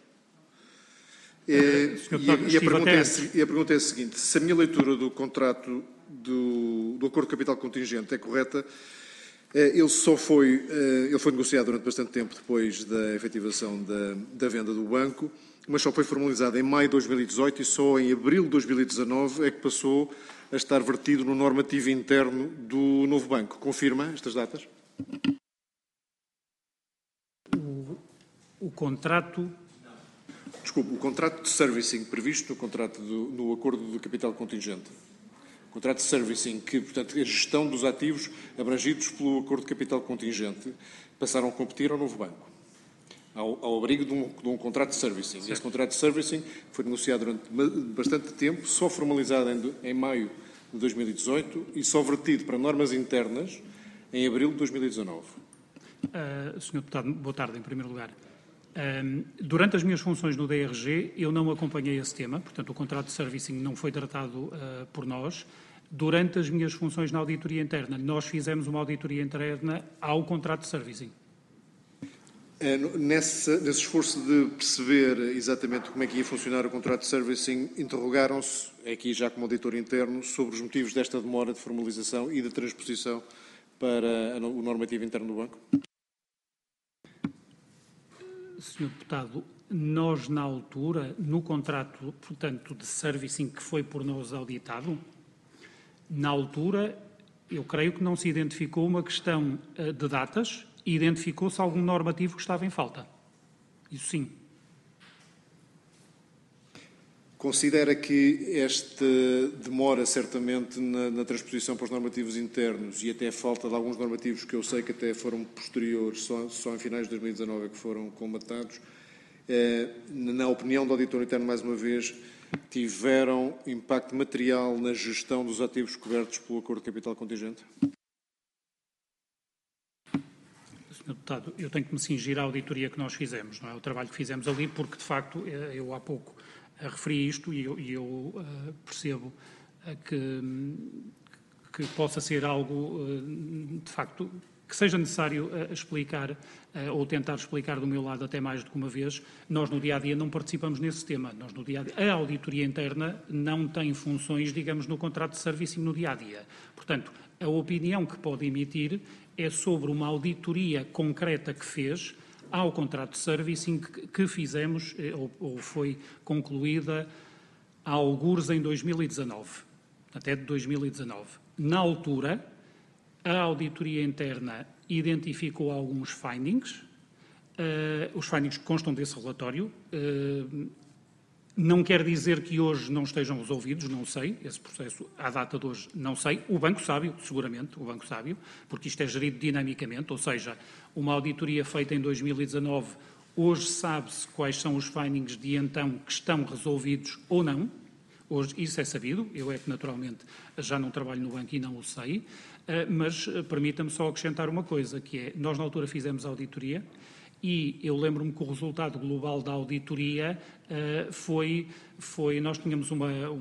E a pergunta é a seguinte: se a minha leitura do contrato do Acordo de Capital Contingente é correta, ele foi negociado durante bastante tempo depois da efetivação da venda do banco, mas só foi formalizado em maio de 2018 e só em abril de 2019 é que passou a estar vertido no normativo interno do novo banco. Confirma estas datas? O contrato... Desculpe, o contrato de servicing previsto no Acordo de Capital Contingente. O contrato de servicing, que, portanto, a gestão dos ativos abrangidos pelo Acordo de Capital Contingente, passaram a competir ao novo banco, ao abrigo de um contrato de servicing. Certo. Esse contrato de servicing foi negociado durante bastante tempo, só formalizado em maio de 2018 e só vertido para normas internas em abril de 2019. Sr. Deputado, boa tarde, em primeiro lugar. Durante as minhas funções no DRG, eu não acompanhei esse tema, portanto, o contrato de servicing não foi tratado por nós. Durante as minhas funções na auditoria interna, nós fizemos uma auditoria interna ao contrato de servicing. Nesse esforço de perceber exatamente como é que ia funcionar o contrato de servicing, interrogaram-se, aqui já como auditor interno, sobre os motivos desta demora de formalização e de transposição para o normativo interno do banco? Sr. Deputado, nós na altura, no contrato, portanto, de servicing que foi por nós auditado, na altura, eu creio que não se identificou uma questão de datas, identificou-se algum normativo que estava em falta. Isso sim. Considera que esta demora, certamente, na transposição para os normativos internos e até a falta de alguns normativos que eu sei que até foram posteriores, só em finais de 2019 é que foram comatados, na opinião do auditor interno, mais uma vez, tiveram impacto material na gestão dos ativos cobertos pelo Acordo de Capital Contingente? Sr. Deputado, eu tenho que me cingir à auditoria que nós fizemos, não é? O trabalho que fizemos ali, porque, de facto, eu há pouco referi isto e eu percebo que possa ser algo, de facto, que seja necessário explicar ou tentar explicar do meu lado até mais do que uma vez. Nós, no dia-a-dia, não participamos nesse tema. Nós, no dia-a-dia, a auditoria interna não tem funções, digamos, no contrato de serviço no dia-a-dia. Portanto, a opinião que pode emitir é sobre uma auditoria concreta que fez ao contrato de servicing que fizemos, ou foi concluída, há algures em 2019, até de 2019. Na altura, a auditoria interna identificou alguns findings, os findings constam desse relatório. Não quer dizer que hoje não estejam resolvidos, não sei, esse processo à data de hoje não sei. O Banco sabe, seguramente, o Banco sabe, porque isto é gerido dinamicamente, ou seja, uma auditoria feita em 2019, hoje sabe-se quais são os findings de então que estão resolvidos ou não. Hoje isso é sabido, eu é que naturalmente já não trabalho no banco e não o sei, mas permita-me só acrescentar uma coisa, que é, nós na altura fizemos a auditoria, e eu lembro-me que o resultado global da auditoria nós tínhamos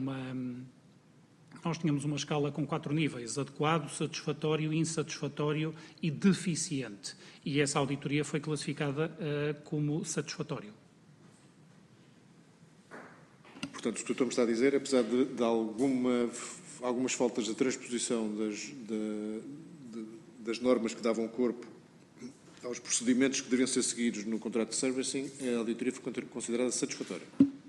uma escala com 4 níveis: adequado, satisfatório, insatisfatório e deficiente. E essa auditoria foi classificada como satisfatório. Portanto, o que o Dr. me está a dizer, apesar de algumas faltas de transposição das normas que davam corpo aos procedimentos que deveriam ser seguidos no contrato de servicing, a auditoria foi considerada satisfatória.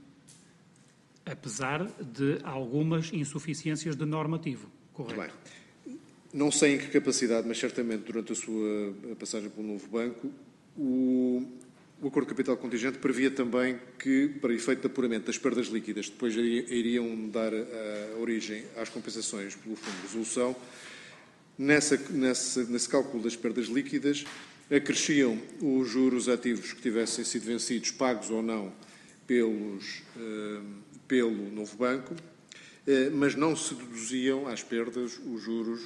Apesar de algumas insuficiências de normativo, correto? Bem, não sei em que capacidade, mas certamente durante a sua passagem pelo novo banco, o Acordo de Capital Contingente previa também que, para efeito de apuramento das perdas líquidas, depois iriam dar origem às compensações pelo Fundo de Resolução, nesse cálculo das perdas líquidas, acresciam os juros ativos que tivessem sido vencidos, pagos ou não, pelo novo banco, mas não se deduziam às perdas os juros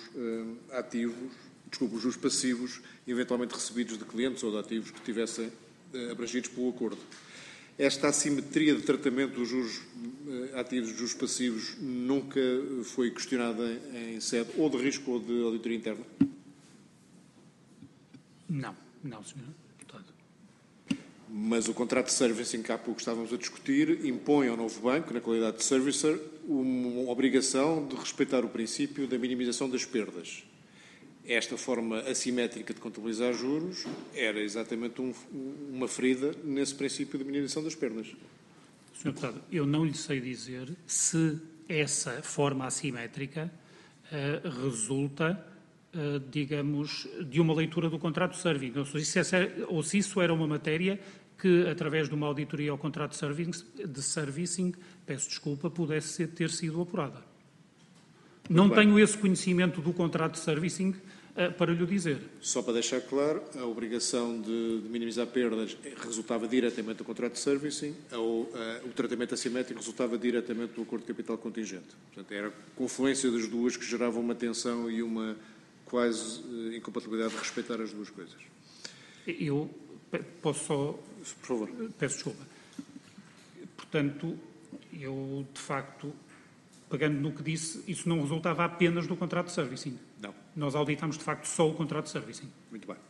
os juros passivos eventualmente recebidos de clientes ou de ativos que tivessem abrangidos pelo acordo. Esta assimetria de tratamento dos juros ativos dos passivos nunca foi questionada em sede ou de risco ou de auditoria interna? Não, Sr. Deputado. Mas o contrato de servicing que há pouco estávamos a discutir impõe ao novo banco, na qualidade de servicer, uma obrigação de respeitar o princípio da minimização das perdas. Esta forma assimétrica de contabilizar juros era exatamente uma ferida nesse princípio de minimização das perdas. Sr. Deputado, eu não lhe sei dizer se essa forma assimétrica resulta, digamos, de uma leitura do contrato de serving, ou se isso era uma matéria que, através de uma auditoria ao contrato de servicing, peço desculpa, pudesse ter sido apurada. Não tenho esse conhecimento do contrato de servicing para lhe dizer. Só para deixar claro, a obrigação de minimizar perdas resultava diretamente do contrato de servicing, o tratamento assimétrico resultava diretamente do acordo de capital contingente. Portanto, era a confluência das duas que gerava uma tensão e uma quase incompatibilidade de respeitar as duas coisas. Eu posso só... Por favor. Peço desculpa. Portanto, eu, de facto, pegando no que disse, isso não resultava apenas do contrato de servicing. Não. Nós auditamos, de facto, só o contrato de servicing. Muito bem.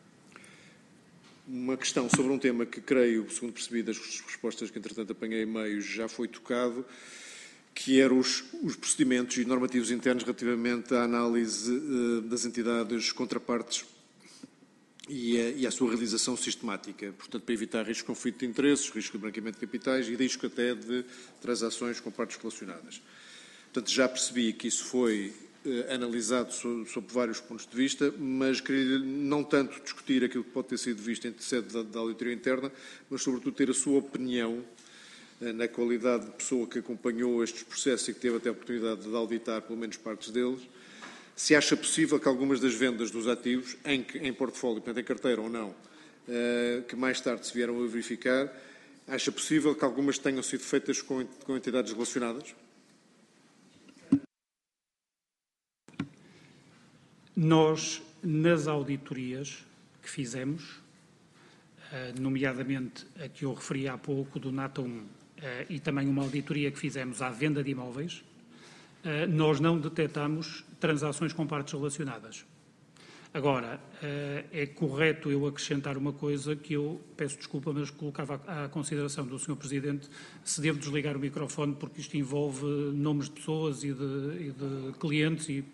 Uma questão sobre um tema que creio, segundo percebi das respostas que, entretanto, apanhei em meio, já foi tocado, que eram os procedimentos e normativos internos relativamente à análise das entidades contrapartes e à sua realização sistemática. Portanto, para evitar risco de conflito de interesses, risco de branqueamento de capitais e risco até de transações com partes relacionadas. Portanto, já percebi que isso foi analisado sob vários pontos de vista, mas queria não tanto discutir aquilo que pode ter sido visto em sede da auditoria interna, mas sobretudo ter a sua opinião na qualidade de pessoa que acompanhou estes processos e que teve até a oportunidade de auditar pelo menos partes deles, se acha possível que algumas das vendas dos ativos, em portfólio, portanto em carteira ou não, que mais tarde se vieram a verificar, acha possível que algumas tenham sido feitas com entidades relacionadas? Nós, nas auditorias que fizemos, nomeadamente a que eu referi há pouco, do NATA 1, e também uma auditoria que fizemos à venda de imóveis, nós não detectamos transações com partes relacionadas. Agora, é correto eu acrescentar uma coisa que eu peço desculpa, mas colocava à consideração do Sr. Presidente, se devo desligar o microfone, porque isto envolve nomes de pessoas e de clientes e...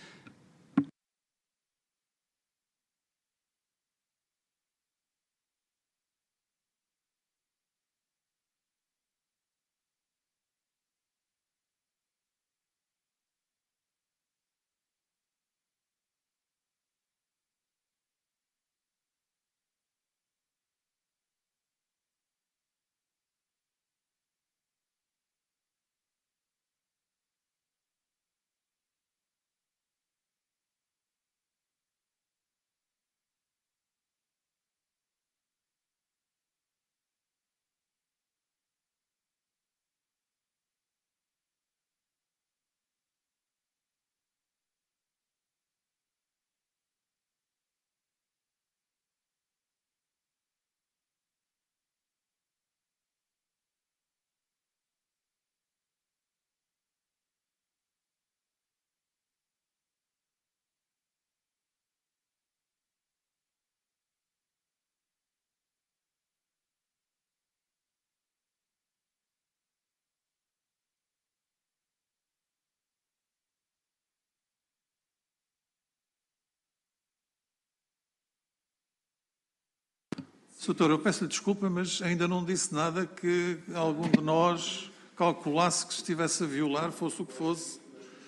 Doutor, eu peço-lhe desculpa, mas ainda não disse nada que algum de nós calculasse que estivesse a violar, fosse o que fosse.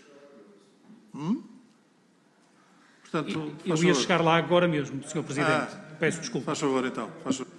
Portanto, Eu ia chegar lá agora mesmo, Sr. Presidente. Peço desculpa. Faz favor, então. Faz favor.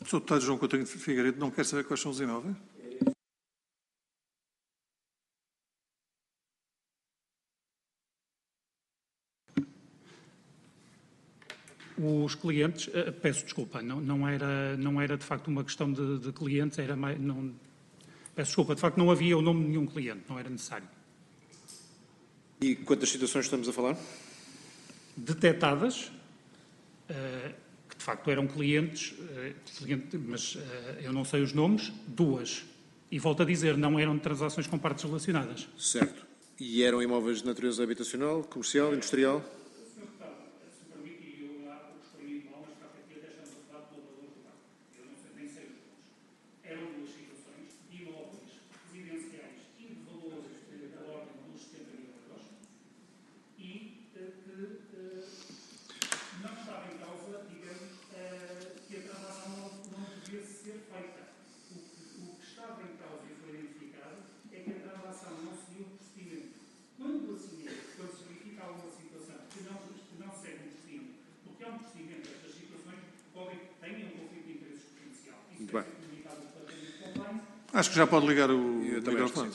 O Sr. Deputado João Coutinho de Figueiredo não quer saber quais são os imóveis? Os clientes, peço desculpa, não era de facto uma questão de clientes, era mais, peço desculpa, de facto não havia o nome de nenhum cliente, não era necessário. E quantas situações estamos a falar? Detectadas, que de facto eram clientes, mas eu não sei os nomes, 2. E volto a dizer, não eram transações com partes relacionadas. Certo. E eram imóveis de natureza habitacional, comercial, industrial? Muito bem. Acho que já pode ligar o microfone.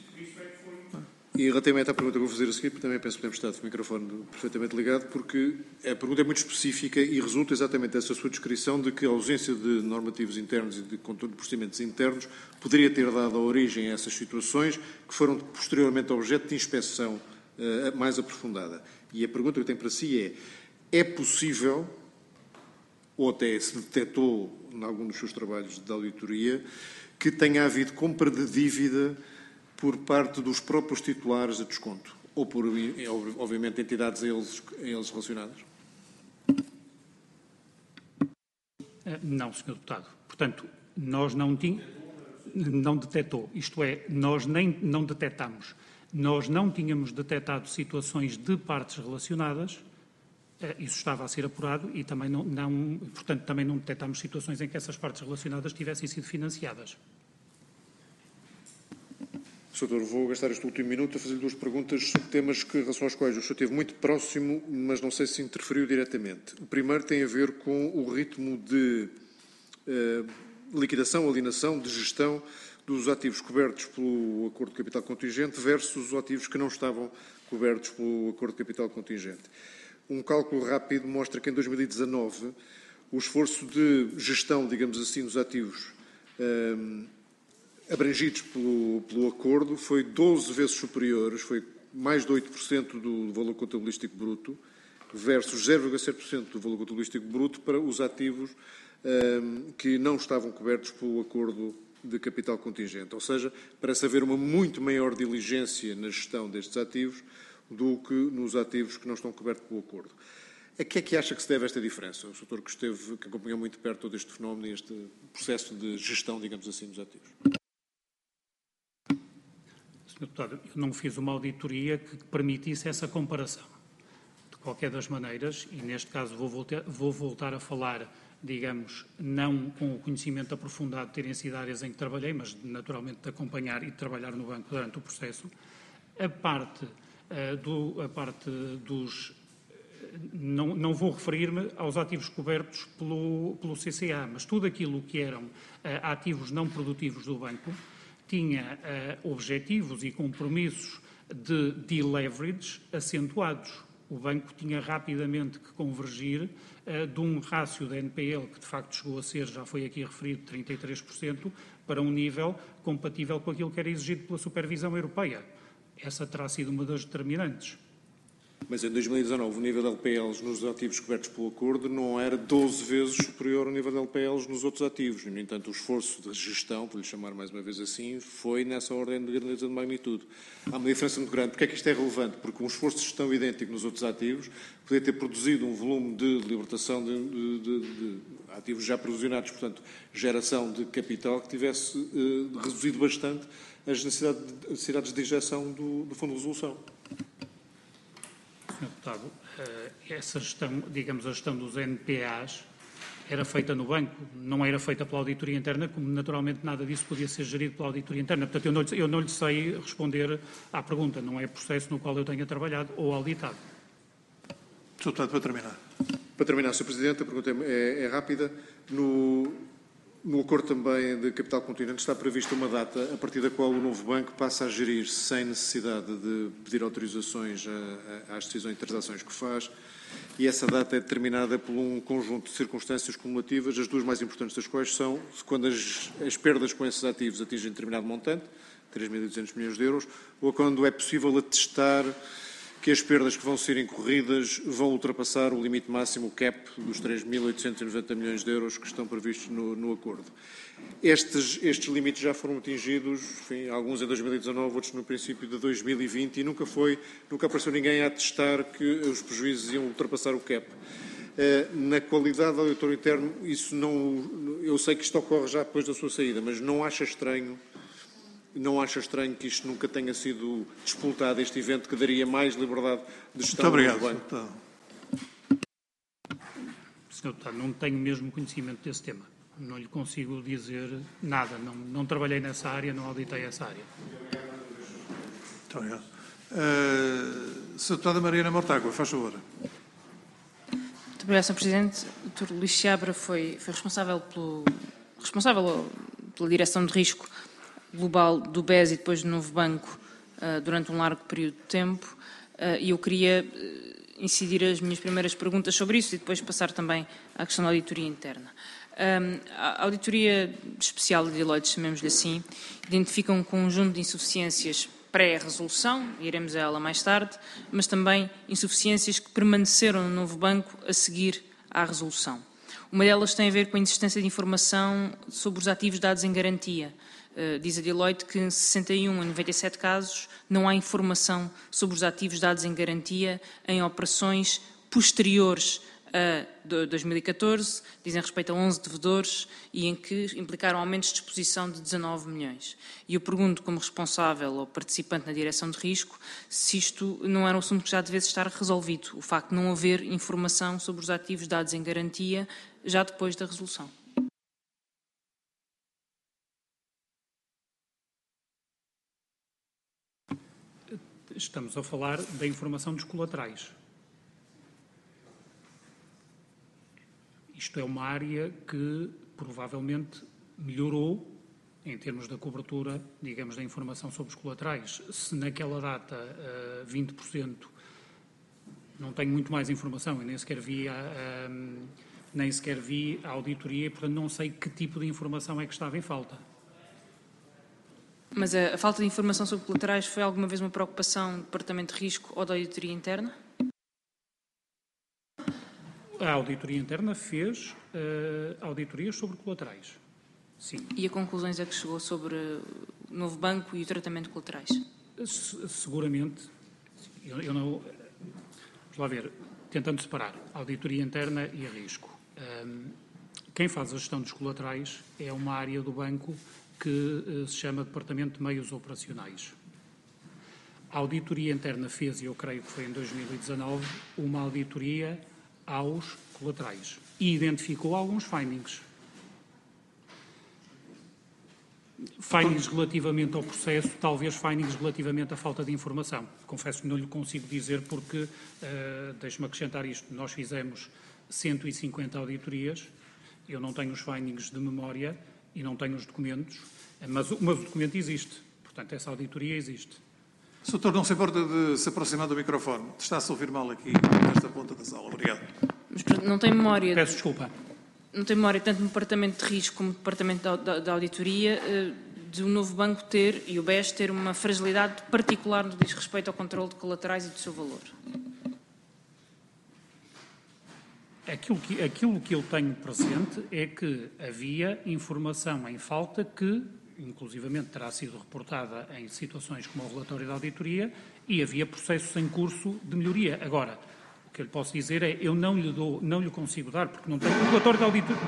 E relativamente à pergunta que vou fazer a seguir, porque também penso que podemos estar com o microfone perfeitamente ligado, porque a pergunta é muito específica e resulta exatamente dessa sua descrição de que a ausência de normativos internos e de controle de procedimentos internos poderia ter dado origem a essas situações que foram posteriormente objeto de inspeção mais aprofundada. E a pergunta que eu tenho para si é possível, ou até se detectou em algum dos seus trabalhos de auditoria, que tenha havido compra de dívida por parte dos próprios titulares de desconto, ou por, obviamente, entidades a eles relacionadas? Não, Sr. Deputado. Portanto, nós não detectou. Isto é, nós não detectamos. Nós não tínhamos detectado situações de partes relacionadas. Isso estava a ser apurado e também portanto, também não detectámos situações em que essas partes relacionadas tivessem sido financiadas. Sr. Doutor, vou gastar este último minuto a fazer-lhe 2 perguntas sobre temas em relação aos quais o senhor esteve muito próximo, mas não sei se interferiu diretamente. O primeiro tem a ver com o ritmo de liquidação, alienação, de gestão dos ativos cobertos pelo acordo de capital contingente versus os ativos que não estavam cobertos pelo acordo de capital contingente. Um cálculo rápido mostra que em 2019 o esforço de gestão, digamos assim, dos ativos abrangidos pelo acordo foi 12 vezes superior, foi mais de 8% do valor contabilístico bruto versus 0,7% do valor contabilístico bruto para os ativos que não estavam cobertos pelo acordo de capital contingente. Ou seja, parece haver uma muito maior diligência na gestão destes ativos do que nos ativos que não estão cobertos pelo acordo. A que é que acha que se deve esta diferença? O doutor que acompanhou muito perto todo este fenómeno e este processo de gestão, digamos assim, dos ativos. Sr. Deputado, eu não fiz uma auditoria que permitisse essa comparação. De qualquer das maneiras, e neste caso vou voltar a falar, digamos, não com o conhecimento aprofundado de terem sido áreas em que trabalhei, mas naturalmente de acompanhar e de trabalhar no banco durante o processo, a parte dos... Não vou referir-me aos ativos cobertos pelo CCA, mas tudo aquilo que eram ativos não produtivos do banco tinha objetivos e compromissos de deleverage acentuados. O banco tinha rapidamente que convergir de um rácio da NPL, que de facto chegou a ser, já foi aqui referido, 33%, para um nível compatível com aquilo que era exigido pela supervisão europeia. Essa terá sido uma das determinantes. Mas em 2019 o nível de LPLs nos ativos cobertos pelo acordo não era 12 vezes superior ao nível de LPLs nos outros ativos. No entanto, o esforço de gestão, por lhe chamar mais uma vez assim, foi nessa ordem de grandeza de magnitude. Há uma diferença muito grande. Porquê é que isto é relevante? Porque um esforço de gestão idêntico nos outros ativos poderia ter produzido um volume de libertação de ativos já provisionados, portanto, geração de capital que tivesse reduzido bastante as necessidades de injeção do Fundo de Resolução. Sr. Deputado, essa gestão, digamos, a gestão dos NPAs era feita no banco, não era feita pela auditoria interna, como naturalmente nada disso podia ser gerido pela auditoria interna. Portanto, eu não lhe sei responder à pergunta, não é processo no qual eu tenha trabalhado ou auditado. Sr. Deputado, para terminar. Para terminar, Sr. Presidente, a pergunta é rápida. No No acordo também de Capital Continente está prevista uma data a partir da qual o novo banco passa a gerir sem necessidade de pedir autorizações às decisões de transações que faz, e essa data é determinada por um conjunto de circunstâncias cumulativas, as duas mais importantes das quais são quando as perdas com esses ativos atingem determinado montante, 3.200 milhões de euros, ou quando é possível atestar que as perdas que vão ser incorridas vão ultrapassar o limite máximo, o cap, dos 3.890 milhões de euros que estão previstos no acordo. Estes limites já foram atingidos, enfim, alguns em 2019, outros no princípio de 2020, e nunca apareceu ninguém a atestar que os prejuízos iam ultrapassar o cap. Na qualidade de auditor interno, isso não, eu sei que isto ocorre já depois da sua saída, mas não acha estranho que isto nunca tenha sido disputado, este evento que daria mais liberdade de gestão ao banco? Muito obrigado. Senhor Deputado, não tenho mesmo conhecimento desse tema. Não lhe consigo dizer nada. Não trabalhei nessa área, não auditei essa área. Muito obrigado. Sra. Deputada Mariana Mortágua, faz favor. Muito obrigada, Sr. Presidente. O Dr. Luís Seabra foi responsável pela direção de risco global do BES e depois do novo banco durante um largo período de tempo, e eu queria incidir as minhas primeiras perguntas sobre isso e depois passar também à questão da auditoria interna. A auditoria especial de Deloitte, chamemos-lhe assim, identifica um conjunto de insuficiências pré-resolução, iremos a ela mais tarde, mas também insuficiências que permaneceram no novo banco a seguir à resolução. Uma delas tem a ver com a inexistência de informação sobre os ativos dados em garantia. Diz a Deloitte que em 61 em 97 casos não há informação sobre os ativos dados em garantia em operações posteriores a 2014, dizem respeito a 11 devedores e em que implicaram aumentos de exposição de 19 milhões. E eu pergunto, como responsável ou participante na direção de risco, se isto não era um assunto que já devesse estar resolvido, o facto de não haver informação sobre os ativos dados em garantia já depois da resolução. Estamos a falar da informação dos colaterais. Isto é uma área que provavelmente melhorou em termos da cobertura, digamos, da informação sobre os colaterais. Se naquela data 20%, não tenho muito mais informação e nem sequer vi a auditoria e, portanto, não sei que tipo de informação é que estava em falta. Mas a falta de informação sobre colaterais foi alguma vez uma preocupação do Departamento de Risco ou da auditoria interna? A auditoria interna fez auditorias sobre colaterais. Sim. E a conclusões a que chegou sobre o novo banco e o tratamento de colaterais? Seguramente, eu não... Vamos lá ver, tentando separar a auditoria interna e a risco. Quem faz a gestão dos colaterais é uma área do banco que se chama Departamento de Meios Operacionais. A auditoria interna fez, e eu creio que foi em 2019, uma auditoria aos colaterais e identificou alguns findings. Findings relativamente ao processo, talvez findings relativamente à falta de informação. Confesso que não lhe consigo dizer porque, deixe-me acrescentar isto, nós fizemos 150 auditorias, eu não tenho os findings de memória e não tenho os documentos, mas o documento existe, portanto essa auditoria existe. Sr. Doutor, não se importa de se aproximar do microfone. Está-se a ouvir mal aqui, nesta ponta da sala. Obrigado. Mas não tem memória. Peço desculpa. Não tem memória tanto no Departamento de Risco como no Departamento da Auditoria de um novo banco ter, e o BES, ter uma fragilidade particular no que diz respeito ao controle de colaterais e do seu valor? Aquilo que eu tenho presente é que havia informação em falta que, inclusivamente, terá sido reportada em situações como o relatório da auditoria e havia processos em curso de melhoria. Agora, o que eu lhe posso dizer é eu não lhe consigo dar, porque não tenho o relatório da auditoria.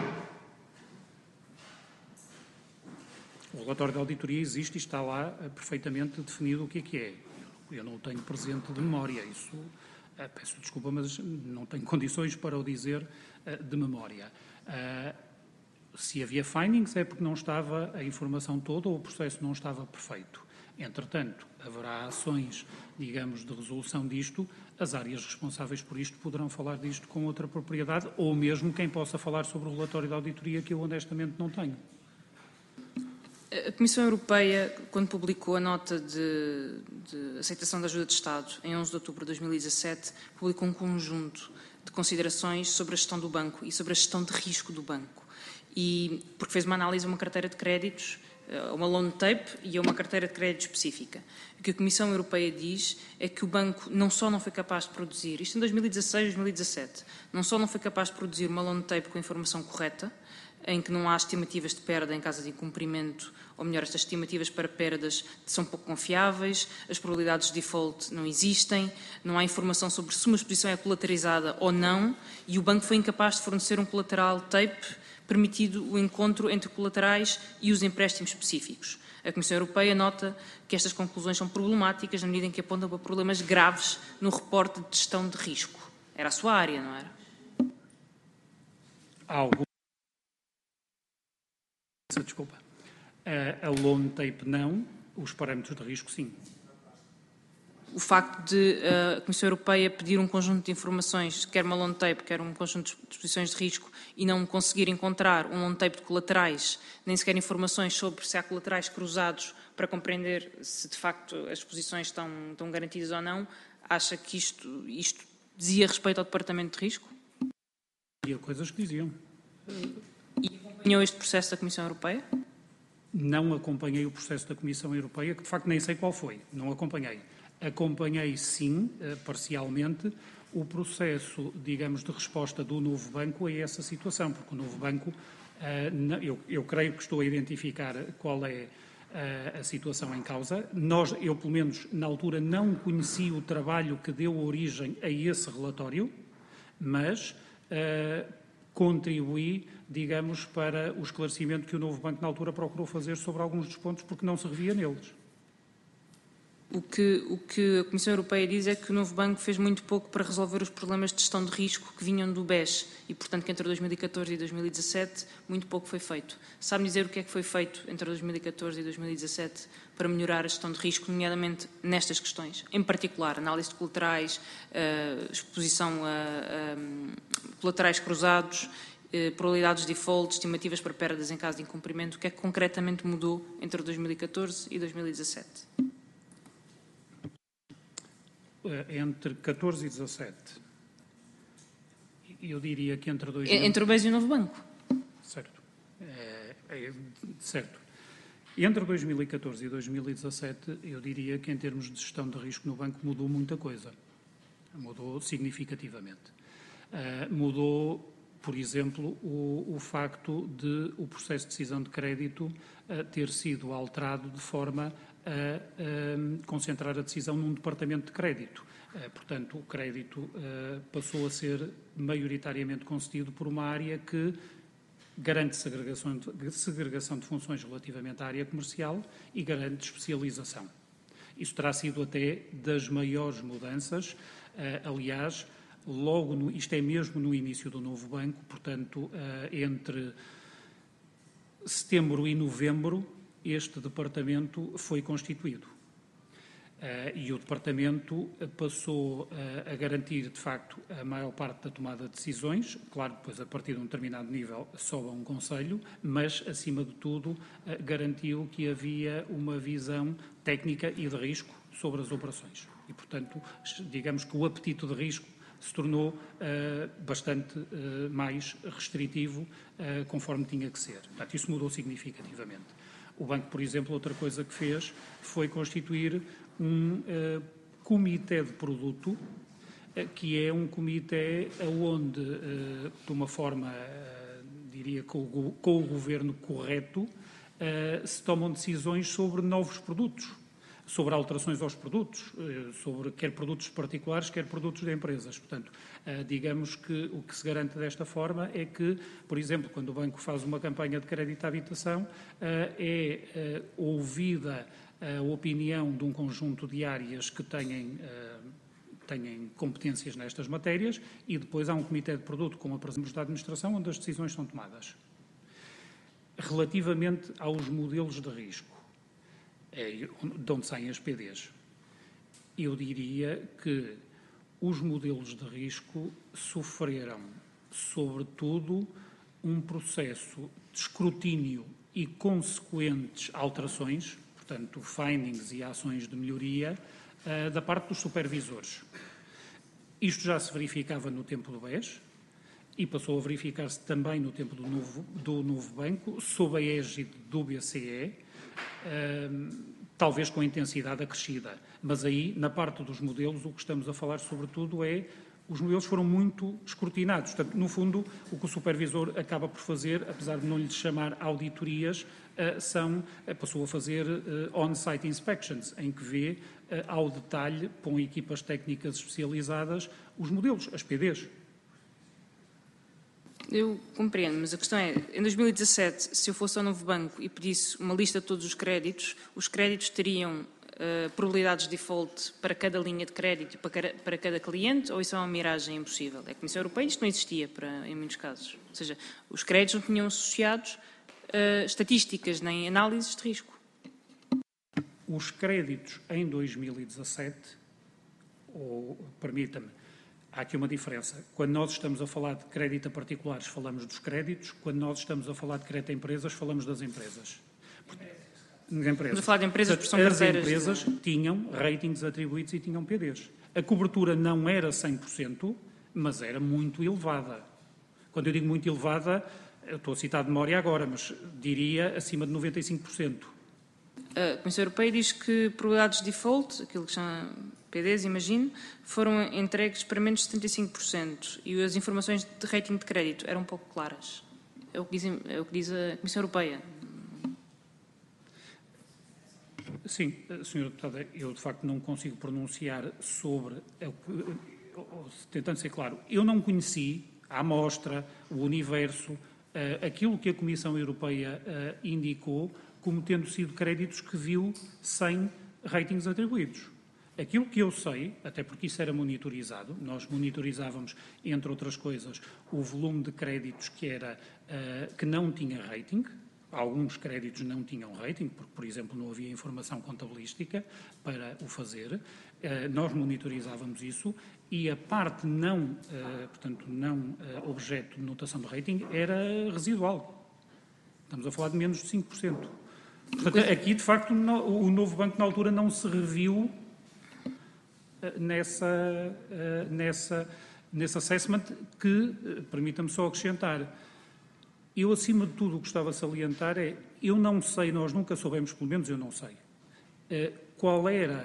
O relatório da auditoria existe e está lá perfeitamente definido o que é. Eu não o tenho presente de memória. Isso, peço desculpa, mas não tenho condições para o dizer de memória. Se havia findings é porque não estava a informação toda ou o processo não estava perfeito. Entretanto, haverá ações, digamos, de resolução disto, as áreas responsáveis por isto poderão falar disto com outra propriedade, ou mesmo quem possa falar sobre o relatório de auditoria, que eu honestamente não tenho. A Comissão Europeia, quando publicou a nota de aceitação da ajuda de Estado, em 11 de outubro de 2017, publicou um conjunto de considerações sobre a gestão do banco e sobre a gestão de risco do banco. E porque fez uma análise a uma carteira de créditos, a uma loan tape e a uma carteira de crédito específica. O que a Comissão Europeia diz é que o banco não só não foi capaz de produzir, isto em 2016, 2017, não só não foi capaz de produzir uma loan tape com a informação correta, em que não há estimativas de perda em caso de incumprimento, ou melhor, estas estimativas para perdas são pouco confiáveis, as probabilidades de default não existem, não há informação sobre se uma exposição é colateralizada ou não, e o banco foi incapaz de fornecer um collateral tape, permitido o encontro entre colaterais e os empréstimos específicos. A Comissão Europeia nota que estas conclusões são problemáticas na medida em que apontam para problemas graves no reporte de gestão de risco. Era a sua área, não era? Desculpa. A loan tape não, os parâmetros de risco sim. O facto de a Comissão Europeia pedir um conjunto de informações, quer uma loan tape, quer um conjunto de exposições de risco, e não conseguir encontrar um loan tape de colaterais, nem sequer informações sobre se há colaterais cruzados para compreender se de facto as exposições estão garantidas ou não, acha que isto dizia respeito ao Departamento de Risco? E há coisas que diziam. E acompanhou este processo da Comissão Europeia? Não acompanhei o processo da Comissão Europeia, que de facto nem sei qual foi, não acompanhei. Acompanhei, sim, parcialmente, o processo, digamos, de resposta do novo banco a essa situação, porque o novo banco, eu creio que estou a identificar qual é a situação em causa. Eu, pelo menos, na altura, não conheci o trabalho que deu origem a esse relatório, mas contribuí, digamos, para o esclarecimento que o novo banco, na altura, procurou fazer sobre alguns dos pontos, porque não se revia neles. O que a Comissão Europeia diz é que o novo banco fez muito pouco para resolver os problemas de gestão de risco que vinham do BES e, portanto, que entre 2014 e 2017 muito pouco foi feito. Sabe dizer o que é que foi feito entre 2014 e 2017 para melhorar a gestão de risco, nomeadamente nestas questões? Em particular, análise de colaterais, exposição a colaterais cruzados, probabilidades de default, estimativas para perdas em caso de incumprimento. O que é que concretamente mudou entre 2014 e 2017? Entre 14 e 17, eu diria que entre Entre o BES e o novo banco? Certo. Certo. Entre 2014 e 2017, eu diria que em termos de gestão de risco no banco mudou muita coisa. Mudou significativamente. Mudou, por exemplo, o facto de o processo de decisão de crédito ter sido alterado de forma a concentrar a decisão num departamento de crédito. Portanto, o crédito passou a ser maioritariamente concedido por uma área que garante segregação de funções relativamente à área comercial e garante especialização. Isso terá sido até das maiores mudanças. Aliás, isto é mesmo no início do novo banco, portanto, entre setembro e novembro, este departamento foi constituído. E o departamento passou a garantir, de facto, a maior parte da tomada de decisões. Claro, depois, a partir de um determinado nível, sobe a um conselho, mas, acima de tudo, garantiu que havia uma visão técnica e de risco sobre as operações. E, portanto, digamos que o apetite de risco se tornou bastante mais restritivo conforme tinha que ser. Portanto, isso mudou significativamente. O banco, por exemplo, outra coisa que fez foi constituir um comitê de produto, que é um comitê onde, de uma forma, diria, com o governo correto, se tomam decisões sobre novos produtos, sobre alterações aos produtos, sobre quer produtos particulares, quer produtos de empresas. Portanto, digamos que o que se garante desta forma é que, por exemplo, quando o banco faz uma campanha de crédito à habitação, é ouvida a opinião de um conjunto de áreas que têm competências nestas matérias e depois há um comitê de produto com a presença da administração onde as decisões são tomadas. Relativamente aos modelos de risco, de onde saem as PDs. Eu diria que os modelos de risco sofreram, sobretudo, um processo de escrutínio e consequentes alterações, portanto, findings e ações de melhoria, da parte dos supervisores. Isto já se verificava no tempo do BES e passou a verificar-se também no tempo do novo banco, sob a égide do BCE, talvez com intensidade acrescida. Mas aí, na parte dos modelos, o que estamos a falar, sobretudo, é os modelos foram muito escrutinados. Portanto, no fundo, o que o supervisor acaba por fazer, apesar de não lhe chamar auditorias, passou a fazer on-site inspections, em que vê ao detalhe, com equipas técnicas especializadas, os modelos, as PDs. Eu compreendo, mas a questão é, em 2017, se eu fosse ao novo banco e pedisse uma lista de todos os créditos teriam probabilidades de default para cada linha de crédito e para cada cliente, ou isso é uma miragem impossível? É a Comissão Europeia, isto não existia em muitos casos. Ou seja, os créditos não tinham associados estatísticas nem análises de risco. Os créditos em 2017, permita-me, há aqui uma diferença. Quando nós estamos a falar de crédito a particulares, falamos dos créditos. Quando nós estamos a falar de crédito a empresas, falamos das empresas. Estamos a falar de empresas porque são carteiras. As empresas tinham ratings atribuídos e tinham PDs. A cobertura não era 100%, mas era muito elevada. Quando eu digo muito elevada, eu estou a citar de memória agora, mas diria acima de 95%. A Comissão Europeia diz que probabilidades de default, aquilo que chama PDs, imagino, foram entregues para menos de 75% e as informações de rating de crédito eram um pouco claras. É o que diz a Comissão Europeia. Sim, Sra. Deputada, eu de facto não consigo pronunciar sobre, tentando ser claro, eu não conheci a amostra, o universo, aquilo que a Comissão Europeia indicou como tendo sido créditos que viu sem ratings atribuídos. Aquilo que eu sei, até porque isso era monitorizado, nós monitorizávamos, entre outras coisas, o volume de créditos que não tinha rating. Alguns créditos não tinham rating, porque, por exemplo, não havia informação contabilística para o fazer. Nós monitorizávamos isso e a parte não objeto de notação de rating era residual. Estamos a falar de menos de 5%. Portanto, aqui, de facto, o novo banco, na altura, não se reviu nesse assessment que, permita-me só acrescentar, eu, acima de tudo, o que gostava de salientar é, eu não sei, nós nunca soubemos, pelo menos eu não sei, qual era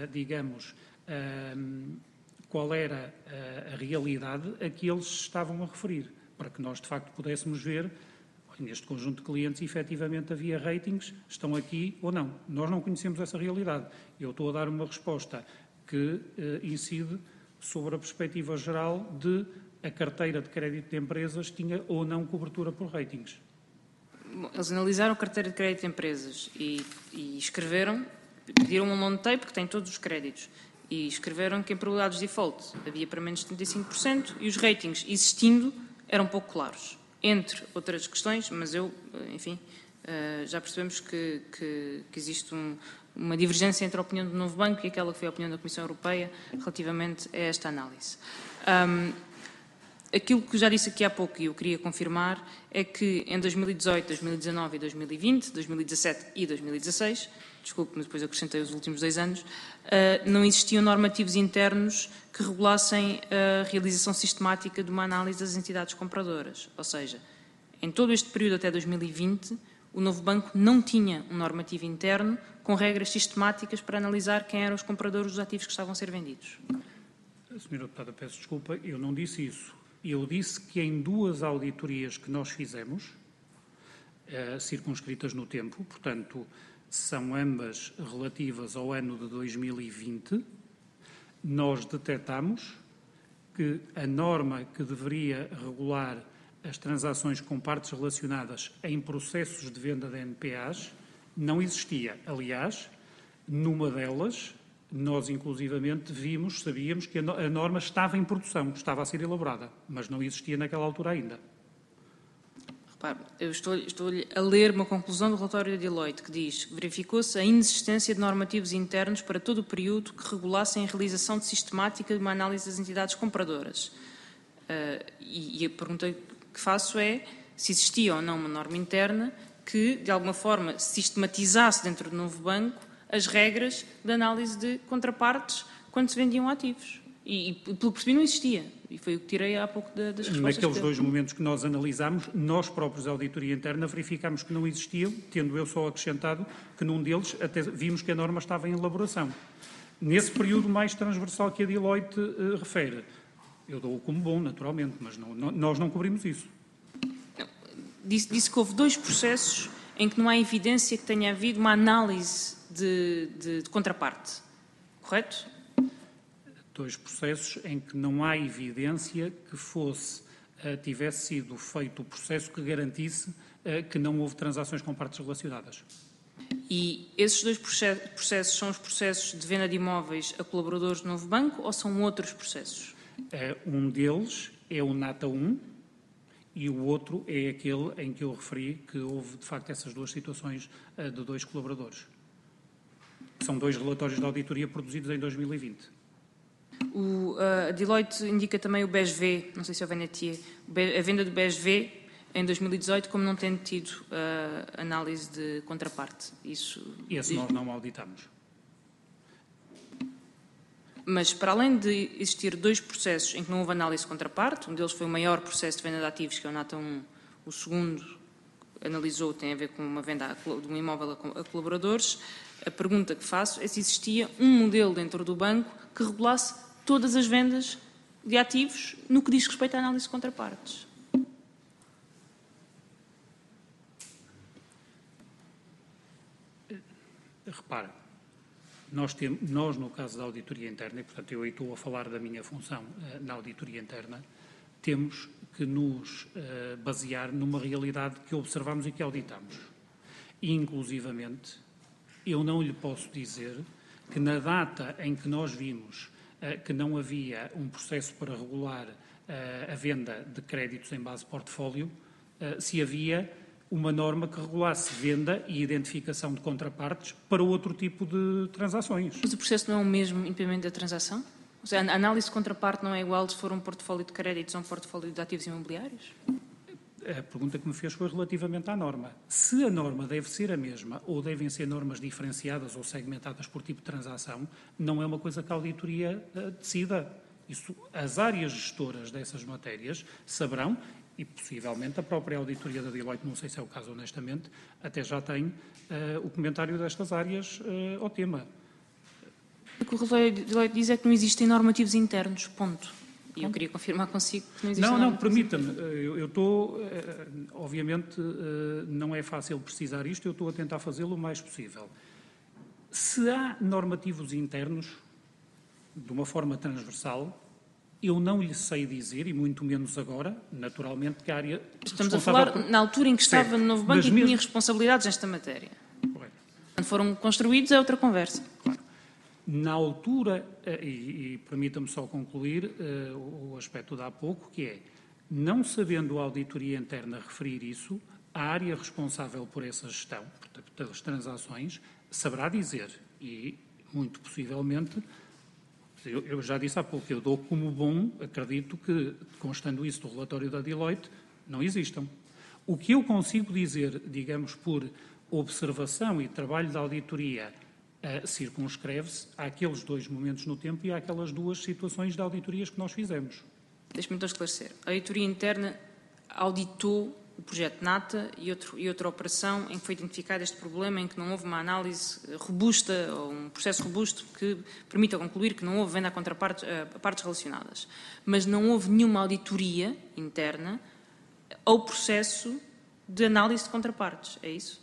a realidade a que eles estavam a referir, para que nós, de facto, pudéssemos ver, neste conjunto de clientes, efetivamente havia ratings, estão aqui ou não. Nós não conhecemos essa realidade. Eu estou a dar uma resposta que incide sobre a perspectiva geral de a carteira de crédito de empresas tinha ou não cobertura por ratings. Eles analisaram a carteira de crédito de empresas e escreveram, pediram um long tape que tem todos os créditos e escreveram que em probabilidades de default havia para menos de 75% e os ratings existindo eram pouco claros, entre outras questões, mas já percebemos que existe uma divergência entre a opinião do novo banco e aquela que foi a opinião da Comissão Europeia relativamente a esta análise. Aquilo que já disse aqui há pouco e eu queria confirmar é que em 2018, 2019 e 2020, 2017 e 2016, desculpe-me, depois acrescentei os últimos 2 anos, não existiam normativos internos que regulassem a realização sistemática de uma análise das entidades compradoras. Ou seja, em todo este período até 2020, o novo banco não tinha um normativo interno com regras sistemáticas para analisar quem eram os compradores dos ativos que estavam a ser vendidos. Senhora Deputada, peço desculpa, eu não disse isso. Eu disse que em 2 auditorias que nós fizemos, circunscritas no tempo, portanto, são ambas relativas ao ano de 2020, nós detectamos que a norma que deveria regular as transações com partes relacionadas em processos de venda de NPAs não existia. Aliás, numa delas, nós inclusivamente sabíamos que a norma estava em produção, estava a ser elaborada, mas não existia naquela altura ainda. Eu estou a ler uma conclusão do relatório da Deloitte que diz que verificou-se a inexistência de normativos internos para todo o período que regulassem a realização de sistemática de uma análise das entidades compradoras. E a pergunta que faço é se existia ou não uma norma interna que, de alguma forma, sistematizasse dentro do novo banco as regras de análise de contrapartes quando se vendiam ativos. E pelo que percebi, não existia. E foi o que tirei há pouco das respostas. Naqueles dois momentos que nós analisámos, nós próprios, a auditoria interna, verificámos que não existiam, tendo eu só acrescentado que num deles até vimos que a norma estava em elaboração. Nesse período mais transversal que a Deloitte refere, eu dou-o como bom, naturalmente, mas nós não cobrimos isso. Disse que houve 2 processos em que não há evidência que tenha havido uma análise de contraparte, correto? 2 processos em que não há evidência que tivesse sido feito o processo que garantisse que não houve transações com partes relacionadas. E esses 2 processos são os processos de venda de imóveis a colaboradores do novo banco ou são outros processos? Um deles é o NATA 1 e o outro é aquele em que eu referi que houve, de facto, essas 2 situações de 2 colaboradores. São 2 relatórios de auditoria produzidos em 2020. A Deloitte indica também o BES-V, não sei se é o Venetier, a venda do BES-V em 2018 como não tendo tido análise de contraparte. Esse nós não auditamos. Mas para além de existir 2 processos em que não houve análise de contraparte, um deles foi o maior processo de venda de ativos, que é o NATA 1, o segundo analisou, tem a ver com uma venda de um imóvel a colaboradores, a pergunta que faço é se existia um modelo dentro do banco que regulasse todas as vendas de ativos no que diz respeito à análise de contrapartes. Repara, nós no caso da auditoria interna, e portanto eu estou a falar da minha função na auditoria interna, temos que nos basear numa realidade que observamos e que auditamos. E, inclusivamente, eu não lhe posso dizer que na data em que nós vimos que não havia um processo para regular a venda de créditos em base portfólio, se havia uma norma que regulasse venda e identificação de contrapartes para outro tipo de transações. Mas o processo não é o mesmo independente da transação? Ou seja, a análise de contraparte não é igual se for um portfólio de créditos ou um portfólio de ativos imobiliários? A pergunta que me fez foi relativamente à norma. Se a norma deve ser a mesma ou devem ser normas diferenciadas ou segmentadas por tipo de transação, não é uma coisa que a auditoria decida. Isso, as áreas gestoras dessas matérias saberão, e possivelmente a própria auditoria da Deloitte, não sei se é o caso honestamente, até já tem o comentário destas áreas ao tema. O que o relatório da Deloitte diz é que não existem normativos internos, ponto. E eu queria confirmar consigo que não existem Não, permita-me. Eu estou, obviamente, não é fácil precisar isto, eu estou a tentar fazê-lo o mais possível. Se há normativos internos, de uma forma transversal, eu não lhe sei dizer, e muito menos agora, naturalmente, que a área... Estamos a falar na altura em que estava no novo banco e tinha responsabilidades nesta matéria. Correto. Quando foram construídos é outra conversa. Claro. Na altura, e permita-me só concluir o aspecto de há pouco, que é, não sabendo a auditoria interna referir isso, a área responsável por essa gestão, portanto, das transações, saberá dizer, e muito possivelmente, eu já disse há pouco, eu dou como bom, acredito que, constando isso do relatório da Deloitte, não existam. O que eu consigo dizer, digamos, por observação e trabalho da auditoria, circunscreve-se àqueles 2 momentos no tempo e àquelas 2 situações de auditorias que nós fizemos. Deixe-me então esclarecer. A auditoria interna auditou o projeto NATA e outra operação em que foi identificado este problema, em que não houve uma análise robusta ou um processo robusto que permita concluir que não houve venda a contrapartes, a partes relacionadas. Mas não houve nenhuma auditoria interna ao processo de análise de contrapartes. É isso?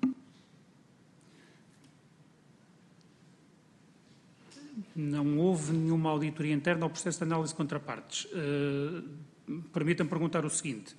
Não houve nenhuma auditoria interna ao processo de análise de contrapartes. Permita-me perguntar o seguinte.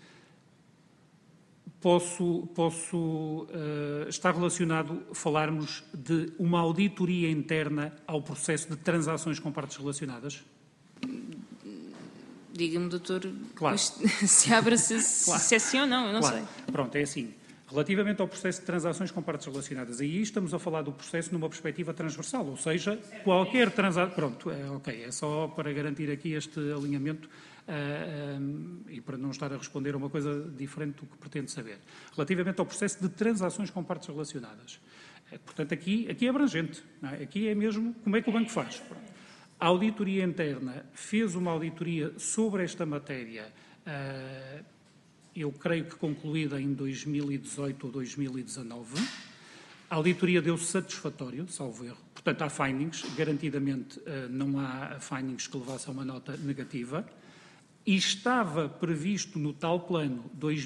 Está relacionado falarmos de uma auditoria interna ao processo de transações com partes relacionadas? Diga-me, doutor, Claro. se abre se é sim ou não, eu não sei. Pronto, é assim. Relativamente ao processo de transações com partes relacionadas, aí estamos a falar do processo numa perspectiva transversal, ou seja, qualquer transação... Pronto, ok, é só para garantir aqui este alinhamento e para não estar a responder a uma coisa diferente do que pretende saber. Relativamente ao processo de transações com partes relacionadas. Portanto, aqui é abrangente. Não é? Aqui é mesmo como é que o banco faz. Pronto. A auditoria interna fez uma auditoria sobre esta matéria, eu creio que concluída em 2018 ou 2019. A auditoria deu satisfatório, salvo erro. Portanto, há findings, garantidamente não há findings que levassem a uma nota negativa. E estava previsto no tal plano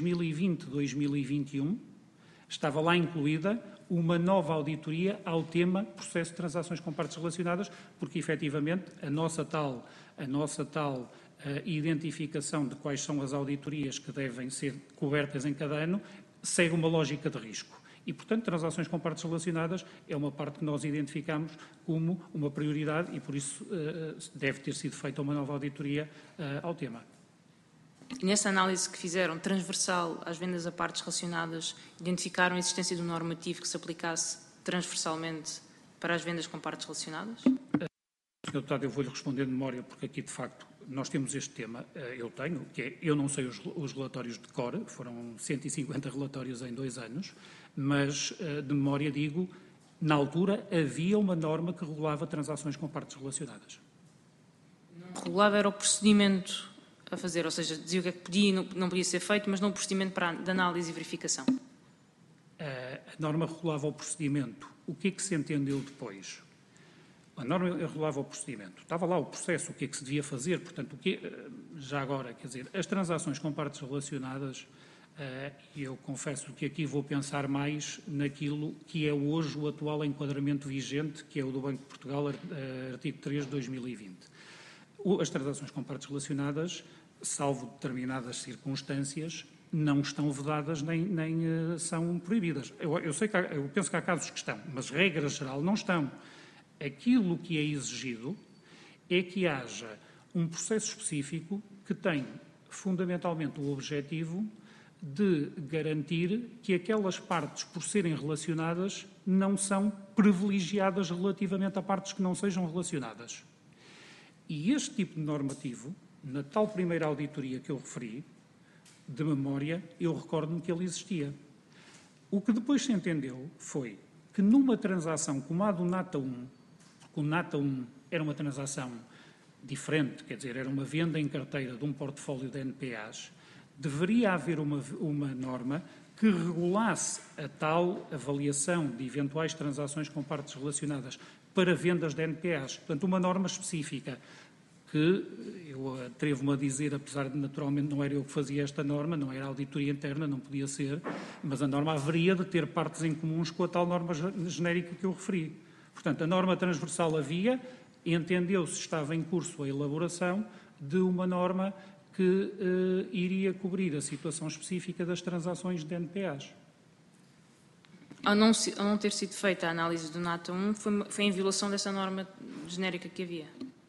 2020-2021, estava lá incluída uma nova auditoria ao tema processo de transações com partes relacionadas, porque efetivamente a nossa tal identificação de quais são as auditorias que devem ser cobertas em cada ano segue uma lógica de risco. E, portanto, transações com partes relacionadas é uma parte que nós identificamos como uma prioridade e, por isso, deve ter sido feita uma nova auditoria ao tema. E nessa análise que fizeram, transversal às vendas a partes relacionadas, identificaram a existência de um normativo que se aplicasse transversalmente para as vendas com partes relacionadas? Sr. Deputado, eu vou-lhe responder de memória, porque aqui, de facto, nós temos este tema, eu tenho, que é, eu não sei os relatórios de cor, foram 150 relatórios em 2 anos, mas, de memória, digo, na altura havia uma norma que regulava transações com partes relacionadas. Regulava era o procedimento a fazer, ou seja, dizia o que é que podia e não podia ser feito, mas não o procedimento de análise e verificação. A norma regulava o procedimento. O que é que se entendeu depois? A norma regulava o procedimento. Estava lá o processo, o que é que se devia fazer. Portanto, já agora, quer dizer, as transações com partes relacionadas, e eu confesso que aqui vou pensar mais naquilo que é hoje o atual enquadramento vigente, que é o do Banco de Portugal, artigo 3 de 2020. As transações com partes relacionadas, salvo determinadas circunstâncias, não estão vedadas nem são proibidas. Eu penso que há casos que estão, mas regra geral não estão. Aquilo que é exigido é que haja um processo específico que tem fundamentalmente o objetivo de garantir que aquelas partes, por serem relacionadas, não são privilegiadas relativamente a partes que não sejam relacionadas. E este tipo de normativo, na tal primeira auditoria que eu referi, de memória, eu recordo-me que ele existia. O que depois se entendeu foi que numa transação como a do NATA 1, porque o NATA 1 era uma transação diferente, quer dizer, era uma venda em carteira de um portfólio de NPAs, deveria haver uma norma que regulasse a tal avaliação de eventuais transações com partes relacionadas para vendas de NPAs. Portanto, uma norma específica que eu atrevo-me a dizer, apesar de naturalmente não era eu que fazia esta norma, não era a auditoria interna, não podia ser, mas a norma haveria de ter partes em comuns com a tal norma genérica que eu referi. Portanto, a norma transversal havia, entendeu-se estava em curso a elaboração de uma norma que iria cobrir a situação específica das transações de NPAs. Ao não ter sido feita a análise do NATA 1, foi em violação dessa norma genérica que havia?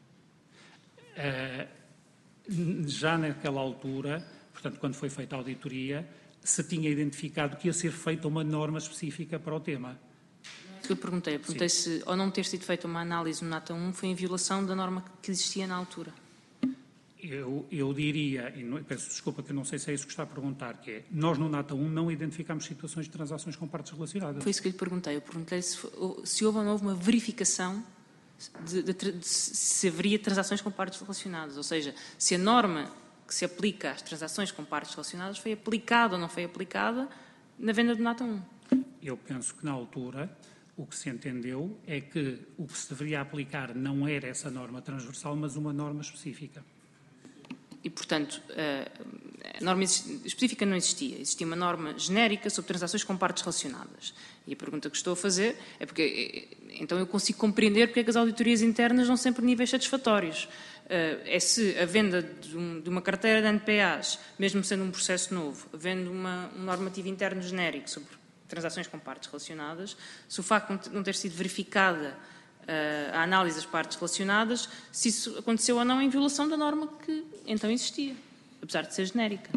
Já naquela altura, portanto, quando foi feita a auditoria, se tinha identificado que ia ser feita uma norma específica para o tema. Eu perguntei se, ao não ter sido feita uma análise no NATA 1, foi em violação da norma que existia na altura. Eu diria, e peço desculpa que eu não sei se é isso que está a perguntar, que é, nós no NATA 1 não identificamos situações de transações com partes relacionadas. Foi isso que eu lhe perguntei. Eu perguntei se houve ou não houve uma verificação de se haveria transações com partes relacionadas. Ou seja, se a norma que se aplica às transações com partes relacionadas foi aplicada ou não foi aplicada na venda do NATA 1. Eu penso que na altura o que se entendeu é que o que se deveria aplicar não era essa norma transversal, mas uma norma específica. E, portanto, a norma específica não existia. Existia uma norma genérica sobre transações com partes relacionadas. E a pergunta que estou a fazer é porque, então, eu consigo compreender porque é que as auditorias internas dão sempre níveis satisfatórios. É se a venda de uma carteira de NPAs, mesmo sendo um processo novo, havendo um normativo interno genérico sobre transações com partes relacionadas, se o facto de não ter sido verificada a análise das partes relacionadas, se isso aconteceu ou não em violação da norma que então existia, apesar de ser genérica.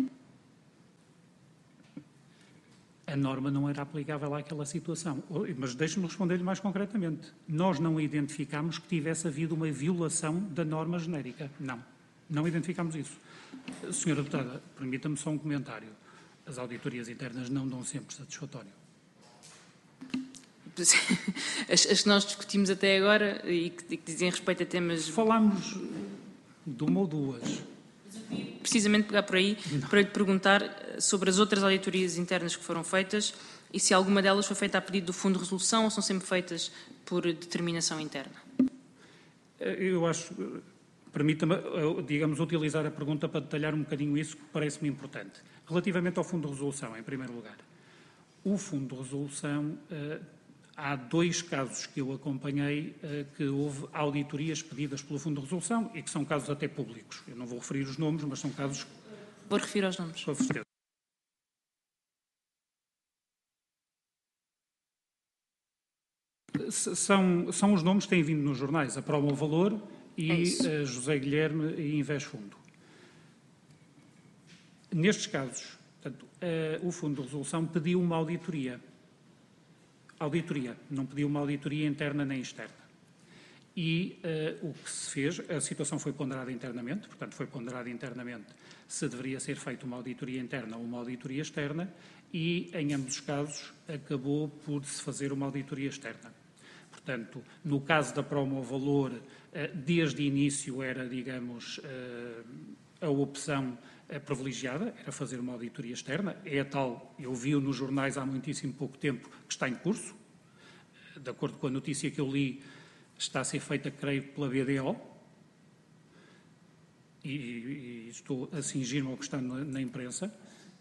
A norma não era aplicável àquela situação. Mas deixe-me responder-lhe mais concretamente. Nós não identificámos que tivesse havido uma violação da norma genérica. Não. Não identificámos isso. Senhora Deputada, permita-me só um comentário. As auditorias internas não dão sempre satisfatório. As que nós discutimos até agora e que dizem respeito a temas... Falámos de uma ou duas. Precisamente pegar por aí para lhe perguntar sobre as outras auditorias internas que foram feitas e se alguma delas foi feita a pedido do Fundo de Resolução ou são sempre feitas por determinação interna. Eu acho, permita-me, digamos, utilizar a pergunta para detalhar um bocadinho isso, que parece-me importante. Relativamente ao Fundo de Resolução, em primeiro lugar. O Fundo de Resolução, há 2 casos que eu acompanhei que houve auditorias pedidas pelo Fundo de Resolução e que são casos até públicos. Eu não vou referir os nomes, mas são casos... Vou referir aos nomes. Com certeza. São os nomes que têm vindo nos jornais, a Prova ao Valor e José Guilherme e Invesfundo. Nestes casos, portanto, o Fundo de Resolução pediu uma auditoria. Não pediu uma auditoria interna nem externa. E o que se fez, a situação foi ponderada internamente, portanto foi ponderada internamente se deveria ser feita uma auditoria interna ou uma auditoria externa e, em ambos os casos, acabou por se fazer uma auditoria externa. Portanto, no caso da Promo ao Valor, desde o início era, digamos, a opção privilegiada, era fazer uma auditoria externa. É a tal, eu vi-o nos jornais há muitíssimo pouco tempo, que está em curso. De acordo com a notícia que eu li, está a ser feita, creio, pela BDO. E estou a cingir-me ao que está na imprensa.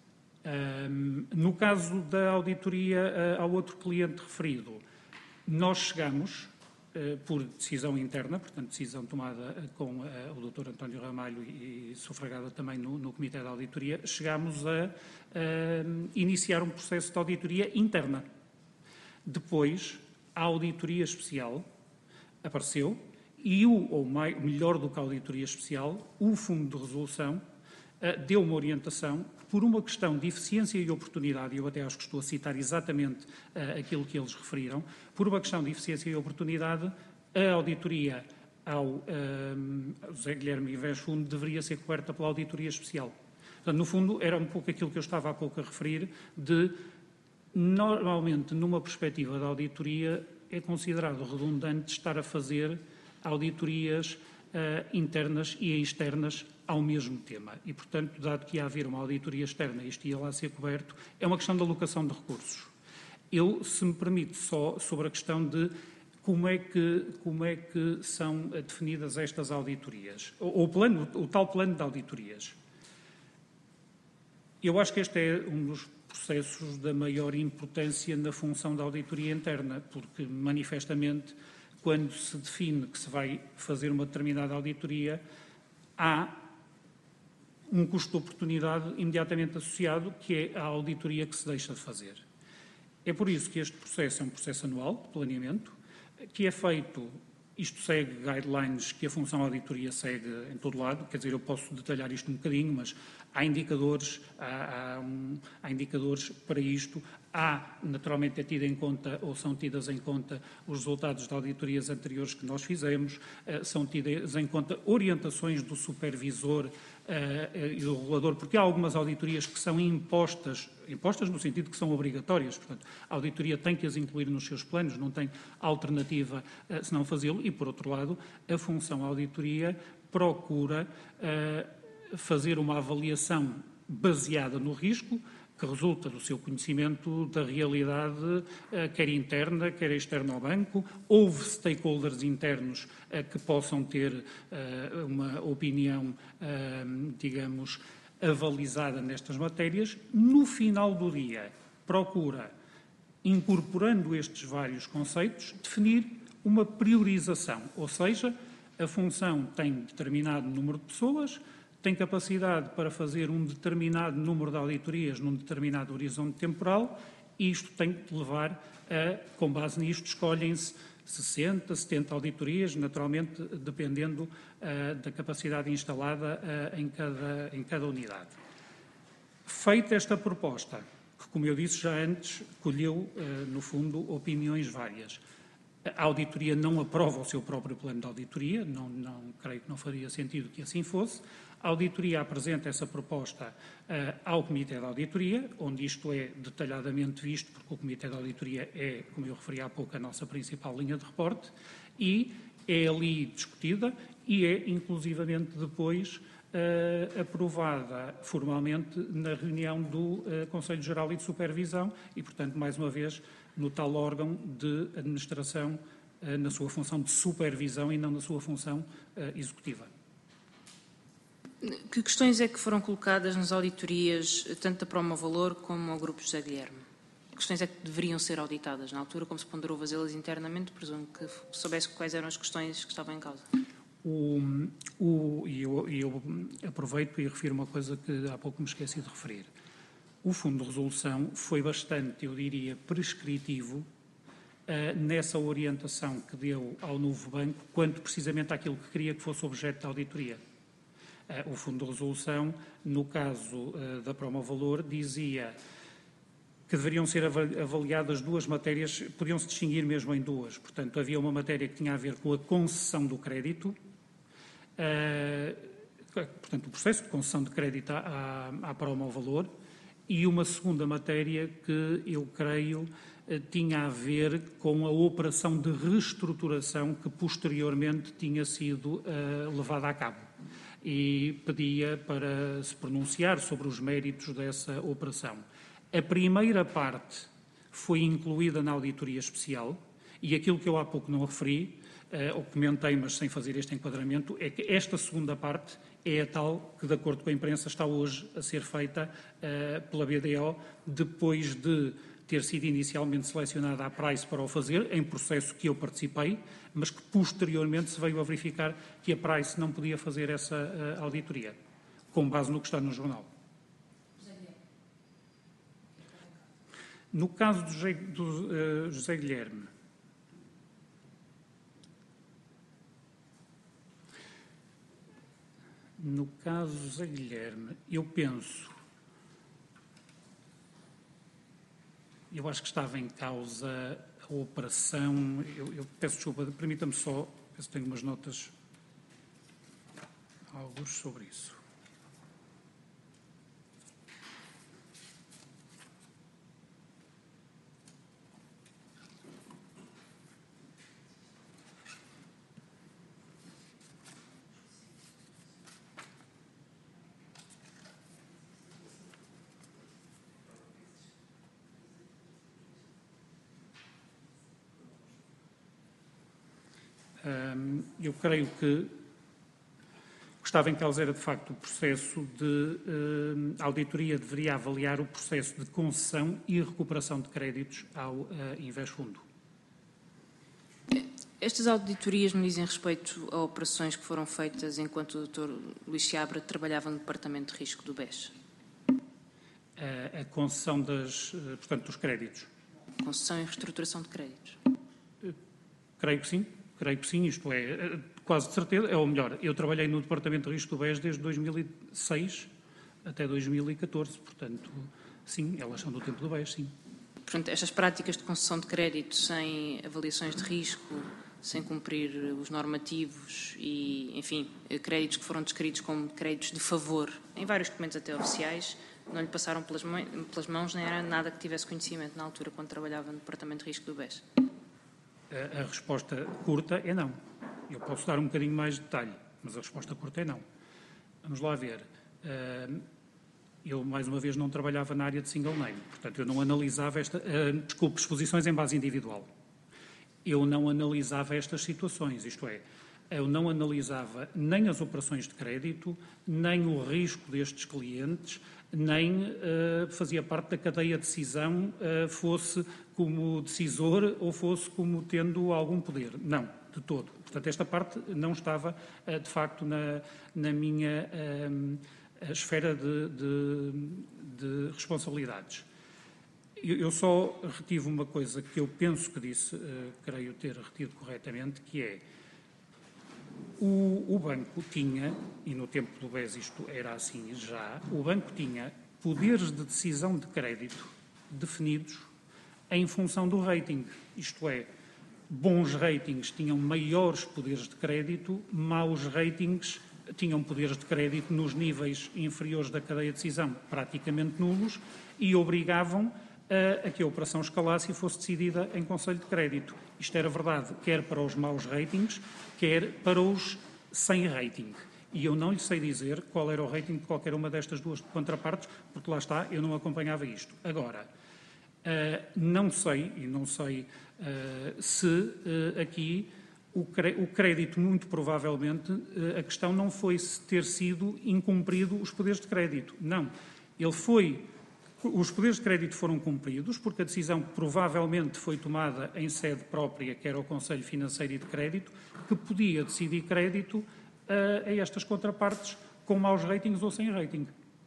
No caso da auditoria ao outro cliente referido, nós chegamos, por decisão interna, portanto, decisão tomada com o Dr. António Ramalho e sufragada também no Comitê da Auditoria, chegámos a iniciar um processo de auditoria interna. Depois, a auditoria especial apareceu e, melhor do que a auditoria especial, o Fundo de Resolução deu uma orientação por uma questão de eficiência e oportunidade, e eu até acho que estou a citar exatamente aquilo que eles referiram, por uma questão de eficiência e oportunidade, a auditoria ao José Guilherme Invesfundo deveria ser coberta pela auditoria especial. Portanto, no fundo, era um pouco aquilo que eu estava há pouco a referir, de, normalmente, numa perspectiva da auditoria, é considerado redundante estar a fazer auditorias internas e externas ao mesmo tema. E, portanto, dado que ia haver uma auditoria externa e isto ia lá ser coberto, é uma questão de alocação de recursos. Eu, se me permite, só sobre a questão de como é que são definidas estas auditorias, o tal plano de auditorias. Eu acho que este é um dos processos da maior importância na função da auditoria interna, porque, manifestamente, quando se define que se vai fazer uma determinada auditoria, há um custo de oportunidade imediatamente associado, que é a auditoria que se deixa de fazer. É por isso que este processo é um processo anual de planeamento, que é feito, isto segue guidelines que a função auditoria segue em todo lado, quer dizer, eu posso detalhar isto um bocadinho, mas há indicadores, há indicadores para isto. Há, naturalmente, é tido em conta, ou são tidas em conta, os resultados de auditorias anteriores que nós fizemos, são tidas em conta orientações do supervisor e do regulador, porque há algumas auditorias que são impostas no sentido que são obrigatórias, portanto, a auditoria tem que as incluir nos seus planos, não tem alternativa senão fazê-lo, e, por outro lado, a função auditoria procura fazer uma avaliação baseada no risco, que resulta do seu conhecimento da realidade, quer interna, quer externa ao banco. Houve stakeholders internos que possam ter uma opinião, digamos, avalizada nestas matérias. No final do dia, procura, incorporando estes vários conceitos, definir uma priorização, ou seja, a função tem determinado número de pessoas, tem capacidade para fazer um determinado número de auditorias num determinado horizonte temporal e isto tem que levar a, com base nisto, escolhem-se 60, 70 auditorias, naturalmente dependendo da capacidade instalada em cada unidade. Feita esta proposta, que, como eu disse já antes, colheu, no fundo, opiniões várias. A auditoria não aprova o seu próprio plano de auditoria, não creio que não faria sentido que assim fosse. A auditoria apresenta essa proposta ao Comitê de Auditoria, onde isto é detalhadamente visto, porque o Comitê de Auditoria é, como eu referi há pouco, a nossa principal linha de reporte, e é ali discutida e é, inclusivamente, depois aprovada formalmente na reunião do Conselho Geral e de Supervisão e, portanto, mais uma vez, no tal órgão de administração, na sua função de supervisão e não na sua função executiva. Que questões é que foram colocadas nas auditorias, tanto da Promovalor como ao Grupo José Guilherme? Que questões é que deveriam ser auditadas? Na altura, como se ponderou fazê-las internamente, presumo que soubesse quais eram as questões que estavam em causa. Eu aproveito e refiro uma coisa que há pouco me esqueci de referir. O Fundo de Resolução foi bastante, eu diria, prescritivo nessa orientação que deu ao novo banco, quanto precisamente àquilo que queria que fosse objeto da auditoria. O Fundo de Resolução, no caso da Promovalor, dizia que deveriam ser avaliadas duas matérias, podiam-se distinguir mesmo em duas. Portanto, havia uma matéria que tinha a ver com a concessão do crédito, portanto, o processo de concessão de crédito à Promovalor, e uma segunda matéria que eu creio tinha a ver com a operação de reestruturação que posteriormente tinha sido levada a cabo. E pedia para se pronunciar sobre os méritos dessa operação. A primeira parte foi incluída na auditoria especial e aquilo que eu há pouco não referi, ou comentei, mas sem fazer este enquadramento, é que esta segunda parte é a tal que, de acordo com a imprensa, está hoje a ser feita pela BDO, depois de ter sido inicialmente selecionada a Price para o fazer, em processo que eu participei, mas que posteriormente se veio a verificar que a Price não podia fazer essa auditoria, com base no que está no jornal. No caso do José Guilherme, eu penso, eu acho que estava em causa a operação, eu peço desculpa, permita-me só, penso que tenho umas notas, alguns sobre isso. Eu creio que o que estava em causa era, de facto, o processo de a auditoria deveria avaliar o processo de concessão e recuperação de créditos ao Invesfundo. Estas auditorias me dizem respeito a operações que foram feitas enquanto o Dr. Luís Seabra trabalhava no Departamento de Risco do BES? A concessão portanto, dos créditos. Concessão e reestruturação de créditos? Creio que sim, isto é, quase de certeza, ou melhor, eu trabalhei no Departamento de Risco do BES desde 2006 até 2014, portanto, sim, elas são do tempo do BES, sim. Portanto, estas práticas de concessão de crédito sem avaliações de risco, sem cumprir os normativos e, enfim, créditos que foram descritos como créditos de favor, em vários documentos até oficiais, não lhe passaram pelas mãos, nem era nada que tivesse conhecimento na altura, quando trabalhava no Departamento de Risco do BES? A resposta curta é não. Eu posso dar um bocadinho mais de detalhe, mas a resposta curta é não. Vamos lá ver. Eu, mais uma vez, não trabalhava na área de single name, portanto, eu não analisava exposições em base individual. Eu não analisava estas situações, isto é, eu não analisava nem as operações de crédito, nem o risco destes clientes, nem fazia parte da cadeia de decisão, fosse como decisor ou fosse como tendo algum poder. Não, de todo. Portanto, esta parte não estava, de facto, na minha esfera de responsabilidades. Eu só retive uma coisa que eu penso que disse, creio ter retido corretamente, que é o banco tinha, e no tempo do BES isto era assim já, o banco tinha poderes de decisão de crédito definidos em função do rating. Isto é, bons ratings tinham maiores poderes de crédito, maus ratings tinham poderes de crédito nos níveis inferiores da cadeia de decisão, praticamente nulos, e obrigavam a que a operação escalasse e fosse decidida em Conselho de Crédito. Isto era verdade, quer para os maus ratings, quer para os sem rating. E eu não lhe sei dizer qual era o rating de qualquer uma destas duas contrapartes, porque lá está, eu não acompanhava isto. Agora, não sei se aqui o crédito, muito provavelmente, a questão não foi ter sido incumprido os poderes de crédito. Não. Os poderes de crédito foram cumpridos, porque a decisão provavelmente foi tomada em sede própria, que era o Conselho Financeiro e de Crédito, que podia decidir crédito a estas contrapartes com maus ratings ou sem rating.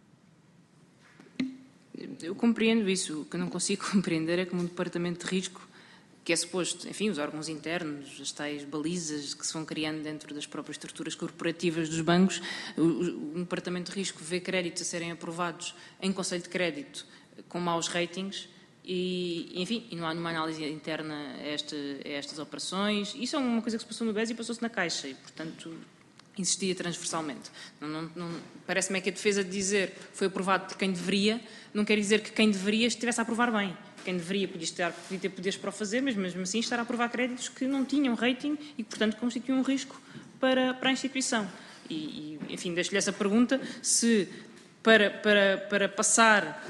Eu compreendo isso. O que eu não consigo compreender é como um departamento de risco, que é suposto, enfim, os órgãos internos, as tais balizas que se vão criando dentro das próprias estruturas corporativas dos bancos, um departamento de risco vê créditos a serem aprovados em Conselho de Crédito com maus ratings e, enfim, e não há nenhuma análise interna a estas operações. Isso é uma coisa que se passou no BES e passou-se na Caixa e, portanto, existia transversalmente. Parece-me que a defesa de dizer foi aprovado por quem deveria, não quer dizer que quem deveria estivesse a aprovar bem. Quem deveria podia ter poderes para o fazer, mas mesmo assim estar a aprovar créditos que não tinham rating e que, portanto, constituíam um risco para a instituição. Enfim, deixo-lhe essa pergunta, se para passar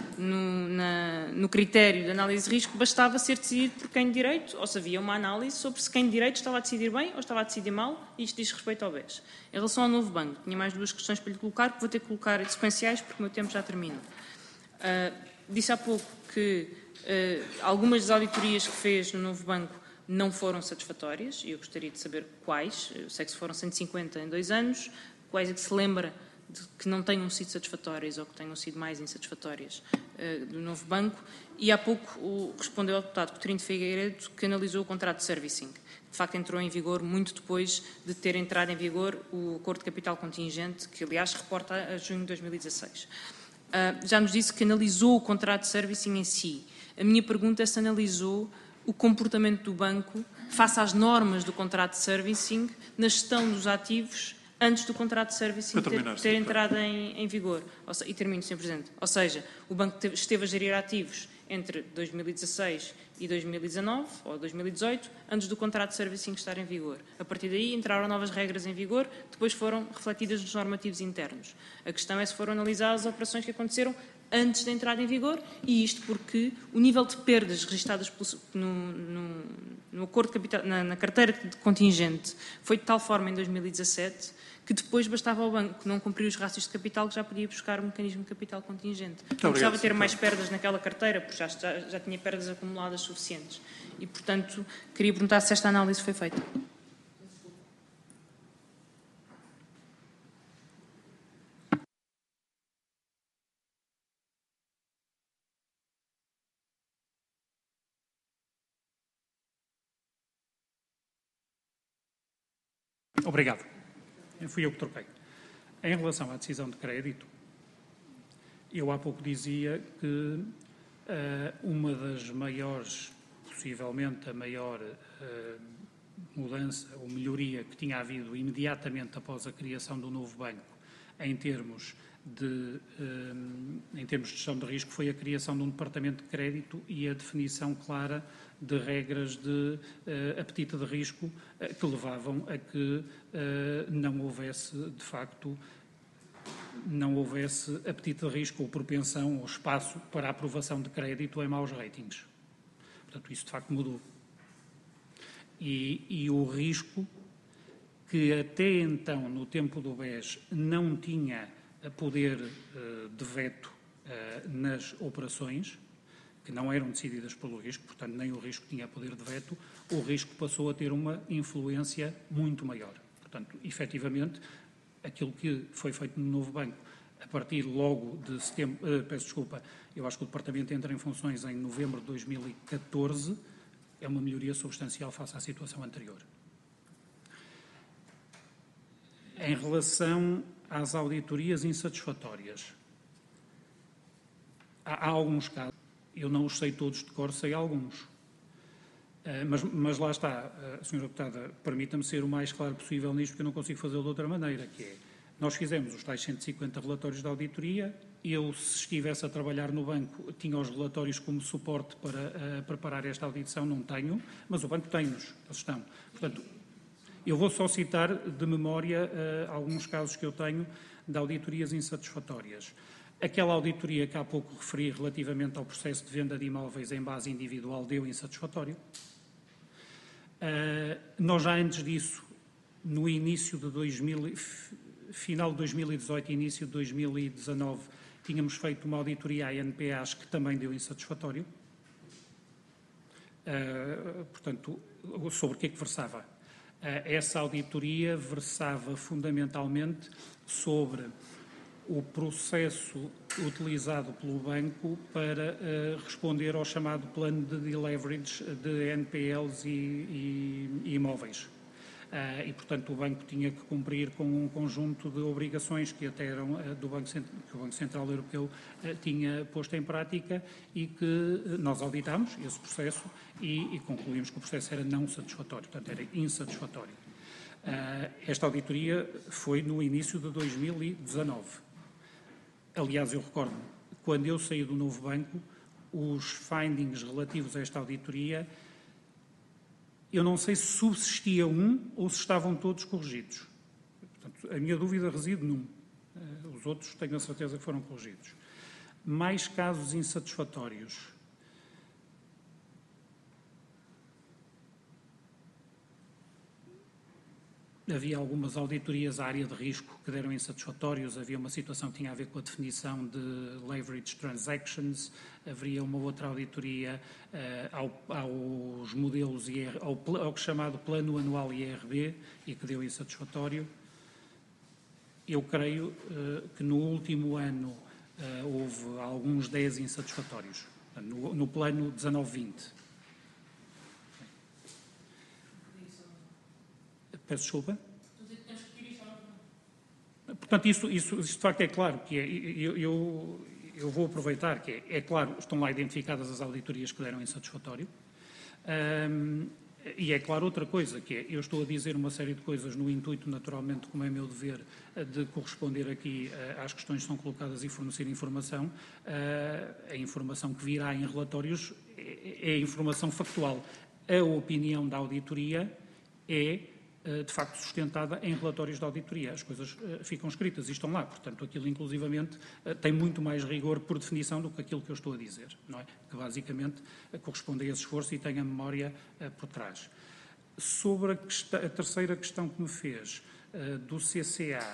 no critério de análise de risco bastava ser decidido por quem de direito, ou se havia uma análise sobre se quem de direito estava a decidir bem ou estava a decidir mal, e isto diz respeito ao BES. Em relação ao novo banco, tinha mais duas questões para lhe colocar, que vou ter que colocar sequenciais porque o meu tempo já termina. Disse há pouco que algumas das auditorias que fez no novo banco não foram satisfatórias, e eu gostaria de saber quais. Eu sei que se foram 150 em 2 anos, quais é que se lembra de que não tenham sido satisfatórias ou que tenham sido mais insatisfatórias do novo banco. E há pouco respondeu ao deputado Coutinho de Figueiredo que analisou o contrato de servicing. De facto, entrou em vigor muito depois de ter entrado em vigor o acordo de capital contingente, que, aliás, reporta a junho de 2016. Já nos disse que analisou o contrato de servicing em si. A minha pergunta é se analisou o comportamento do banco face às normas do contrato de servicing na gestão dos ativos antes do contrato de servicing ter entrado em vigor. E termino, Sr. Presidente. Ou seja, o banco esteve a gerir ativos entre 2016 e 2019, ou 2018, antes do contrato de servicing estar em vigor. A partir daí entraram novas regras em vigor, depois foram refletidas nos normativos internos. A questão é se foram analisadas as operações que aconteceram antes da entrada em vigor, e isto porque o nível de perdas registadas no acordo de capital, na carteira de contingente foi de tal forma em 2017 que depois bastava ao banco não cumprir os rácios de capital que já podia buscar o mecanismo de capital contingente. Não precisava ter mais perdas naquela carteira, porque já tinha perdas acumuladas suficientes. E, portanto, queria perguntar se esta análise foi feita. Obrigado. Fui eu que troquei. Em relação à decisão de crédito, eu há pouco dizia que uma das maiores, possivelmente a maior mudança ou melhoria que tinha havido imediatamente após a criação do novo banco em termos de gestão de risco foi a criação de um departamento de crédito e a definição clara de regras de apetite de risco que levavam a que não houvesse, de facto, apetite de risco ou propensão ou espaço para a aprovação de crédito em maus ratings. Portanto, isso de facto mudou. E o risco que até então, no tempo do BES, não tinha poder de veto nas operações, que não eram decididas pelo risco, portanto nem o risco tinha poder de veto, o risco passou a ter uma influência muito maior. Portanto, efetivamente, aquilo que foi feito no novo banco a partir logo de setembro, peço desculpa, eu acho que o Departamento entra em funções em novembro de 2014, é uma melhoria substancial face à situação anterior. Em relação às auditorias insatisfatórias, há alguns casos, eu não os sei todos de cor, sei alguns. Mas lá está, Sra. Deputada, permita-me ser o mais claro possível nisto, porque eu não consigo fazê-lo de outra maneira, que é, nós fizemos os tais 150 relatórios de auditoria, eu, se estivesse a trabalhar no banco, tinha os relatórios como suporte para preparar esta audição, não tenho, mas o banco tem-nos, eles estão. Portanto, eu vou só citar de memória alguns casos que eu tenho de auditorias insatisfatórias. Aquela auditoria que há pouco referi relativamente ao processo de venda de imóveis em base individual deu insatisfatório. Nós já antes disso, no início de final de 2018 e início de 2019, tínhamos feito uma auditoria à NPAs que também deu insatisfatório. Portanto, sobre o que é que versava? Essa auditoria versava fundamentalmente sobre o processo utilizado pelo banco para responder ao chamado plano de deleverage de NPLs e imóveis. E, portanto, o banco tinha que cumprir com um conjunto de obrigações que até eram que o Banco Central Europeu tinha posto em prática e que nós auditámos esse processo e concluímos que o processo era não satisfatório, portanto, era insatisfatório. Esta auditoria foi no início de 2019. Aliás, eu recordo-me, quando eu saí do novo banco, os findings relativos a esta auditoria, eu não sei se subsistia um ou se estavam todos corrigidos. Portanto, a minha dúvida reside num. Os outros tenho a certeza que foram corrigidos. Mais casos insatisfatórios. Havia algumas auditorias à área de risco que deram insatisfatórios, havia uma situação que tinha a ver com a definição de leverage transactions, haveria uma outra auditoria aos modelos ao chamado Plano Anual IRB e que deu insatisfatório. Eu creio que no último ano houve alguns 10 insatisfatórios, no plano 19-20. Peço desculpa. Portanto, isso de facto é claro, que eu vou aproveitar, que é claro, estão lá identificadas as auditorias que deram insatisfatório, e é claro outra coisa, que é, eu estou a dizer uma série de coisas no intuito, naturalmente, como é meu dever, de corresponder aqui às questões que são colocadas e fornecer informação. A informação que virá em relatórios é informação factual. A opinião da auditoria é de facto sustentada em relatórios de auditoria. As coisas ficam escritas e estão lá, portanto, aquilo inclusivamente tem muito mais rigor por definição do que aquilo que eu estou a dizer, não é? Que basicamente corresponde a esse esforço e tem a memória por trás. Sobre a terceira questão que me fez, do CCA,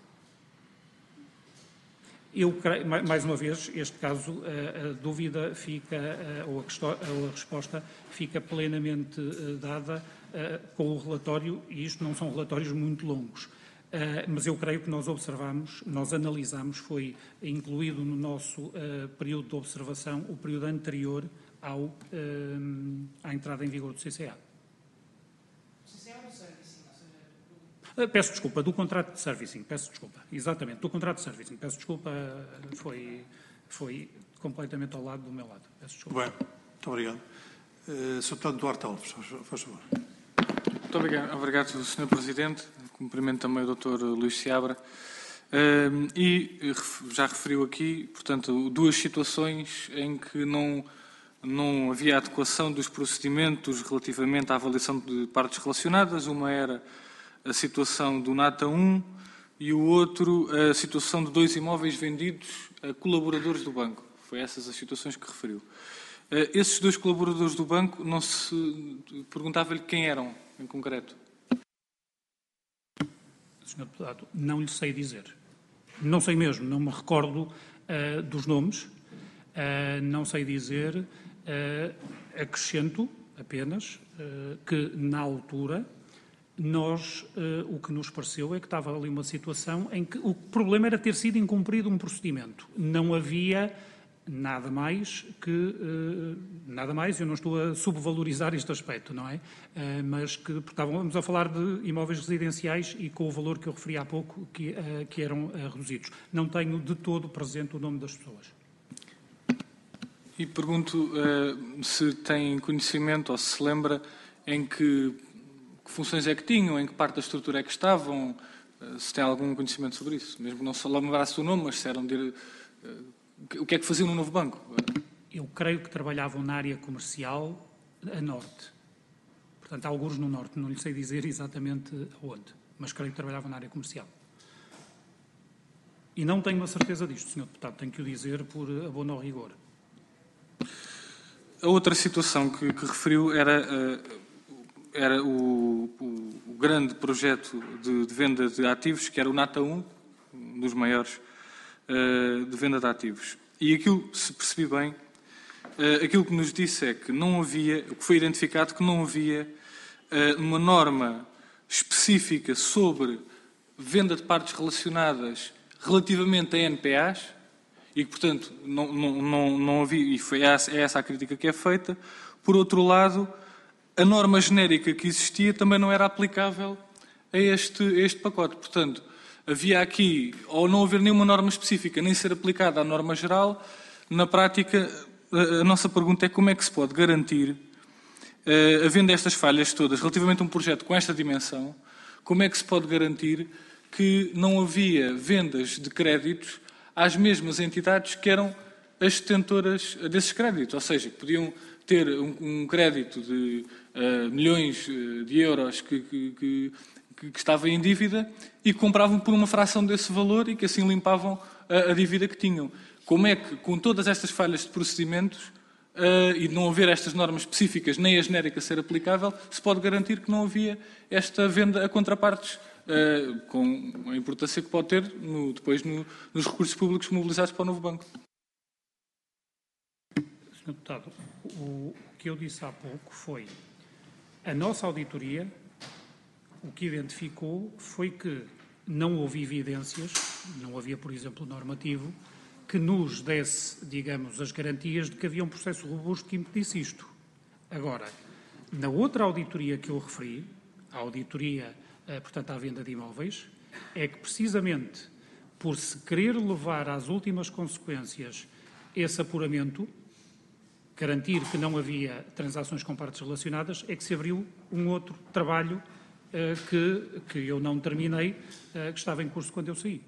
eu creio, mais uma vez, este caso, a dúvida fica, ou a resposta fica plenamente dada com o relatório, e isto não são relatórios muito longos, mas eu creio que nós observamos, nós analisamos, foi incluído no nosso período de observação o período anterior à entrada em vigor do CCA. Peço desculpa, do contrato de servicing, peço desculpa, exatamente, do contrato de servicing, peço desculpa, foi completamente ao lado do meu lado, peço desculpa. Bem, muito obrigado. Sr. Deputado Duarte Alves, faz favor. Muito obrigado, Sr. Presidente, cumprimento também o Dr. Luís Seabra, e já referiu aqui, portanto, duas situações em que não havia adequação dos procedimentos relativamente à avaliação de partes relacionadas, uma era a situação do NATA 1 e o outro a situação de 2 imóveis vendidos a colaboradores do banco. Foi essas as situações que referiu. Esses 2 colaboradores do banco, não se perguntava-lhe quem eram, em concreto? Sr. Deputado, não lhe sei dizer. Não sei mesmo, não me recordo dos nomes, não sei dizer, acrescento apenas que, na altura, nós, o que nos pareceu é que estava ali uma situação em que o problema era ter sido incumprido um procedimento. Não havia nada mais, eu não estou a subvalorizar este aspecto, não é? Mas que estávamos a falar de imóveis residenciais e com o valor que eu referi há pouco, que eram reduzidos. Não tenho de todo presente o nome das pessoas. E pergunto se tem conhecimento ou se lembra em que funções é que tinham, em que parte da estrutura é que estavam, se tem algum conhecimento sobre isso. Mesmo não só lembrasse o nome, mas se eram o que é que faziam no novo banco? Eu creio que trabalhavam na área comercial a norte. Portanto, há alguns no norte, não lhe sei dizer exatamente aonde, mas creio que trabalhavam na área comercial. E não tenho a certeza disto, Sr. Deputado, tenho que o dizer por abono ao rigor. A outra situação que referiu era o grande projeto de venda de ativos, que era o NATA 1, um dos maiores de venda de ativos. E aquilo, se percebi bem, aquilo que nos disse é que não havia, o que foi identificado, que não havia uma norma específica sobre venda de partes relacionadas relativamente a NPAs e que, portanto, não havia, e é essa a crítica que é feita. Por outro lado, a norma genérica que existia também não era aplicável a este pacote. Portanto, havia aqui, ou não haver nenhuma norma específica, nem ser aplicada à norma geral, na prática, a nossa pergunta é como é que se pode garantir, havendo estas falhas todas, relativamente a um projeto com esta dimensão, como é que se pode garantir que não havia vendas de créditos às mesmas entidades que eram as detentoras desses créditos, ou seja, que podiam ter um crédito de milhões de euros que estava em dívida e que compravam por uma fração desse valor e que assim limpavam a dívida que tinham. Como é que, com todas estas falhas de procedimentos e de não haver estas normas específicas, nem a genérica ser aplicável, se pode garantir que não havia esta venda a contrapartes, com a importância que pode ter depois nos recursos públicos mobilizados para o novo banco? Sr. Deputado, o que eu disse há pouco foi a nossa auditoria. O que identificou foi que não houve evidências, não havia, por exemplo, normativo, que nos desse, digamos, as garantias de que havia um processo robusto que impedisse isto. Agora, na outra auditoria que eu referi, a auditoria, portanto, à venda de imóveis, é que precisamente por se querer levar às últimas consequências esse apuramento, garantir que não havia transações com partes relacionadas, é que se abriu um outro trabalho que eu não terminei, que estava em curso quando eu saí.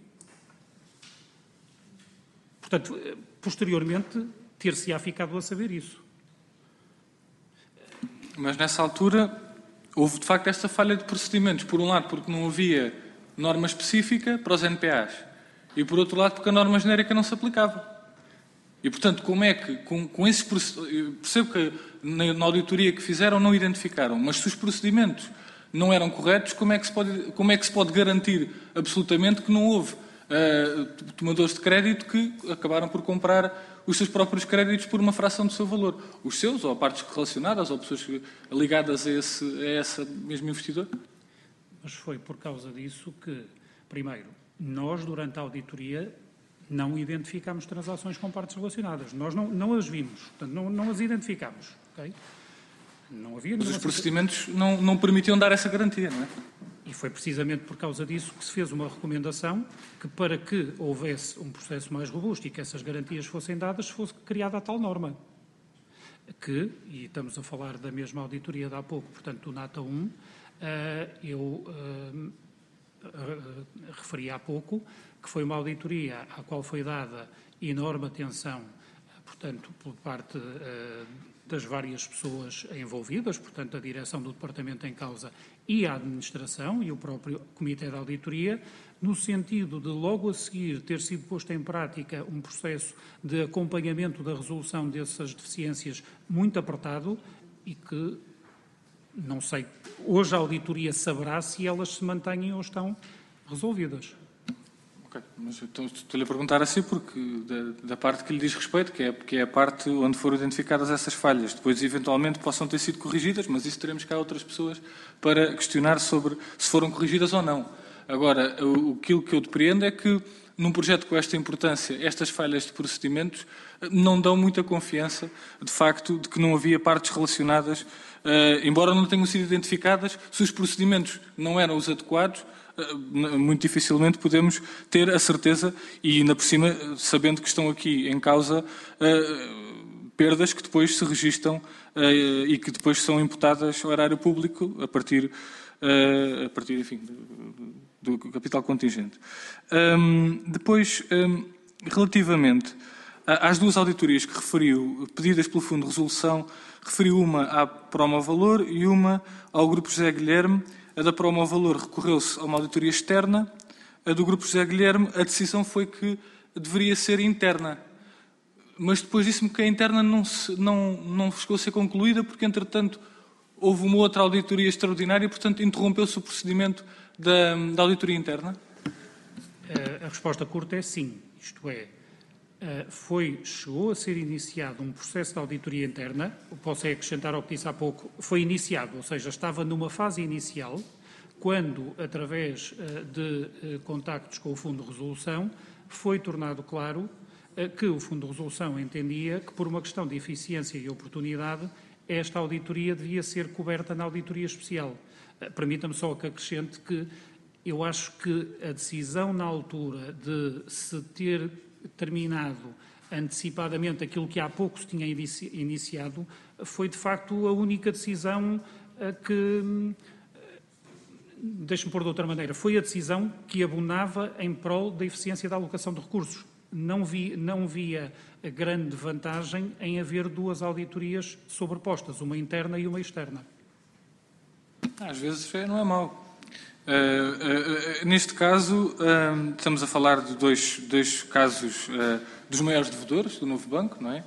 Portanto, posteriormente, ter-se-á ficado a saber isso. Mas nessa altura houve de facto esta falha de procedimentos. Por um lado, porque não havia norma específica para os NPAs e por outro lado, porque a norma genérica não se aplicava. E, portanto, como é que, com esses procedimentos, percebo que na auditoria que fizeram não identificaram, mas se os procedimentos não eram corretos, como é que se pode garantir absolutamente que não houve tomadores de crédito que acabaram por comprar os seus próprios créditos por uma fração do seu valor? Os seus, ou partes relacionadas, ou pessoas ligadas a esse mesmo investidor? Mas foi por causa disso que, primeiro, nós, durante a auditoria, não identificámos transações com partes relacionadas. Nós não as vimos, portanto, não as identificámos. Okay? Não havia. Mas os procedimentos não permitiam dar essa garantia, não é? E foi precisamente por causa disso que se fez uma recomendação que, para que houvesse um processo mais robusto e que essas garantias fossem dadas, fosse criada a tal norma. E estamos a falar da mesma auditoria de há pouco, portanto, do NATA 1, eu referi há pouco que foi uma auditoria à qual foi dada enorme atenção, portanto, por parte das várias pessoas envolvidas, portanto, a direção do departamento em causa e a administração e o próprio comitê de auditoria, no sentido de logo a seguir ter sido posto em prática um processo de acompanhamento da resolução dessas deficiências muito apertado e que, não sei, hoje a auditoria saberá se elas se mantêm ou estão resolvidas. Ok, mas então estou-lhe a perguntar assim porque da parte que lhe diz respeito, que é a parte onde foram identificadas essas falhas, depois eventualmente possam ter sido corrigidas, mas isso teremos cá outras pessoas para questionar sobre se foram corrigidas ou não. Agora, aquilo que eu depreendo é que num projeto com esta importância, estas falhas de procedimentos não dão muita confiança, de facto, de que não havia partes relacionadas, embora não tenham sido identificadas, se os procedimentos não eram os adequados, muito dificilmente podemos ter a certeza, e ainda por cima, sabendo que estão aqui em causa perdas que depois se registam e que depois são imputadas ao erário público a partir enfim, do capital contingente. Depois, relativamente às duas auditorias que referiu, pedidas pelo Fundo de Resolução, referiu uma à Promovalor e uma ao Grupo José Guilherme. A da Promovalor recorreu-se a uma auditoria externa. A do Grupo José Guilherme, a decisão foi que deveria ser interna. Mas depois disse-me que a interna não chegou a ser concluída porque, entretanto, houve uma outra auditoria extraordinária e, portanto, interrompeu-se o procedimento da auditoria interna? A resposta curta é sim. Isto é, chegou a ser iniciado um processo de auditoria interna, posso acrescentar ao que disse há pouco, foi iniciado, ou seja, estava numa fase inicial, quando, através de contactos com o Fundo de Resolução, foi tornado claro que o Fundo de Resolução entendia que, por uma questão de eficiência e oportunidade, esta auditoria devia ser coberta na auditoria especial. Permita-me só que acrescente que eu acho que a decisão na altura de se ter terminado antecipadamente aquilo que há pouco se tinha iniciado foi, de facto, a única decisão que, deixe-me pôr de outra maneira, foi a decisão que abonava em prol da eficiência da alocação de recursos. Não via grande vantagem em haver duas auditorias sobrepostas, uma interna e uma externa. Às vezes não é mau. Neste caso, estamos a falar de dois casos dos maiores devedores do novo banco, não é?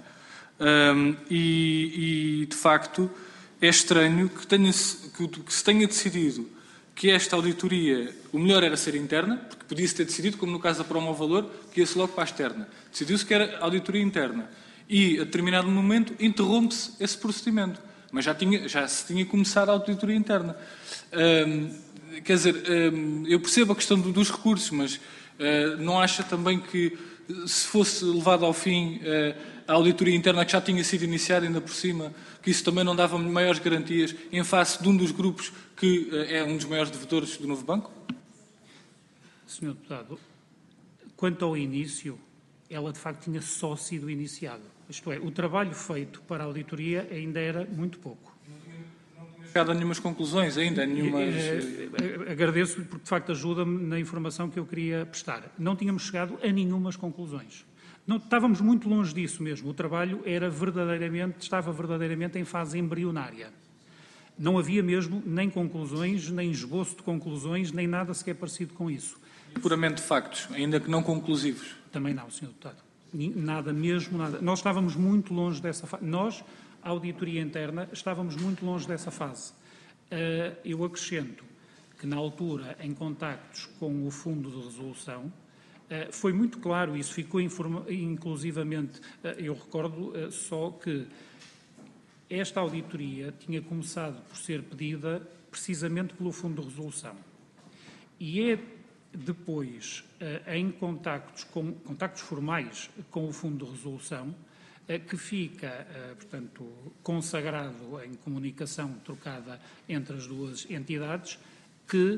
E de facto, é estranho que se tenha decidido que esta auditoria, o melhor era ser interna, porque podia-se ter decidido, como no caso da Promovalor, que ia-se logo para a externa. Decidiu-se que era auditoria interna. E, a determinado momento, interrompe-se esse procedimento. Mas já se tinha começado a auditoria interna. Quer dizer, eu percebo a questão dos recursos, mas não acha também que, se fosse levado ao fim a auditoria interna que já tinha sido iniciada ainda por cima, que isso também não dava maiores garantias em face de um dos grupos que é um dos maiores devedores do novo banco? Sr. Deputado, quanto ao início, ela de facto tinha só sido iniciada. Isto é, o trabalho feito para a auditoria ainda era muito pouco. Não tinha chegado a nenhumas conclusões ainda, nenhumas... Agradeço-lhe porque de facto ajuda-me na informação que eu queria prestar. Não tínhamos chegado a nenhumas conclusões. Não, estávamos muito longe disso mesmo. O trabalho estava verdadeiramente em fase embrionária. Não havia mesmo nem conclusões, nem esboço de conclusões, nem nada sequer parecido com isso. Puramente factos, ainda que não conclusivos. Também não, Sr. Deputado. Nada mesmo, nada. Nós estávamos muito longe dessa fase. Nós, a auditoria interna, estávamos muito longe dessa fase. Eu acrescento que, na altura, em contactos com o Fundo de Resolução, foi muito claro, isso ficou inclusivamente, eu recordo só que esta auditoria tinha começado por ser pedida precisamente pelo Fundo de Resolução. E é depois, em contactos formais com o Fundo de Resolução, que fica, portanto, consagrado em comunicação trocada entre as duas entidades, que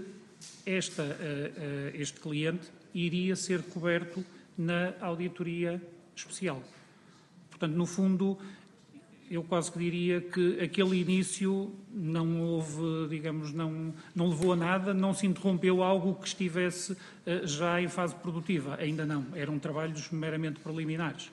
este cliente iria ser coberto na auditoria especial. Portanto, no fundo, eu quase que diria que aquele início não houve, digamos, não levou a nada, não se interrompeu algo que estivesse já em fase produtiva. Ainda não. Eram trabalhos meramente preliminares.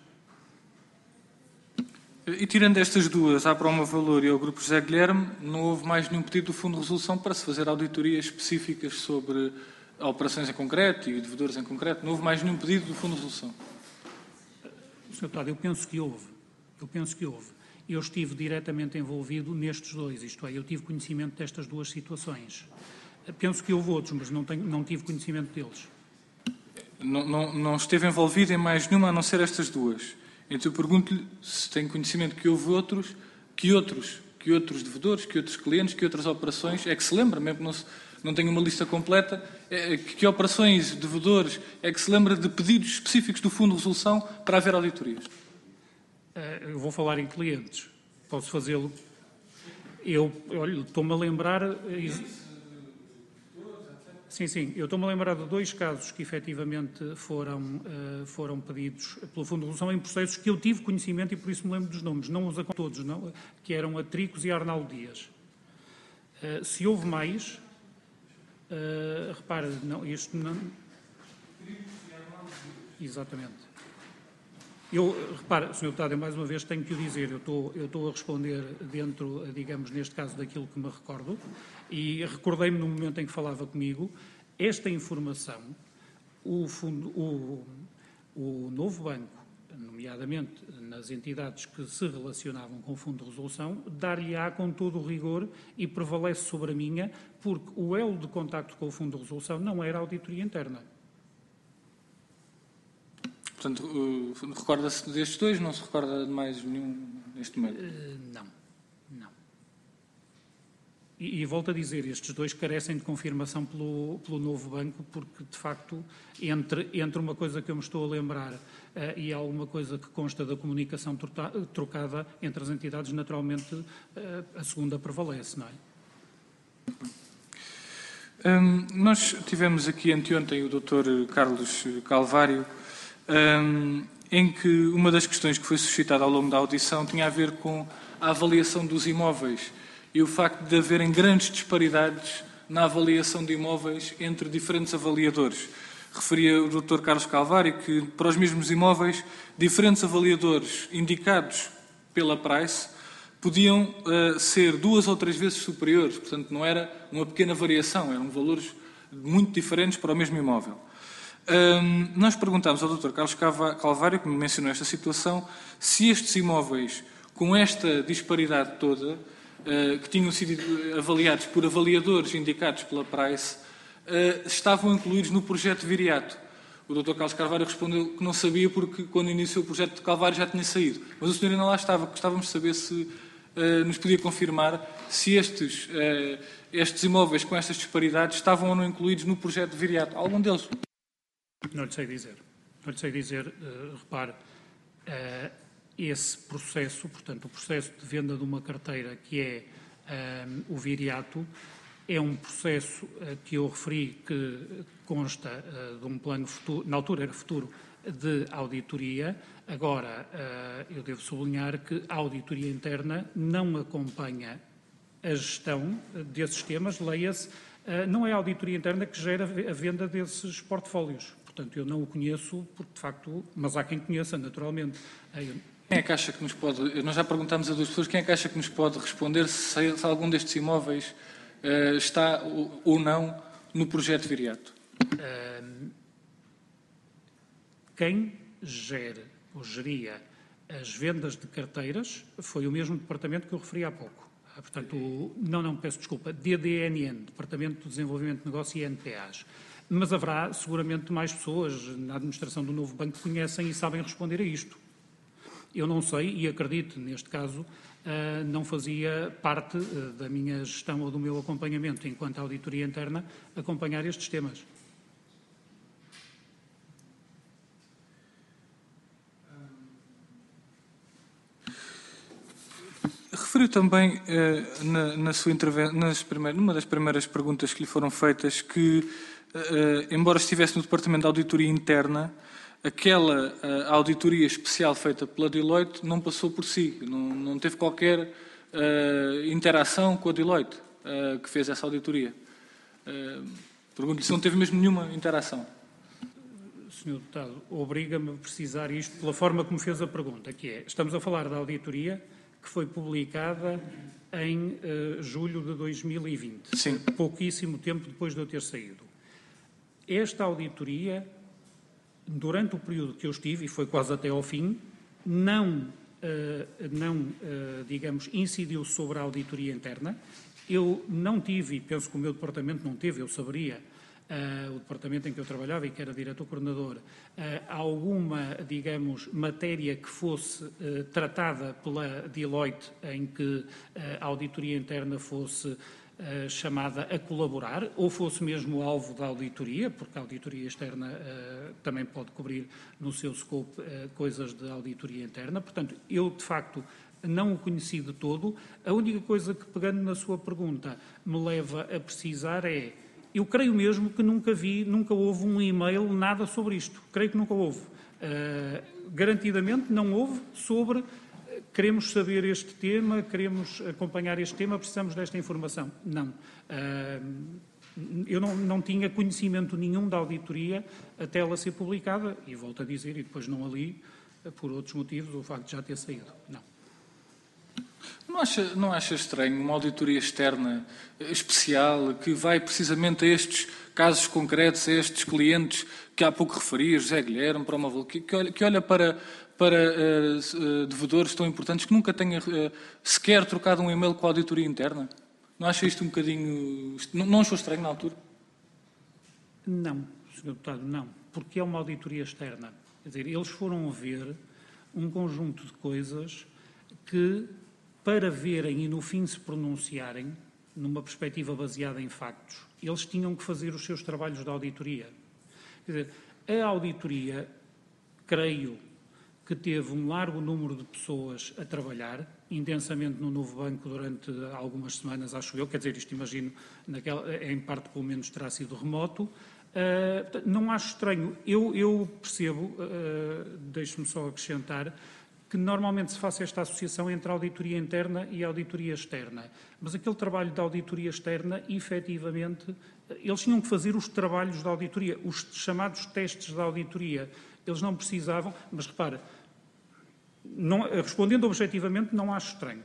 E tirando estas duas, à Promovalor e ao Grupo José Guilherme, não houve mais nenhum pedido do Fundo de Resolução para se fazer auditorias específicas sobre operações em concreto e devedores em concreto? Não houve mais nenhum pedido do Fundo de Resolução? Sr. Deputado, eu penso que houve. Eu estive diretamente envolvido nestes dois, isto é, eu tive conhecimento destas duas situações. Penso que houve outros, mas não tive conhecimento deles. não esteve envolvido em mais nenhuma a não ser estas duas. Então eu pergunto-lhe se tem conhecimento que houve outros devedores, que outros clientes, que outras operações, é que se lembra, mesmo que não tenha uma lista completa, que operações, devedores, é que se lembra de pedidos específicos do Fundo de Resolução para haver auditorias? Eu vou falar em clientes. Posso fazê-lo? Olha, estou-me a lembrar... Sim. Eu estou-me a lembrar de 2 casos que efetivamente foram pedidos pelo Fundo de Resolução em processos que eu tive conhecimento e por isso me lembro dos nomes. Não os a todos, não, que eram a Tricos e a Arnaldo Dias. Se houve mais... repara, não, isto não... Exatamente. Repara, Sr. Deputado, eu mais uma vez tenho que o dizer, eu estou a responder dentro, digamos, neste caso, daquilo que me recordo, e recordei-me no momento em que falava comigo, esta informação, o novo banco, nomeadamente nas entidades que se relacionavam com o Fundo de Resolução, dar-lhe-á com todo o rigor e prevalece sobre a minha, porque o elo de contacto com o Fundo de Resolução não era a auditoria interna. Portanto, recorda-se destes 2, não se recorda de mais nenhum neste momento? Não. E volto a dizer, estes 2 carecem de confirmação pelo novo banco, porque, de facto, entre uma coisa que eu me estou a lembrar e alguma coisa que consta da comunicação trocada entre as entidades, naturalmente, a segunda prevalece, não é? Nós tivemos aqui anteontem o Dr. Carlos Calvário, em que uma das questões que foi suscitada ao longo da audição tinha a ver com a avaliação dos imóveis e o facto de haverem grandes disparidades na avaliação de imóveis entre diferentes avaliadores. Referia o Dr. Carlos Calvário que, para os mesmos imóveis, diferentes avaliadores indicados pela Price podiam ser 2 ou 3 vezes superiores. Portanto, não era uma pequena variação, eram valores muito diferentes para o mesmo imóvel. Nós perguntámos ao Dr. Carlos Calvário, que me mencionou esta situação, se estes imóveis, com esta disparidade toda, que tinham sido avaliados por avaliadores indicados pela Price, estavam incluídos no projeto de Viriato. O Dr. Carlos Calvário respondeu que não sabia porque quando iniciou o projeto de Calvário já tinha saído. Mas o senhor ainda lá estava. Gostávamos de saber se nos podia confirmar se estes imóveis com estas disparidades estavam ou não incluídos no projeto de Viriato. Algum deles? Não lhe sei dizer. Repare, esse processo, portanto, o processo de venda de uma carteira que é o Viriato, é um processo que eu referi que consta de um plano futuro, na altura era futuro, de auditoria. Agora, eu devo sublinhar que a auditoria interna não acompanha a gestão desses temas, leia-se, não é a auditoria interna que gera a venda desses portfólios. Portanto, eu não o conheço, porque de facto, mas há quem conheça, naturalmente. Quem é que acha que nos pode... Nós já perguntámos a 2 pessoas, quem é que acha que nos pode responder se algum destes imóveis está ou não no projeto Viriato? Quem gera ou geria as vendas de carteiras foi o mesmo departamento que eu referi há pouco. Portanto, peço desculpa, DDNN, Departamento de Desenvolvimento de Negócio e NPAs. Mas haverá seguramente mais pessoas na administração do novo banco que conhecem e sabem responder a isto. Eu não sei e acredito, neste caso, não fazia parte da minha gestão ou do meu acompanhamento enquanto auditoria interna acompanhar estes temas. Referiu também na sua intervenção, numa das primeiras perguntas que lhe foram feitas, que, embora estivesse no Departamento de Auditoria Interna, aquela auditoria especial feita pela Deloitte não passou por si, não teve qualquer interação com a Deloitte que fez essa auditoria. Pergunto-lhe se não teve mesmo nenhuma interação. Sr. Deputado, obriga-me a precisar isto pela forma como fez a pergunta, que é, estamos a falar da auditoria que foi publicada em julho de 2020. Sim. Pouquíssimo tempo depois de eu ter saído. Esta auditoria, durante o período que eu estive, e foi quase até ao fim, digamos, incidiu sobre a auditoria interna. Eu não tive, e penso que o meu departamento não teve, eu saberia, o departamento em que eu trabalhava e que era diretor-coordenador, alguma, digamos, matéria que fosse tratada pela Deloitte em que a auditoria interna fosse chamada a colaborar, ou fosse mesmo alvo da auditoria, porque a auditoria externa também pode cobrir no seu scope coisas de auditoria interna. Portanto, eu, de facto, não o conheci de todo. A única coisa que, pegando na sua pergunta, me leva a precisar é: eu creio mesmo que nunca houve um e-mail, nada sobre isto. Creio que nunca houve. Garantidamente não houve sobre queremos saber este tema, queremos acompanhar este tema, precisamos desta informação. Não. Eu não tinha conhecimento nenhum da auditoria até ela ser publicada, e volto a dizer, e depois não a li, por outros motivos, o facto de já ter saído. Não. Não acha estranho uma auditoria externa especial que vai precisamente a estes casos concretos, a estes clientes que há pouco referi, José Guilherme, Promovel, que olha para devedores tão importantes que nunca tenha sequer trocado um e-mail com a auditoria interna? Não acha isto um bocadinho... Não achou estranho na altura? Não, Sr. Deputado, não. Porque é uma auditoria externa. Quer dizer, eles foram ver um conjunto de coisas que, para verem e no fim se pronunciarem, numa perspectiva baseada em factos, eles tinham que fazer os seus trabalhos de auditoria. Quer dizer, a auditoria, creio que teve um largo número de pessoas a trabalhar intensamente no Novo Banco durante algumas semanas, acho eu. Quer dizer, isto imagino, em parte pelo menos terá sido remoto. Não acho estranho. Eu percebo, deixe-me só acrescentar, que normalmente se faça esta associação entre a auditoria interna e a auditoria externa. Mas aquele trabalho da auditoria externa, efetivamente, eles tinham que fazer os trabalhos da auditoria, os chamados testes da auditoria. Eles não precisavam, mas repara, respondendo objetivamente, não acho estranho.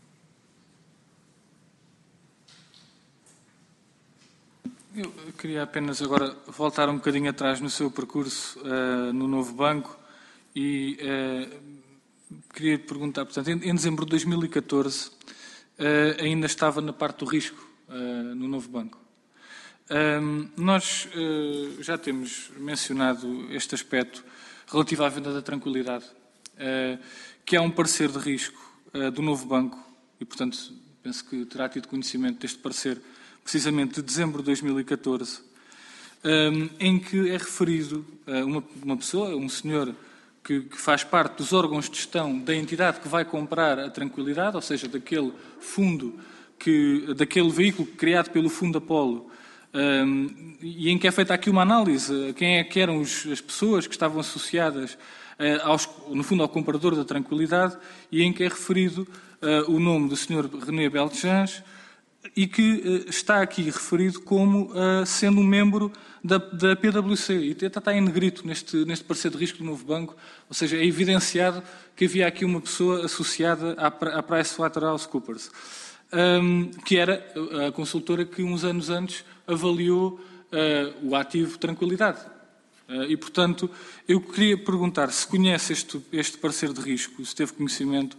Eu queria apenas agora voltar um bocadinho atrás no seu percurso no Novo Banco e queria perguntar, portanto, em dezembro de 2014 ainda estava na parte do risco no Novo Banco. Nós já temos mencionado este aspecto relativo à venda da Tranquilidade, que é um parecer de risco do Novo Banco e, portanto, penso que terá tido conhecimento deste parecer precisamente de dezembro de 2014, em que é referido uma pessoa, um senhor que faz parte dos órgãos de gestão da entidade que vai comprar a Tranquilidade, ou seja, daquele fundo, daquele veículo criado pelo Fundo Apolo, e em que é feita aqui uma análise a quem é que eram as pessoas que estavam associadas, no fundo, ao comprador da Tranquilidade, e em que é referido o nome do Sr. René Beltrans, e que está aqui referido como sendo um membro da PwC. E está em negrito neste parecer de risco do Novo Banco, ou seja, é evidenciado que havia aqui uma pessoa associada à PricewaterhouseCoopers, que era a consultora que uns anos antes avaliou o ativo Tranquilidade. E, portanto, eu queria perguntar se conhece este parecer de risco, se teve conhecimento.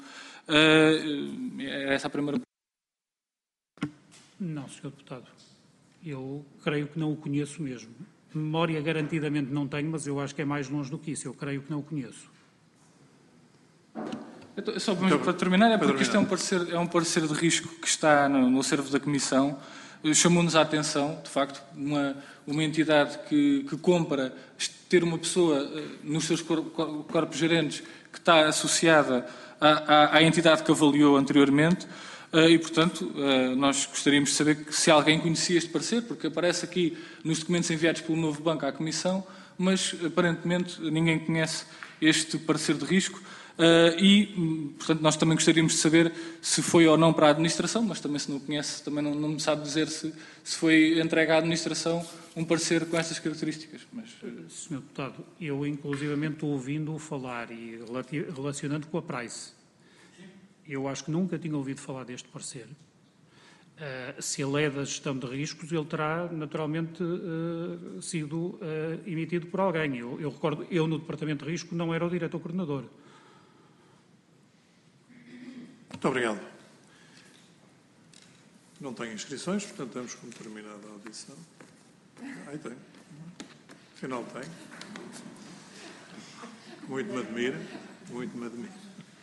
É essa a primeira pergunta. Não, Sr. Deputado. Eu creio que não o conheço mesmo. Memória garantidamente não tenho, mas eu acho que é mais longe do que isso. Eu creio que não o conheço. Só para terminar, porque isto é um parecer de risco que está no acervo da Comissão. Chamou-nos a atenção, de facto, uma entidade que compra, ter uma pessoa nos seus corpos gerentes que está associada à entidade que avaliou anteriormente. E, portanto, nós gostaríamos de saber se alguém conhecia este parecer, porque aparece aqui nos documentos enviados pelo Novo Banco à Comissão, mas, aparentemente, ninguém conhece este parecer de risco. E, portanto, nós também gostaríamos de saber se foi ou não para a administração, mas também, se não conhece, também não me sabe dizer se foi entregue à administração um parecer com estas características. Mas... Sr. Deputado, eu, inclusivamente, ouvindo-o falar e relacionando com a Price, eu acho que nunca tinha ouvido falar deste parecer. Se ele é da gestão de riscos, ele terá naturalmente sido emitido por alguém. Eu recordo, eu no Departamento de Risco não era o diretor-coordenador. Muito obrigado. Não tenho inscrições, portanto, damos como terminada a audição. Aí tem. Afinal tem. Muito me admira. Muito me admira.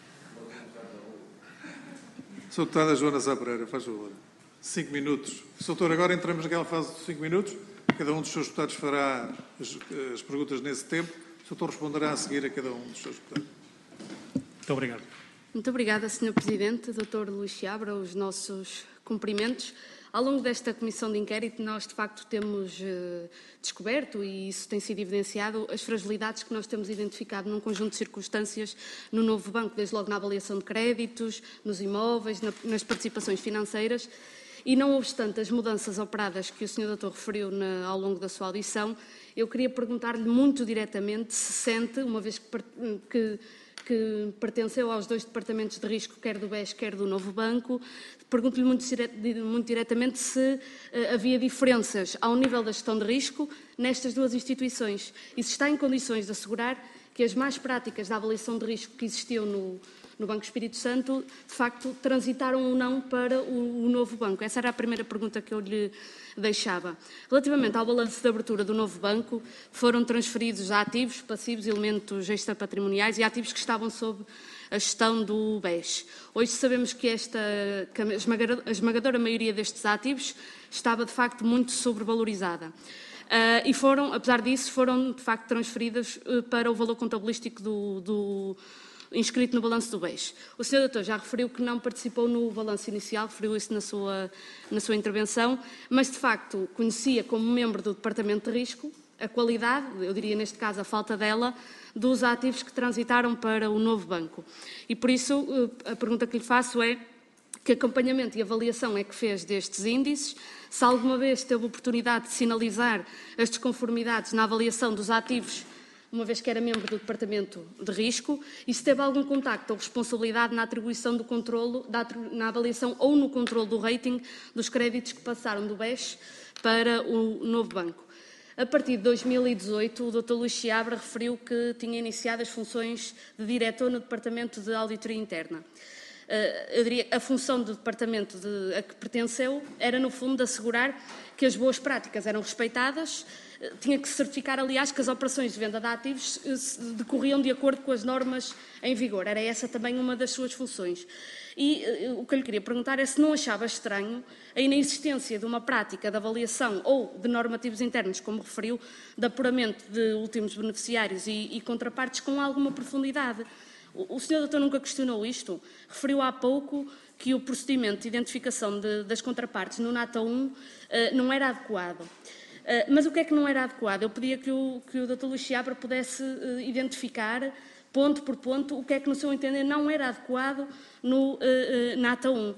Sr. Deputada Joana Sá Pereira, faz favor. 5 minutos. Sr. Doutor, agora entramos naquela fase de 5 minutos. Cada um dos seus deputados fará as perguntas nesse tempo. O Sr. Doutor responderá a seguir a cada um dos seus deputados. Muito obrigado. Muito obrigada, Sr. Presidente. Dr. Luís Seabra, os nossos cumprimentos. Ao longo desta comissão de inquérito, nós, de facto, temos descoberto, e isso tem sido evidenciado, as fragilidades que nós temos identificado num conjunto de circunstâncias no novo banco, desde logo na avaliação de créditos, nos imóveis, nas participações financeiras. E, não obstante as mudanças operadas que o Sr. Doutor referiu ao longo da sua audição, eu queria perguntar-lhe muito diretamente se sente, uma vez que pertenceu aos 2 departamentos de risco, quer do BES, quer do novo banco, pergunto-lhe muito diretamente se havia diferenças ao nível da gestão de risco nestas 2 instituições e se está em condições de assegurar que as más práticas da avaliação de risco que existiam no Banco Espírito Santo, de facto, transitaram ou não para o novo banco. Essa era a primeira pergunta que eu lhe deixava. Relativamente ao balanço de abertura do novo banco, foram transferidos ativos, passivos, elementos extrapatrimoniais e ativos que estavam sob a gestão do BES. Hoje sabemos que a esmagadora maioria destes ativos estava, de facto, muito sobrevalorizada. E foram, apesar disso, foram, de facto, transferidas para o valor contabilístico inscrito no balanço do BES. O Sr. Doutor já referiu que não participou no balanço inicial, referiu isso na sua intervenção, mas, de facto, conhecia como membro do Departamento de Risco a qualidade, eu diria neste caso a falta dela, dos ativos que transitaram para o novo banco. E, por isso, a pergunta que lhe faço é que acompanhamento e avaliação é que fez destes índices, se alguma vez teve oportunidade de sinalizar as desconformidades na avaliação dos ativos, uma vez que era membro do Departamento de Risco, e se teve algum contacto ou responsabilidade na atribuição do controlo, na avaliação ou no controle do rating dos créditos que passaram do BES para o novo banco. A partir de 2018, o Dr. Luís Seabra referiu que tinha iniciado as funções de diretor no Departamento de Auditoria Interna. Eu diria, a função do departamento a que pertenceu era, no fundo, de assegurar que as boas práticas eram respeitadas, tinha que certificar, aliás, que as operações de venda de ativos decorriam de acordo com as normas em vigor. Era essa também uma das suas funções. E o que eu lhe queria perguntar é se não achava estranho a inexistência de uma prática de avaliação ou de normativos internos, como referiu, de apuramento de últimos beneficiários e contrapartes com alguma profundidade. O Sr. Doutor nunca questionou isto? Referiu há pouco que o procedimento de identificação das contrapartes no NATA 1 não era adequado. Mas o que é que não era adequado? Eu pedia que o Dr. Luís Seabra pudesse identificar, ponto por ponto, o que é que, no seu entender, não era adequado no NATA 1.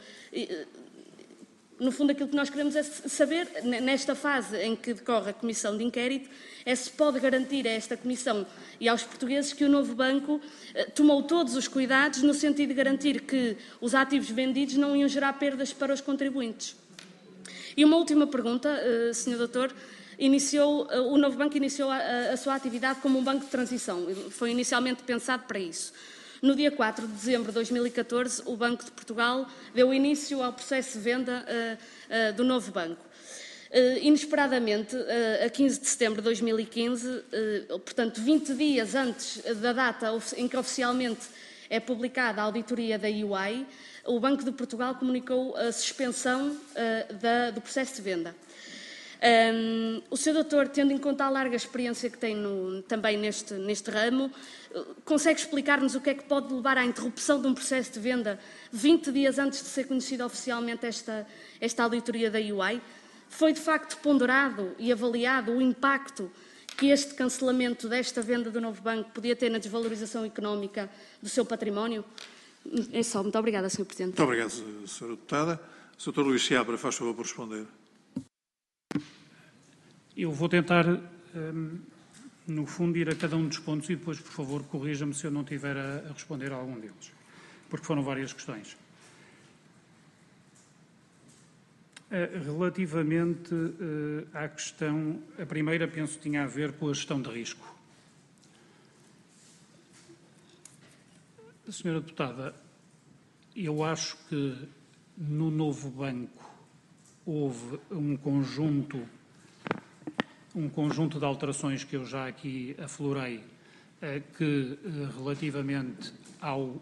No fundo, aquilo que nós queremos é saber, nesta fase em que decorre a comissão de inquérito, é se pode garantir a esta comissão e aos portugueses que o novo banco tomou todos os cuidados no sentido de garantir que os ativos vendidos não iam gerar perdas para os contribuintes. E uma última pergunta, Sr. Doutor. O novo banco iniciou a sua atividade como um banco de transição. Foi inicialmente pensado para isso. No dia 4 de dezembro de 2014, o Banco de Portugal deu início ao processo de venda do novo banco. Inesperadamente, a 15 de setembro de 2015, portanto 20 dias antes da data em que oficialmente é publicada a auditoria da EY, o Banco de Portugal comunicou a suspensão do processo de venda. O Sr. Doutor, tendo em conta a larga experiência que tem também neste ramo, consegue explicar-nos o que é que pode levar à interrupção de um processo de venda 20 dias antes de ser conhecida oficialmente esta auditoria da EY? Foi de facto ponderado e avaliado o impacto que este cancelamento desta venda do novo banco podia ter na desvalorização económica do seu património? É só. Muito obrigada, Sr. Presidente. Muito obrigado, Sra. Deputada. Sr. Luís Seabra, faz favor por responder. Eu vou tentar, no fundo, ir a cada um dos pontos e depois, por favor, corrija-me se eu não estiver a responder a algum deles, porque foram várias questões. Relativamente à questão, a primeira, penso que tinha a ver com a gestão de risco. Senhora Deputada, eu acho que no novo banco houve um conjunto um conjunto de alterações que eu já aqui aflorei, que relativamente ao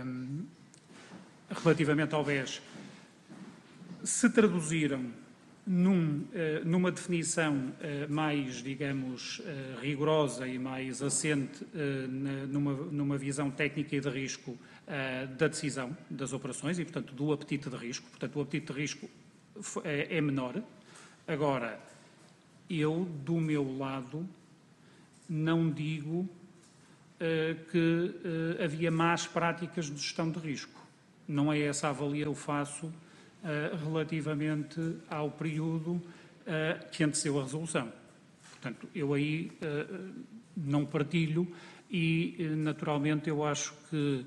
BES se traduziram numa definição mais, digamos, rigorosa e mais assente numa visão técnica e de risco da decisão das operações e, portanto, do apetite de risco. Portanto, o apetite de risco é menor. Agora, eu, do meu lado, não digo que havia más práticas de gestão de risco. Não é essa a avalia que eu faço relativamente ao período que antecedeu a resolução. Portanto, eu aí não partilho e, naturalmente, eu acho que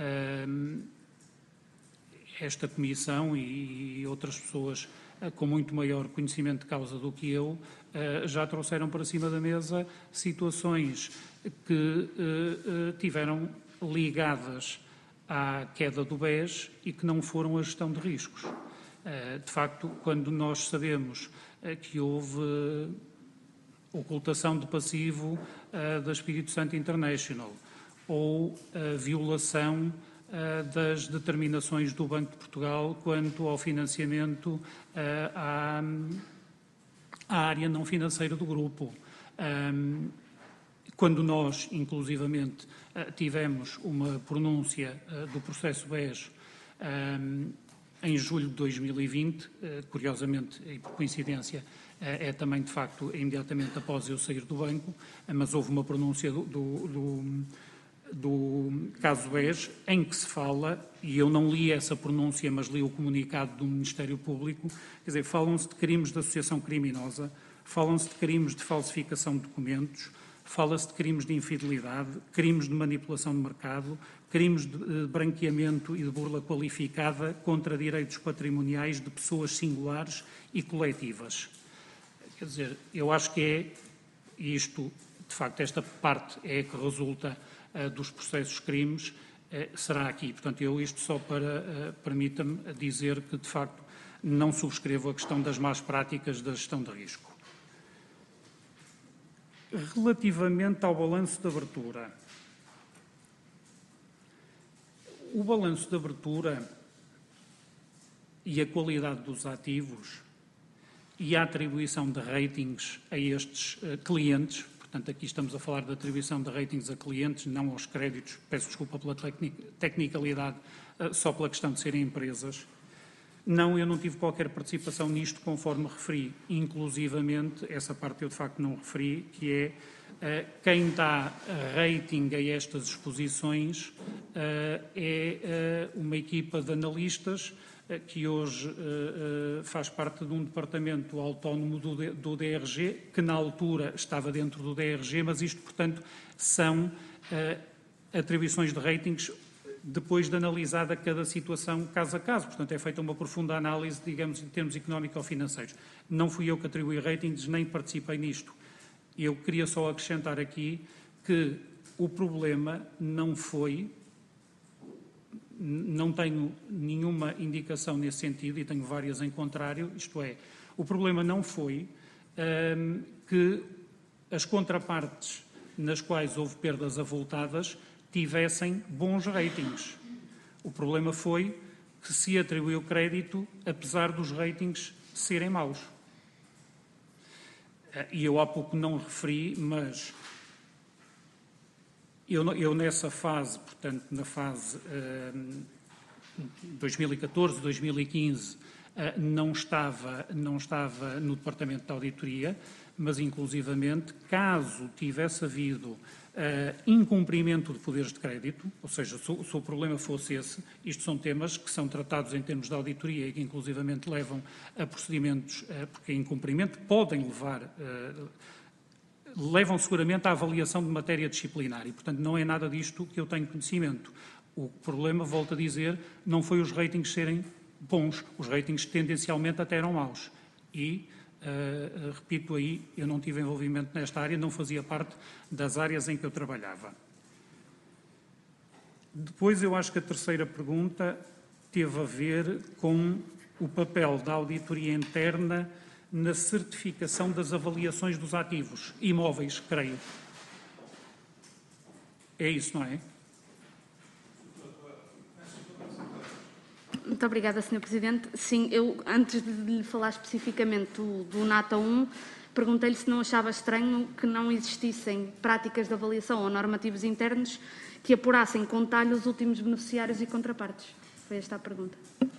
esta Comissão e outras pessoas com muito maior conhecimento de causa do que eu já trouxeram para cima da mesa situações que tiveram ligadas à queda do BES e que não foram a gestão de riscos. De facto, quando nós sabemos que houve ocultação de passivo da Espírito Santo International ou a violação das determinações do Banco de Portugal quanto ao financiamento à área não financeira do grupo. Quando nós, inclusivamente, tivemos uma pronúncia do processo BES em julho de 2020, curiosamente e por coincidência, é também, de facto, imediatamente após eu sair do banco, mas houve uma pronúncia do caso BES em que se fala, e eu não li essa pronúncia, mas li o comunicado do Ministério Público, quer dizer, falam-se de crimes de associação criminosa, falam-se de crimes de falsificação de documentos, fala-se de crimes de infidelidade, crimes de manipulação de mercado, crimes de branqueamento e de burla qualificada contra direitos patrimoniais de pessoas singulares e coletivas. Quer dizer, eu acho que é isto, de facto, esta parte é que resulta dos processos crimes, será aqui. Portanto, eu isto só para, permita-me dizer que, de facto, não subscrevo a questão das más práticas da gestão de risco. Relativamente ao balanço de abertura, o balanço de abertura e a qualidade dos ativos e a atribuição de ratings a estes clientes, portanto, aqui estamos a falar de atribuição de ratings a clientes, não aos créditos, peço desculpa pela tecnicalidade, só pela questão de serem empresas. Não, eu não tive qualquer participação nisto, conforme referi, inclusivamente, essa parte eu de facto não referi, que é quem dá rating a estas exposições é uma equipa de analistas que hoje faz parte de um departamento autónomo do DRG, que na altura estava dentro do DRG, mas isto, portanto, são atribuições de ratings depois de analisada cada situação caso a caso. Portanto, é feita uma profunda análise, digamos, em termos económico-financeiros. Não fui eu que atribuí ratings, nem participei nisto. Eu queria só acrescentar aqui que o problema não foi, não tenho nenhuma indicação nesse sentido, e tenho várias em contrário, isto é, o problema não foi que as contrapartes nas quais houve perdas avultadas tivessem bons ratings. O problema foi que se atribuiu crédito apesar dos ratings serem maus. E eu há pouco não referi, mas eu nessa fase, portanto, na fase 2014, 2015, não estava no Departamento de Auditoria, mas, inclusivamente, caso tivesse havido incumprimento de poderes de crédito, ou seja, se o problema fosse esse, isto são temas que são tratados em termos de auditoria e que inclusivamente levam a procedimentos, porque incumprimento podem levam seguramente à avaliação de matéria disciplinar e, portanto, não é nada disto que eu tenho conhecimento. O problema, volto a dizer, não foi os ratings serem bons, os ratings tendencialmente até eram maus. E repito aí, eu não tive envolvimento nesta área, não fazia parte das áreas em que eu trabalhava. Depois, eu acho que a terceira pergunta teve a ver com o papel da auditoria interna na certificação das avaliações dos ativos imóveis, creio. É isso, não é? Muito obrigada, Sr. Presidente. Sim, eu, antes de lhe falar especificamente do NATA 1, perguntei-lhe se não achava estranho que não existissem práticas de avaliação ou normativos internos que apurassem com detalhe os últimos beneficiários e contrapartes. Foi esta a pergunta.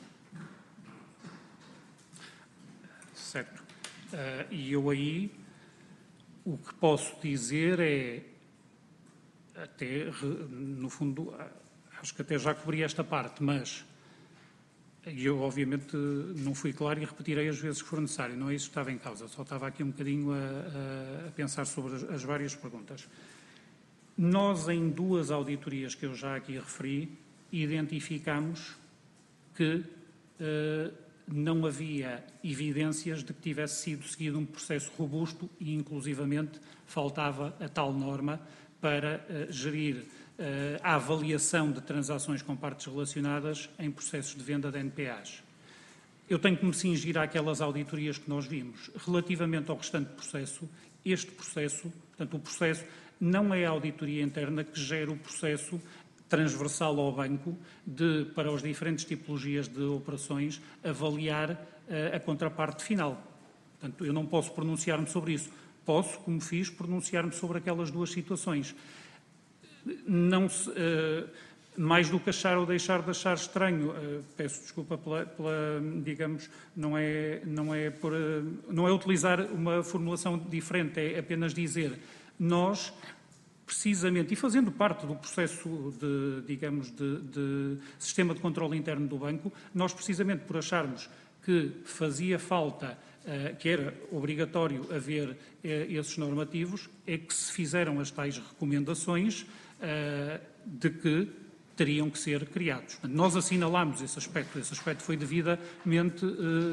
Certo. E eu aí, o que posso dizer é, até, no fundo, acho que até já cobri esta parte, mas eu, obviamente, não fui claro e repetirei as vezes que for necessário. Não é isso que estava em causa, só estava aqui um bocadinho a pensar sobre as várias perguntas. Nós, em 2 auditorias que eu já aqui referi, identificamos que não havia evidências de que tivesse sido seguido um processo robusto e, inclusivamente, faltava a tal norma para gerir a avaliação de transações com partes relacionadas em processos de venda de NPAs. Eu tenho que me cingir àquelas auditorias que nós vimos. Relativamente ao restante processo, este processo, portanto, o processo não é a auditoria interna que gera o processo transversal ao banco de, para as diferentes tipologias de operações, avaliar a contraparte final. Portanto, eu não posso pronunciar-me sobre isso. Posso, como fiz, pronunciar-me sobre aquelas 2 situações. Não se, mais do que achar ou deixar de achar estranho, peço desculpa pela digamos, não é utilizar uma formulação diferente, é apenas dizer, nós, precisamente, e fazendo parte do processo de sistema de controle interno do banco, nós, precisamente por acharmos que fazia falta, que era obrigatório haver esses normativos, é que se fizeram as tais recomendações de que teriam que ser criados. Nós assinalámos esse aspecto foi devidamente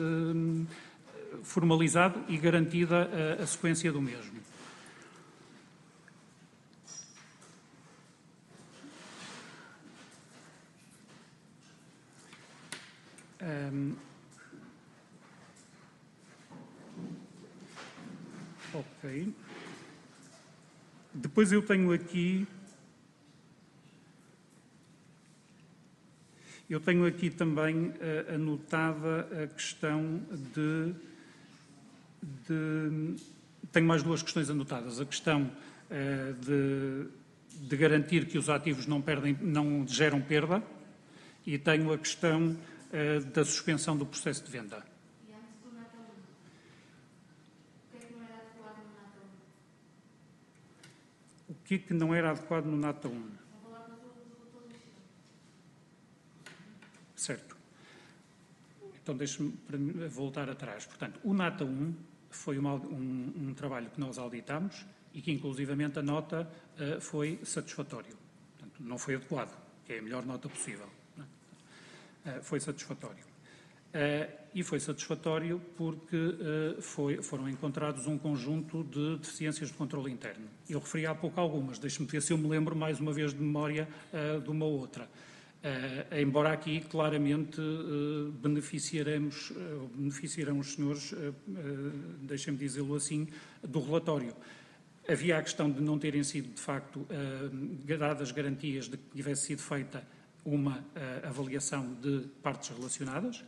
formalizado e garantida a sequência do mesmo. Ok. Depois eu tenho aqui também anotada a questão tenho mais 2 questões anotadas. A questão de garantir que os ativos não geram perda e tenho a questão da suspensão do processo de venda. E antes do NATA 1, o que é que não era adequado no NATA 1? O que é que não era adequado no NATA 1? Certo. Então, deixe-me voltar atrás. Portanto, o NATA 1 foi um trabalho que nós auditámos e que, inclusivamente, a nota foi satisfatório. Portanto, não foi adequado, que é a melhor nota possível. Foi satisfatório. E foi satisfatório porque foram encontrados um conjunto de deficiências de controle interno. Eu referi há pouco algumas, deixe-me ver se eu me lembro mais uma vez de memória de uma outra. Embora aqui claramente beneficiarão os senhores, deixem-me dizê-lo assim, do relatório. Havia a questão de não terem sido, de facto, dadas garantias de que tivesse sido feita uma avaliação de partes relacionadas,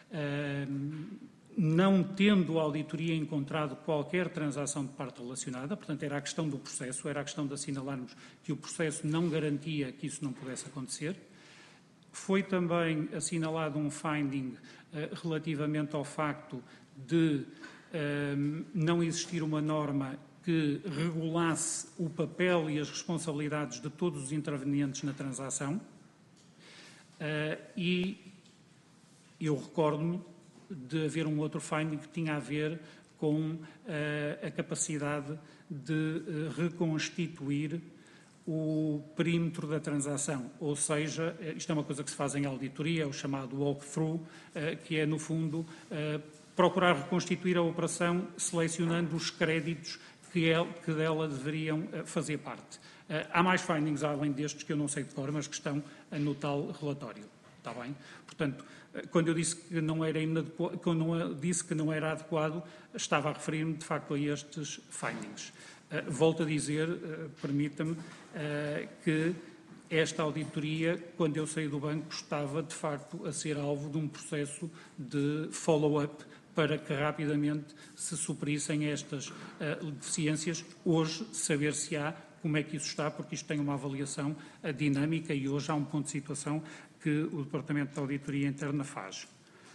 não tendo a auditoria encontrado qualquer transação de parte relacionada, portanto era a questão do processo, era a questão de assinalarmos que o processo não garantia que isso não pudesse acontecer. Foi também assinalado um finding relativamente ao facto de não existir uma norma que regulasse o papel e as responsabilidades de todos os intervenientes na transação. E eu recordo-me de haver um outro finding que tinha a ver com a capacidade de reconstituir o perímetro da transação, ou seja, isto é uma coisa que se faz em auditoria, é o chamado walk-through, que é, no fundo, procurar reconstituir a operação selecionando os créditos que dela deveriam fazer parte. Há mais findings além destes que eu não sei de cor, mas que estão no tal relatório. Está bem? Portanto, quando eu disse que não era inadequado, quando eu disse que não era adequado, estava a referir-me, de facto, a estes findings. Volto a dizer, permita-me, que esta auditoria, quando eu saí do banco, estava, de facto, a ser alvo de um processo de follow-up para que rapidamente se suprissem estas deficiências. Hoje, saber-se-á como é que isso está, porque isto tem uma avaliação dinâmica e hoje há um ponto de situação que o Departamento de Auditoria Interna faz.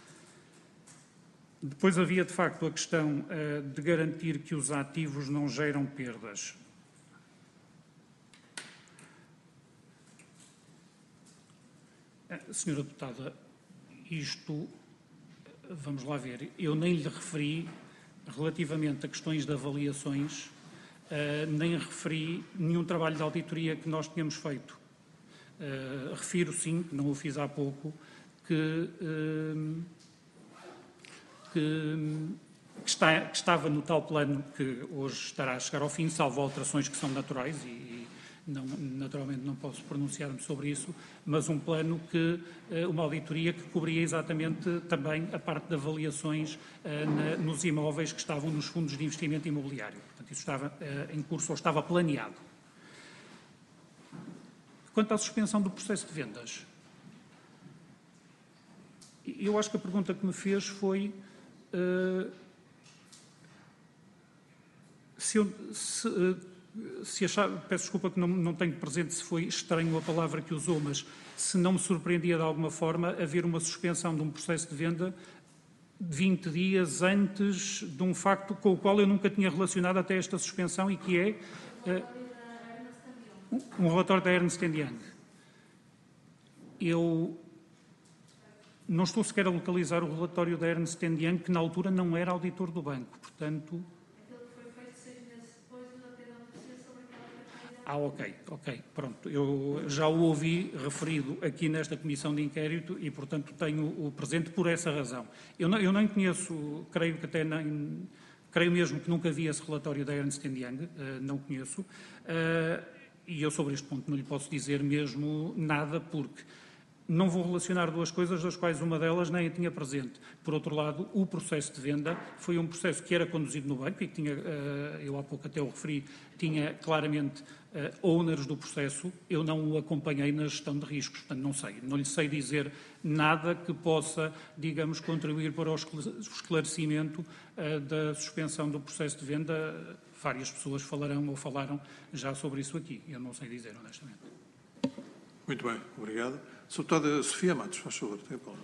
Depois havia, de facto, a questão de garantir que os ativos não geram perdas. Senhora Deputada, isto, vamos lá ver, eu nem lhe referi relativamente a questões de avaliações, nem referi nenhum trabalho de auditoria que nós tínhamos feito. Refiro, sim, não o fiz há pouco, que estava no tal plano que hoje estará a chegar ao fim, salvo alterações que são naturais e naturalmente não posso pronunciar-me sobre isso, mas um plano uma auditoria que cobria exatamente também a parte de avaliações nos imóveis que estavam nos fundos de investimento imobiliário. Portanto, isso estava em curso ou estava planeado. Quanto à suspensão do processo de vendas, eu acho que a pergunta que me fez foi se achar, peço desculpa que não tenho presente se foi estranho a palavra que usou, mas se não me surpreendia de alguma forma haver uma suspensão de um processo de venda 20 dias antes de um facto com o qual eu nunca tinha relacionado até esta suspensão e que é um relatório da Ernst & Young. Eu não estou sequer a localizar o relatório da Ernst & Young, que na altura não era auditor do banco, portanto... Ok, pronto. Eu já o ouvi referido aqui nesta comissão de inquérito e, portanto, tenho-o presente por essa razão. Eu nem conheço, creio que até nem... Creio mesmo que nunca vi esse relatório da Ernst & Young, não conheço, e eu sobre este ponto não lhe posso dizer mesmo nada, porque não vou relacionar duas coisas, das quais uma delas nem a tinha presente. Por outro lado, o processo de venda foi um processo que era conduzido no banco e que tinha, eu há pouco até o referi, tinha claramente owners do processo. Eu não o acompanhei na gestão de riscos, portanto não sei. Não lhe sei dizer nada que possa, digamos, contribuir para o esclarecimento da suspensão do processo de venda. Várias pessoas falarão ou falaram já sobre isso aqui. Eu não sei dizer, honestamente. Muito bem, obrigado. Deputada Sofia Matos, faz favor, tem a palavra.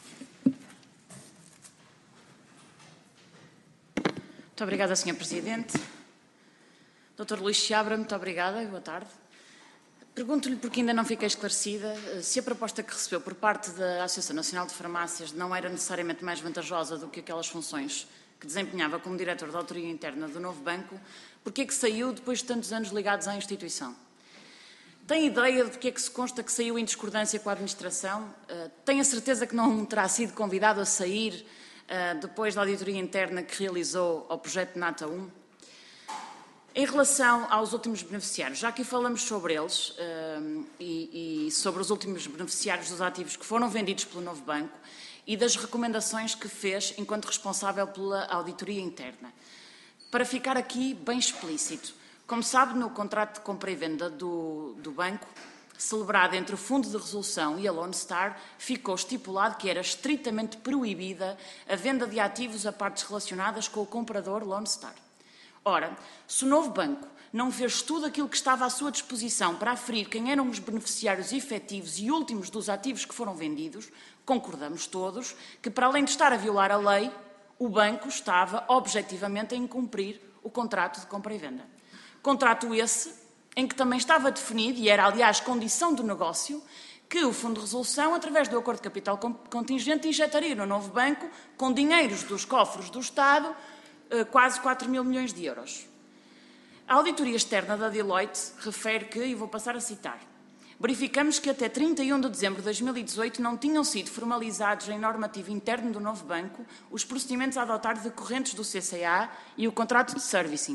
Muito obrigada, Sr. Presidente. Dr. Luís Seabra, muito obrigada e boa tarde. Pergunto-lhe, porque ainda não fiquei esclarecida, se a proposta que recebeu por parte da Associação Nacional de Farmácias não era necessariamente mais vantajosa do que aquelas funções que desempenhava como diretor da Auditoria Interna do novo banco, porque é que saiu depois de tantos anos ligados à instituição? Tem ideia de que é que se consta que saiu em discordância com a administração? Tem a certeza que não terá sido convidado a sair depois da auditoria interna que realizou ao projeto NATA 1? Em relação aos últimos beneficiários, já aqui falamos sobre eles e sobre os últimos beneficiários dos ativos que foram vendidos pelo novo banco e das recomendações que fez enquanto responsável pela auditoria interna. Para ficar aqui bem explícito, como sabe, no contrato de compra e venda do banco, celebrado entre o Fundo de Resolução e a Lone Star, ficou estipulado que era estritamente proibida a venda de ativos a partes relacionadas com o comprador Lone Star. Ora, se o novo banco não fez tudo aquilo que estava à sua disposição para aferir quem eram os beneficiários efetivos e últimos dos ativos que foram vendidos, concordamos todos que, para além de estar a violar a lei, o banco estava objetivamente a incumprir o contrato de compra e venda. Contrato esse em que também estava definido, e era, aliás, condição do negócio, que o Fundo de Resolução, através do Acordo de Capital Contingente, injetaria no novo banco, com dinheiros dos cofres do Estado, quase 4 mil milhões de euros. A auditoria externa da Deloitte refere que, e vou passar a citar, verificamos que até 31 de dezembro de 2018 não tinham sido formalizados em normativo interno do novo banco os procedimentos a adotar decorrentes do CCA e o contrato de servicing,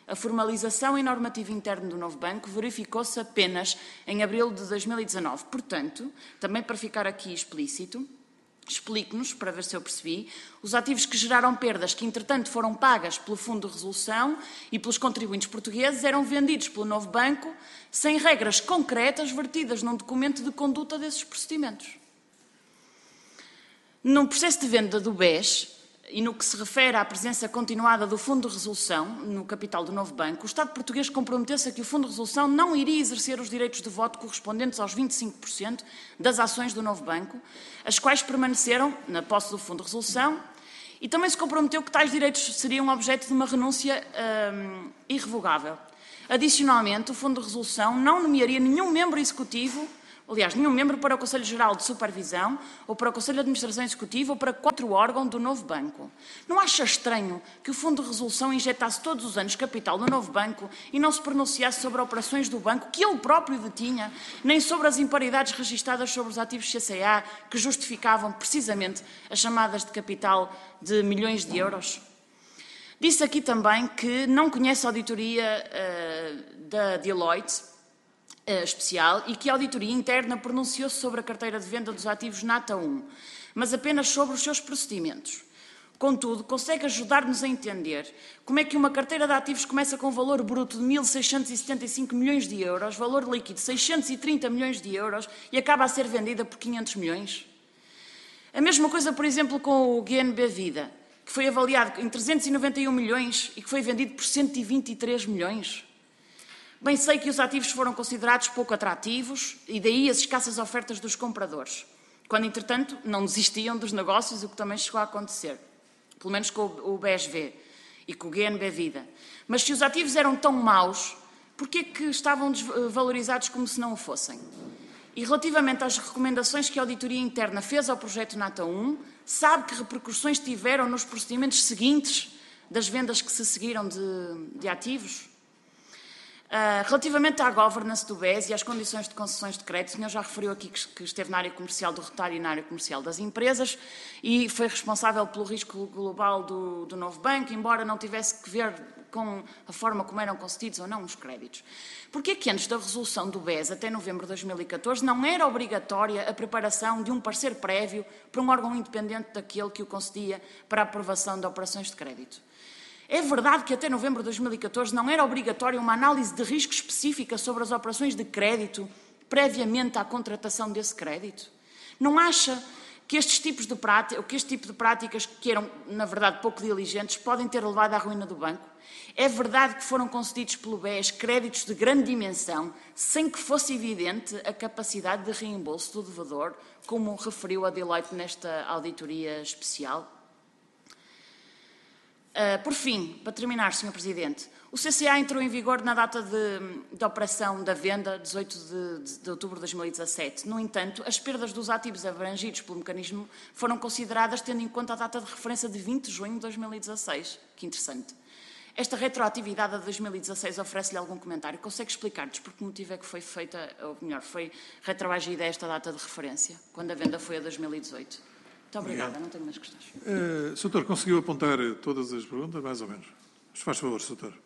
A formalização e normativo interno do novo banco verificou-se apenas em abril de 2019. Portanto, também para ficar aqui explícito, explique-nos, para ver se eu percebi, os ativos que geraram perdas que, entretanto, foram pagas pelo Fundo de Resolução e pelos contribuintes portugueses eram vendidos pelo novo banco sem regras concretas vertidas num documento de conduta desses procedimentos. No processo de venda do BES, e no que se refere à presença continuada do Fundo de Resolução no capital do novo banco, o Estado português comprometeu-se a que o Fundo de Resolução não iria exercer os direitos de voto correspondentes aos 25% das ações do novo banco, as quais permaneceram na posse do Fundo de Resolução, e também se comprometeu que tais direitos seriam objeto de uma renúncia irrevogável. Adicionalmente, o Fundo de Resolução não nomearia nenhum membro executivo, aliás, nenhum membro para o Conselho Geral de Supervisão, ou para o Conselho de Administração Executiva, ou para qualquer órgão do novo banco. Não acha estranho que o Fundo de Resolução injetasse todos os anos capital no novo banco e não se pronunciasse sobre operações do banco que ele próprio detinha, nem sobre as imparidades registadas sobre os ativos CCA que justificavam precisamente as chamadas de capital de milhões de euros? Disse aqui também que não conhece a auditoria da Deloitte, especial, e que a auditoria interna pronunciou-se sobre a carteira de venda dos ativos Nata 1, mas apenas sobre os seus procedimentos. Contudo, consegue ajudar-nos a entender como é que uma carteira de ativos começa com um valor bruto de 1.675 milhões de euros, valor líquido de 630 milhões de euros e acaba a ser vendida por 500 milhões? A mesma coisa, por exemplo, com o GNB Vida, que foi avaliado em 391 milhões e que foi vendido por 123 milhões. Bem sei que os ativos foram considerados pouco atrativos e daí as escassas ofertas dos compradores, quando, entretanto, não desistiam dos negócios, o que também chegou a acontecer, pelo menos com o BSV e com o GNB Vida. Mas se os ativos eram tão maus, porquê que estavam desvalorizados como se não o fossem? E relativamente às recomendações que a auditoria interna fez ao projeto Nata 1, sabe que repercussões tiveram nos procedimentos seguintes das vendas que se seguiram de ativos? Relativamente à governance do BES e às condições de concessões de crédito, o senhor já referiu aqui que esteve na área comercial do retalho e na área comercial das empresas e foi responsável pelo risco global do novo banco, embora não tivesse que ver com a forma como eram concedidos ou não os créditos. Porquê que antes da resolução do BES, até novembro de 2014, não era obrigatória a preparação de um parecer prévio para um órgão independente daquele que o concedia para a aprovação de operações de crédito? É verdade que até novembro de 2014 não era obrigatória uma análise de risco específica sobre as operações de crédito previamente à contratação desse crédito? Não acha que este tipo de práticas, que eram, na verdade, pouco diligentes, podem ter levado à ruína do banco? É verdade que foram concedidos pelo BES créditos de grande dimensão, sem que fosse evidente a capacidade de reembolso do devedor, como referiu a Deloitte nesta auditoria especial? Por fim, para terminar, Sr. Presidente, o CCA entrou em vigor na data de operação da venda, 18 de outubro de 2017. No entanto, as perdas dos ativos abrangidos pelo mecanismo foram consideradas tendo em conta a data de referência de 20 de junho de 2016. Que interessante. Esta retroatividade a 2016 oferece-lhe algum comentário? Consegue explicar-nos por que motivo é que foi feita, ou melhor, foi retroagida esta data de referência, quando a venda foi a 2018? Muito obrigada, não tenho mais questões. Sr. Doutor, conseguiu apontar todas as perguntas, mais ou menos? Se faz favor, Sr. Doutor.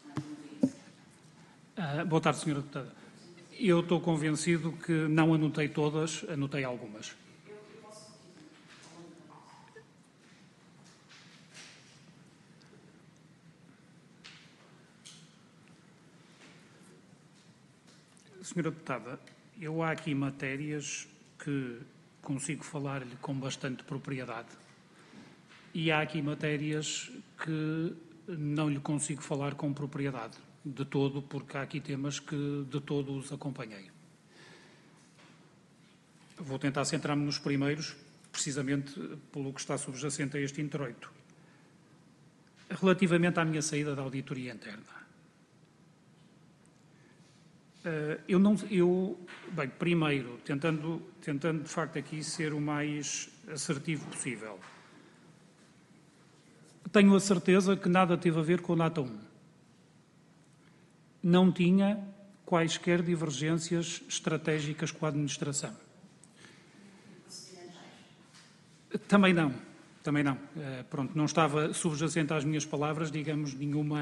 Boa tarde, Sra. Deputada. Eu estou convencido que não anotei todas, anotei algumas. Sra. Deputada, eu há aqui matérias que consigo falar-lhe com bastante propriedade e há aqui matérias que não lhe consigo falar com propriedade de todo, porque há aqui temas que de todo os acompanhei. Vou tentar centrar-me nos primeiros, precisamente pelo que está subjacente a este introito. Relativamente à minha saída da auditoria interna. Bem, primeiro, tentando de facto aqui ser o mais assertivo possível. Tenho a certeza que nada teve a ver com o Nata 1. Não tinha quaisquer divergências estratégicas com a administração. Também não. também não. Pronto, não estava subjacente às minhas palavras, digamos,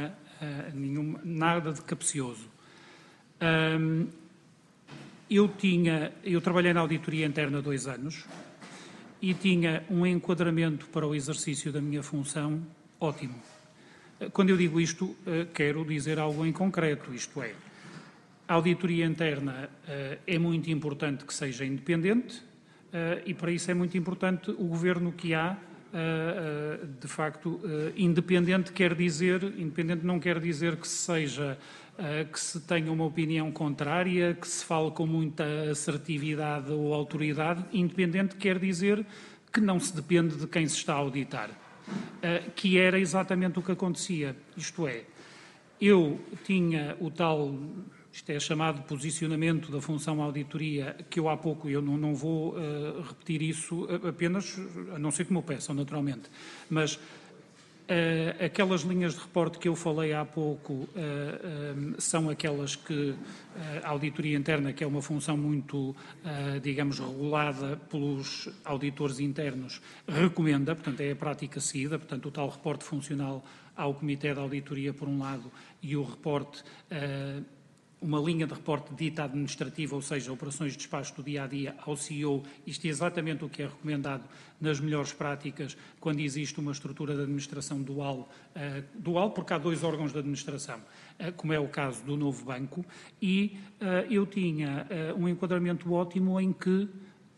nada de capcioso. Eu trabalhei na auditoria interna 2 anos e tinha um enquadramento para o exercício da minha função ótimo. Quando eu digo isto, quero dizer algo em concreto, isto é, a auditoria interna é muito importante que seja independente e para isso é muito importante o governo que há, de facto, independente não quer dizer que que se tenha uma opinião contrária, que se fale com muita assertividade ou autoridade. Independente quer dizer que não se depende de quem se está a auditar. Que era exatamente o que acontecia. Isto é, eu tinha o tal, isto é chamado posicionamento da função auditoria, que eu há pouco, eu não vou repetir isso apenas, a não ser que me o peçam, naturalmente, mas aquelas linhas de reporte que eu falei há pouco são aquelas que a auditoria interna, que é uma função muito, digamos, regulada pelos auditores internos, recomenda, portanto é a prática seguida, portanto o tal reporte funcional ao Comitê de Auditoria por um lado e o reporte, uma linha de reporte dita administrativa, ou seja, operações de despacho do dia-a-dia ao CEO, isto é exatamente o que é recomendado nas melhores práticas quando existe uma estrutura de administração dual, porque há 2 órgãos de administração, como é o caso do novo banco, e eu tinha um enquadramento ótimo em que,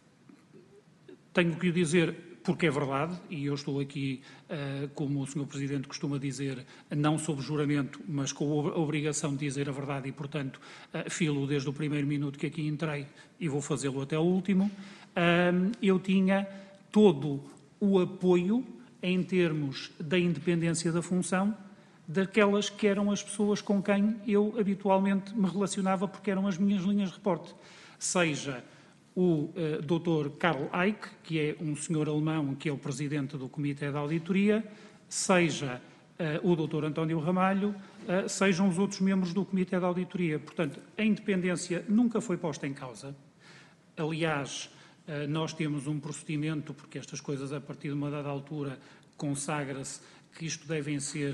tenho que lhe dizer, porque é verdade, e eu estou aqui, como o Sr. Presidente costuma dizer, não sob juramento, mas com a obrigação de dizer a verdade e, portanto, filo desde o primeiro minuto que aqui entrei e vou fazê-lo até o último, eu tinha todo o apoio em termos da independência da função daquelas que eram as pessoas com quem eu habitualmente me relacionava, porque eram as minhas linhas de reporte, seja o Dr. Karl Eick, que é um senhor alemão que é o presidente do Comitê de Auditoria, seja o Dr. António Ramalho, sejam os outros membros do Comitê de Auditoria. Portanto, a independência nunca foi posta em causa. Aliás, nós temos um procedimento, porque estas coisas, a partir de uma dada altura, consagra-se que isto devem ser...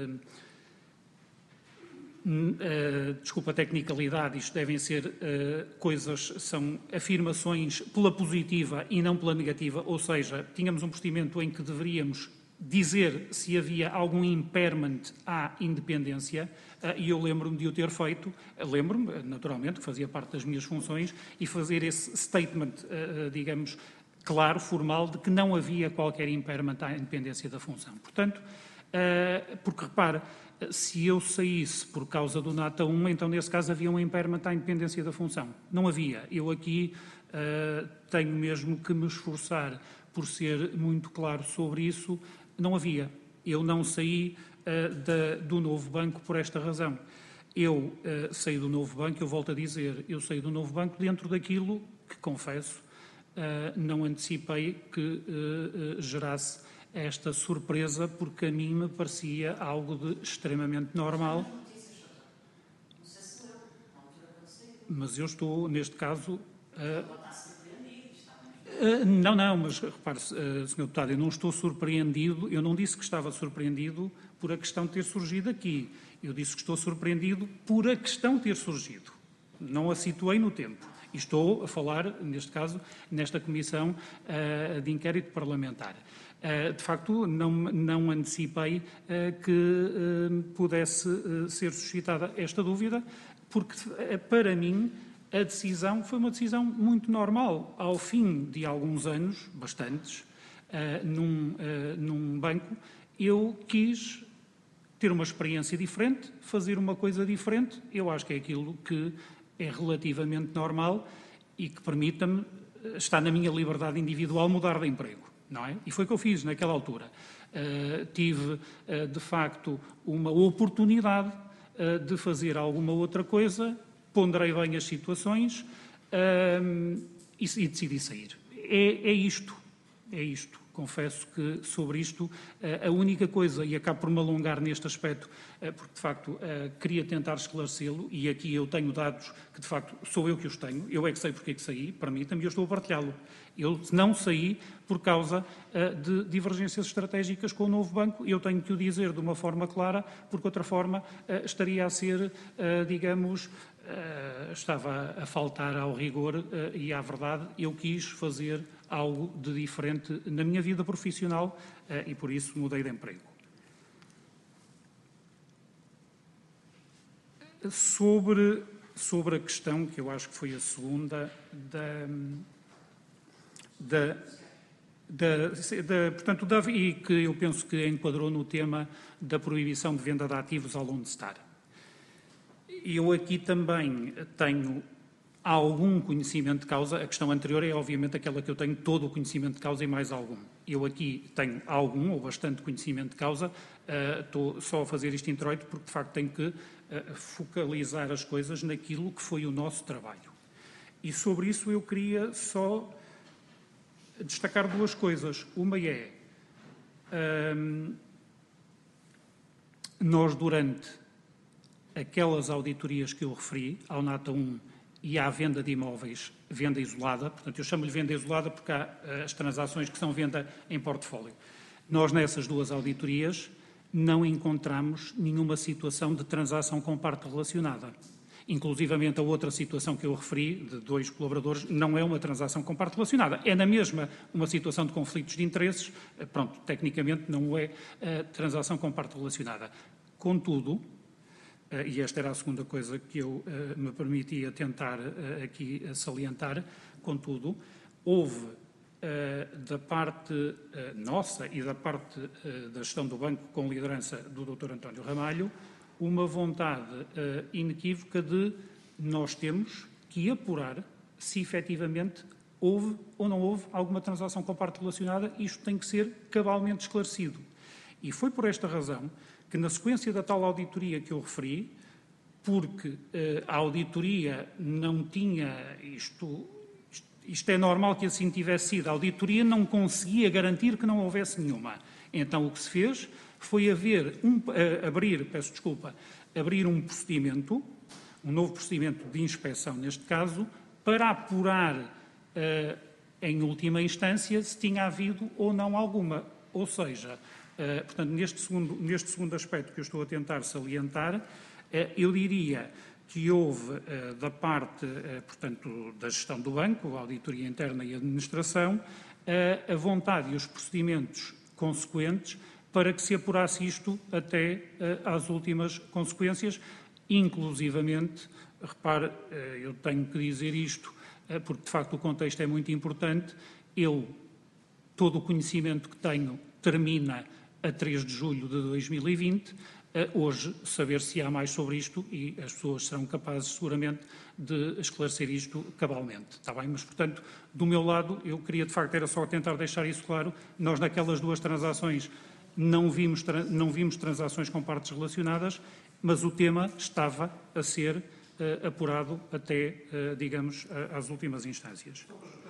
desculpa a tecnicalidade, isto devem ser são afirmações pela positiva e não pela negativa, ou seja, tínhamos um procedimento em que deveríamos dizer se havia algum impairment à independência, e eu lembro-me de o ter feito, lembro-me, naturalmente, que fazia parte das minhas funções, e fazer esse statement, digamos, claro, formal, de que não havia qualquer impairment à independência da função. Portanto, porque repara, se eu saísse por causa do NATA 1, então nesse caso havia um impairment à independência da função. Não havia. Eu aqui tenho mesmo que me esforçar por ser muito claro sobre isso. Não havia. Eu não saí do novo banco por esta razão. Eu saí do novo banco, eu volto a dizer, eu saí do novo banco dentro daquilo que, confesso, não antecipei que gerasse esta surpresa, porque a mim me parecia algo de extremamente normal. Mas eu estou, neste caso... Não, mas repare, Sr. Deputado, eu não estou surpreendido, eu não disse que estava surpreendido por a questão ter surgido aqui. Eu disse que estou surpreendido por a questão ter surgido. Não a situei no tempo. E estou a falar, neste caso, nesta comissão de inquérito parlamentar. De facto, não antecipei que pudesse ser suscitada esta dúvida, porque, para mim, a decisão foi uma decisão muito normal. Ao fim de alguns anos, bastantes, num banco, eu quis ter uma experiência diferente, fazer uma coisa diferente. Eu acho que é aquilo que é relativamente normal e que permita-me, está na minha liberdade individual, mudar de emprego. Não é? E foi o que eu fiz naquela altura. Tive, de facto, uma oportunidade de fazer alguma outra coisa, ponderei bem as situações e decidi sair. É isto. é isto. Confesso que sobre isto a única coisa, e acabo por me alongar neste aspecto, porque de facto queria tentar esclarecê-lo, e aqui eu tenho dados que de facto sou eu que os tenho, eu é que sei porque é que saí, permitam-me, eu estou a partilhá-lo. Eu não saí por causa de divergências estratégicas com o novo banco, eu tenho que o dizer de uma forma clara, porque outra forma estaria a ser, digamos, estava a faltar ao rigor e à verdade. Eu quis fazer algo de diferente na minha vida profissional e por isso mudei de emprego. Sobre a questão, que eu acho que foi a segunda, portanto, e que eu penso que enquadrou no tema da proibição de venda de ativos ao Lone Star. Eu aqui também tenho algum conhecimento de causa. A questão anterior é, obviamente, aquela que eu tenho todo o conhecimento de causa e mais algum. Eu aqui tenho algum ou bastante conhecimento de causa. Estou só a fazer isto introito porque, de facto, tenho que focalizar as coisas naquilo que foi o nosso trabalho. E sobre isso eu queria só destacar duas coisas. Uma é, nós durante aquelas auditorias que eu referi, ao NATA 1 e à venda de imóveis, venda isolada, portanto eu chamo-lhe venda isolada porque há as transações que são venda em portfólio. Nós nessas duas auditorias não encontramos nenhuma situação de transação com parte relacionada. Inclusivamente a outra situação que eu referi, de 2 colaboradores, não é uma transação com parte relacionada. É na mesma uma situação de conflitos de interesses, pronto, tecnicamente não é transação com parte relacionada. Contudo, e esta era a segunda coisa que eu me permitia tentar aqui salientar, contudo, houve da parte nossa e da parte da gestão do banco com liderança do Dr. António Ramalho, uma vontade inequívoca de nós temos que apurar se efetivamente houve ou não houve alguma transação com parte relacionada. Isto tem que ser cabalmente esclarecido. E foi por esta razão que, na sequência da tal auditoria que eu referi, porque a auditoria não tinha isto é normal que assim tivesse sido, a auditoria não conseguia garantir que não houvesse nenhuma. Então o que se fez foi abrir um procedimento, um novo procedimento de inspeção, neste caso, para apurar em última instância se tinha havido ou não alguma. Ou seja, portanto, neste segundo aspecto que eu estou a tentar salientar, eu diria que houve da parte, portanto, da gestão do banco, a auditoria interna e a administração, a vontade e os procedimentos consequentes para que se apurasse isto até às últimas consequências, inclusivamente, repare, eu tenho que dizer isto, porque de facto o contexto é muito importante, todo o conhecimento que tenho termina a 3 de julho de 2020, hoje saber se há mais sobre isto e as pessoas serão capazes seguramente de esclarecer isto cabalmente, está bem? Mas, portanto, do meu lado, eu queria de facto, era só tentar deixar isso claro, nós naquelas duas transações não vimos transações com partes relacionadas, mas o tema estava a ser apurado até, digamos, às últimas instâncias.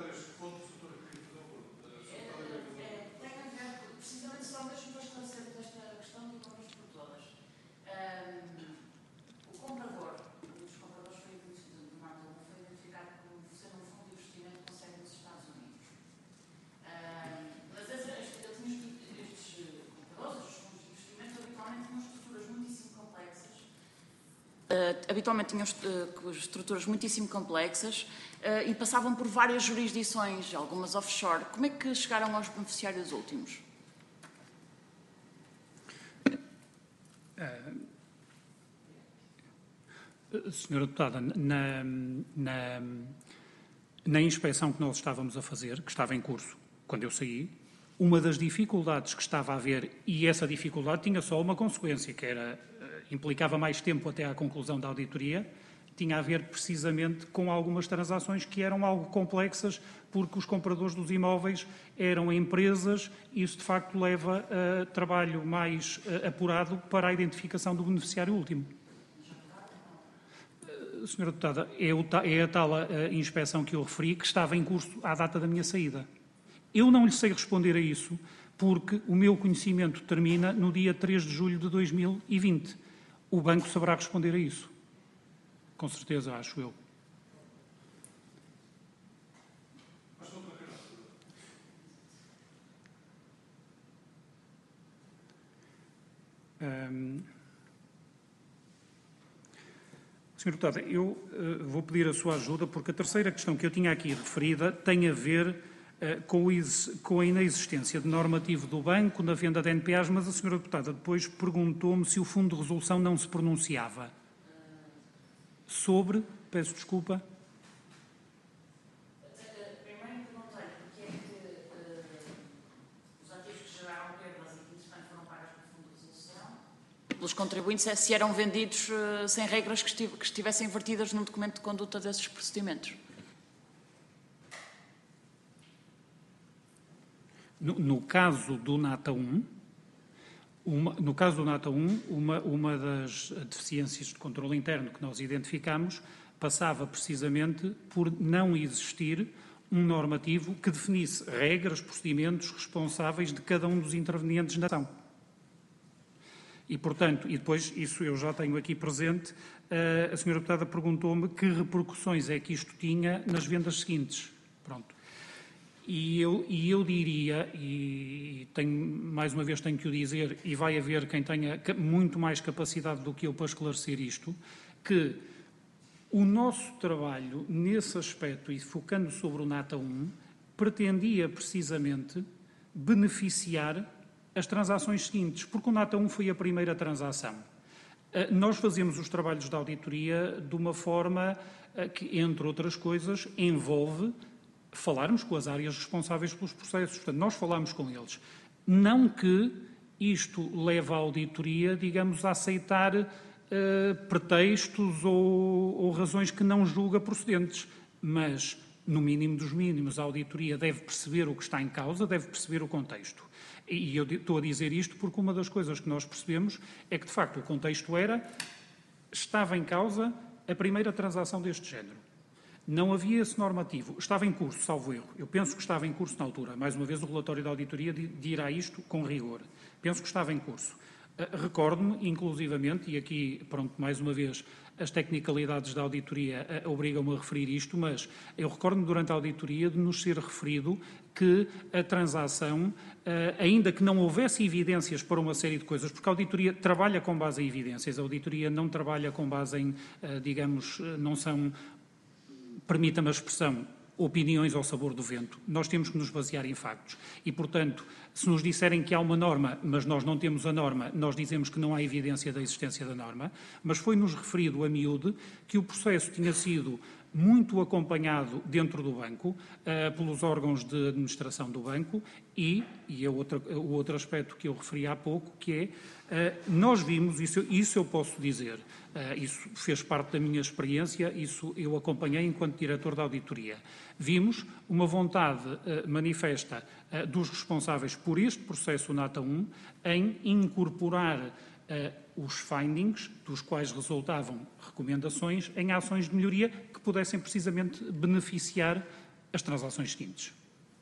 Habitualmente tinham estruturas muitíssimo complexas e passavam por várias jurisdições, algumas offshore. Como é que chegaram aos beneficiários últimos? Senhora Deputada, na inspeção que nós estávamos a fazer, que estava em curso quando eu saí, uma das dificuldades que estava a haver, e essa dificuldade tinha só uma consequência, que era implicava mais tempo até à conclusão da auditoria, tinha a ver precisamente com algumas transações que eram algo complexas, porque os compradores dos imóveis eram empresas e isso de facto leva a trabalho mais apurado para a identificação do beneficiário último. Senhora Deputada, é a tal inspeção que eu referi que estava em curso à data da minha saída. Eu não lhe sei responder a isso, porque o meu conhecimento termina no dia 3 de julho de 2020. O banco saberá responder a isso. Com certeza, acho eu. Sr. Deputado, eu vou pedir a sua ajuda, porque a terceira questão que eu tinha aqui referida tem a ver com a inexistência de normativo do banco na venda de NPAs, mas a Sra. Deputada depois perguntou-me se o Fundo de Resolução não se pronunciava sobre, peço desculpa. Primeiro perguntei porque é que os ativos que geraram perdas e que, entretanto, foram pagos pelo Fundo de Resolução, pelos contribuintes, se eram vendidos sem regras que estivessem invertidas no documento de conduta desses procedimentos. No caso do NATA 1, uma das deficiências de controle interno que nós identificamos passava precisamente por não existir um normativo que definisse regras, procedimentos responsáveis de cada um dos intervenientes na ação. E, portanto, e depois, isso eu já tenho aqui presente, a Sra. Deputada perguntou-me que repercussões é que isto tinha nas vendas seguintes. Pronto. E eu diria, e mais uma vez tenho que o dizer, e vai haver quem tenha muito mais capacidade do que eu para esclarecer isto, que o nosso trabalho nesse aspecto, e focando sobre o NATA 1, pretendia precisamente beneficiar as transações seguintes, porque o NATA 1 foi a primeira transação. Nós fazemos os trabalhos de auditoria de uma forma que, entre outras coisas, envolve falarmos com as áreas responsáveis pelos processos. Portanto, nós falamos com eles. Não que isto leve a auditoria, digamos, a aceitar pretextos ou razões que não julga procedentes, mas, no mínimo dos mínimos, a auditoria deve perceber o que está em causa, deve perceber o contexto. E eu estou a dizer isto porque uma das coisas que nós percebemos é que, de facto, o contexto estava em causa a primeira transação deste género. Não havia esse normativo. Estava em curso, salvo erro. Eu penso que estava em curso na altura. Mais uma vez, o relatório da auditoria dirá isto com rigor. Penso que estava em curso. Recordo-me, inclusivamente, e aqui, pronto, mais uma vez, as tecnicalidades da auditoria obrigam-me a referir isto, mas eu recordo-me durante a auditoria de nos ser referido que a transação, ainda que não houvesse evidências para uma série de coisas, porque a auditoria trabalha com base em evidências, a auditoria não trabalha com base em, digamos, não são, permita-me a expressão, opiniões ao sabor do vento. Nós temos que nos basear em factos. E, portanto, se nos disserem que há uma norma, mas nós não temos a norma, nós dizemos que não há evidência da existência da norma, mas foi-nos referido a miúde que o processo tinha sido muito acompanhado dentro do banco, pelos órgãos de administração do banco e o outro aspecto que eu referi há pouco, que é, nós vimos, isso eu posso dizer, isso fez parte da minha experiência, isso eu acompanhei enquanto diretor da auditoria. Vimos uma vontade manifesta dos responsáveis por este processo NATA 1 em incorporar os findings, dos quais resultavam recomendações, em ações de melhoria que pudessem precisamente beneficiar as transações seguintes.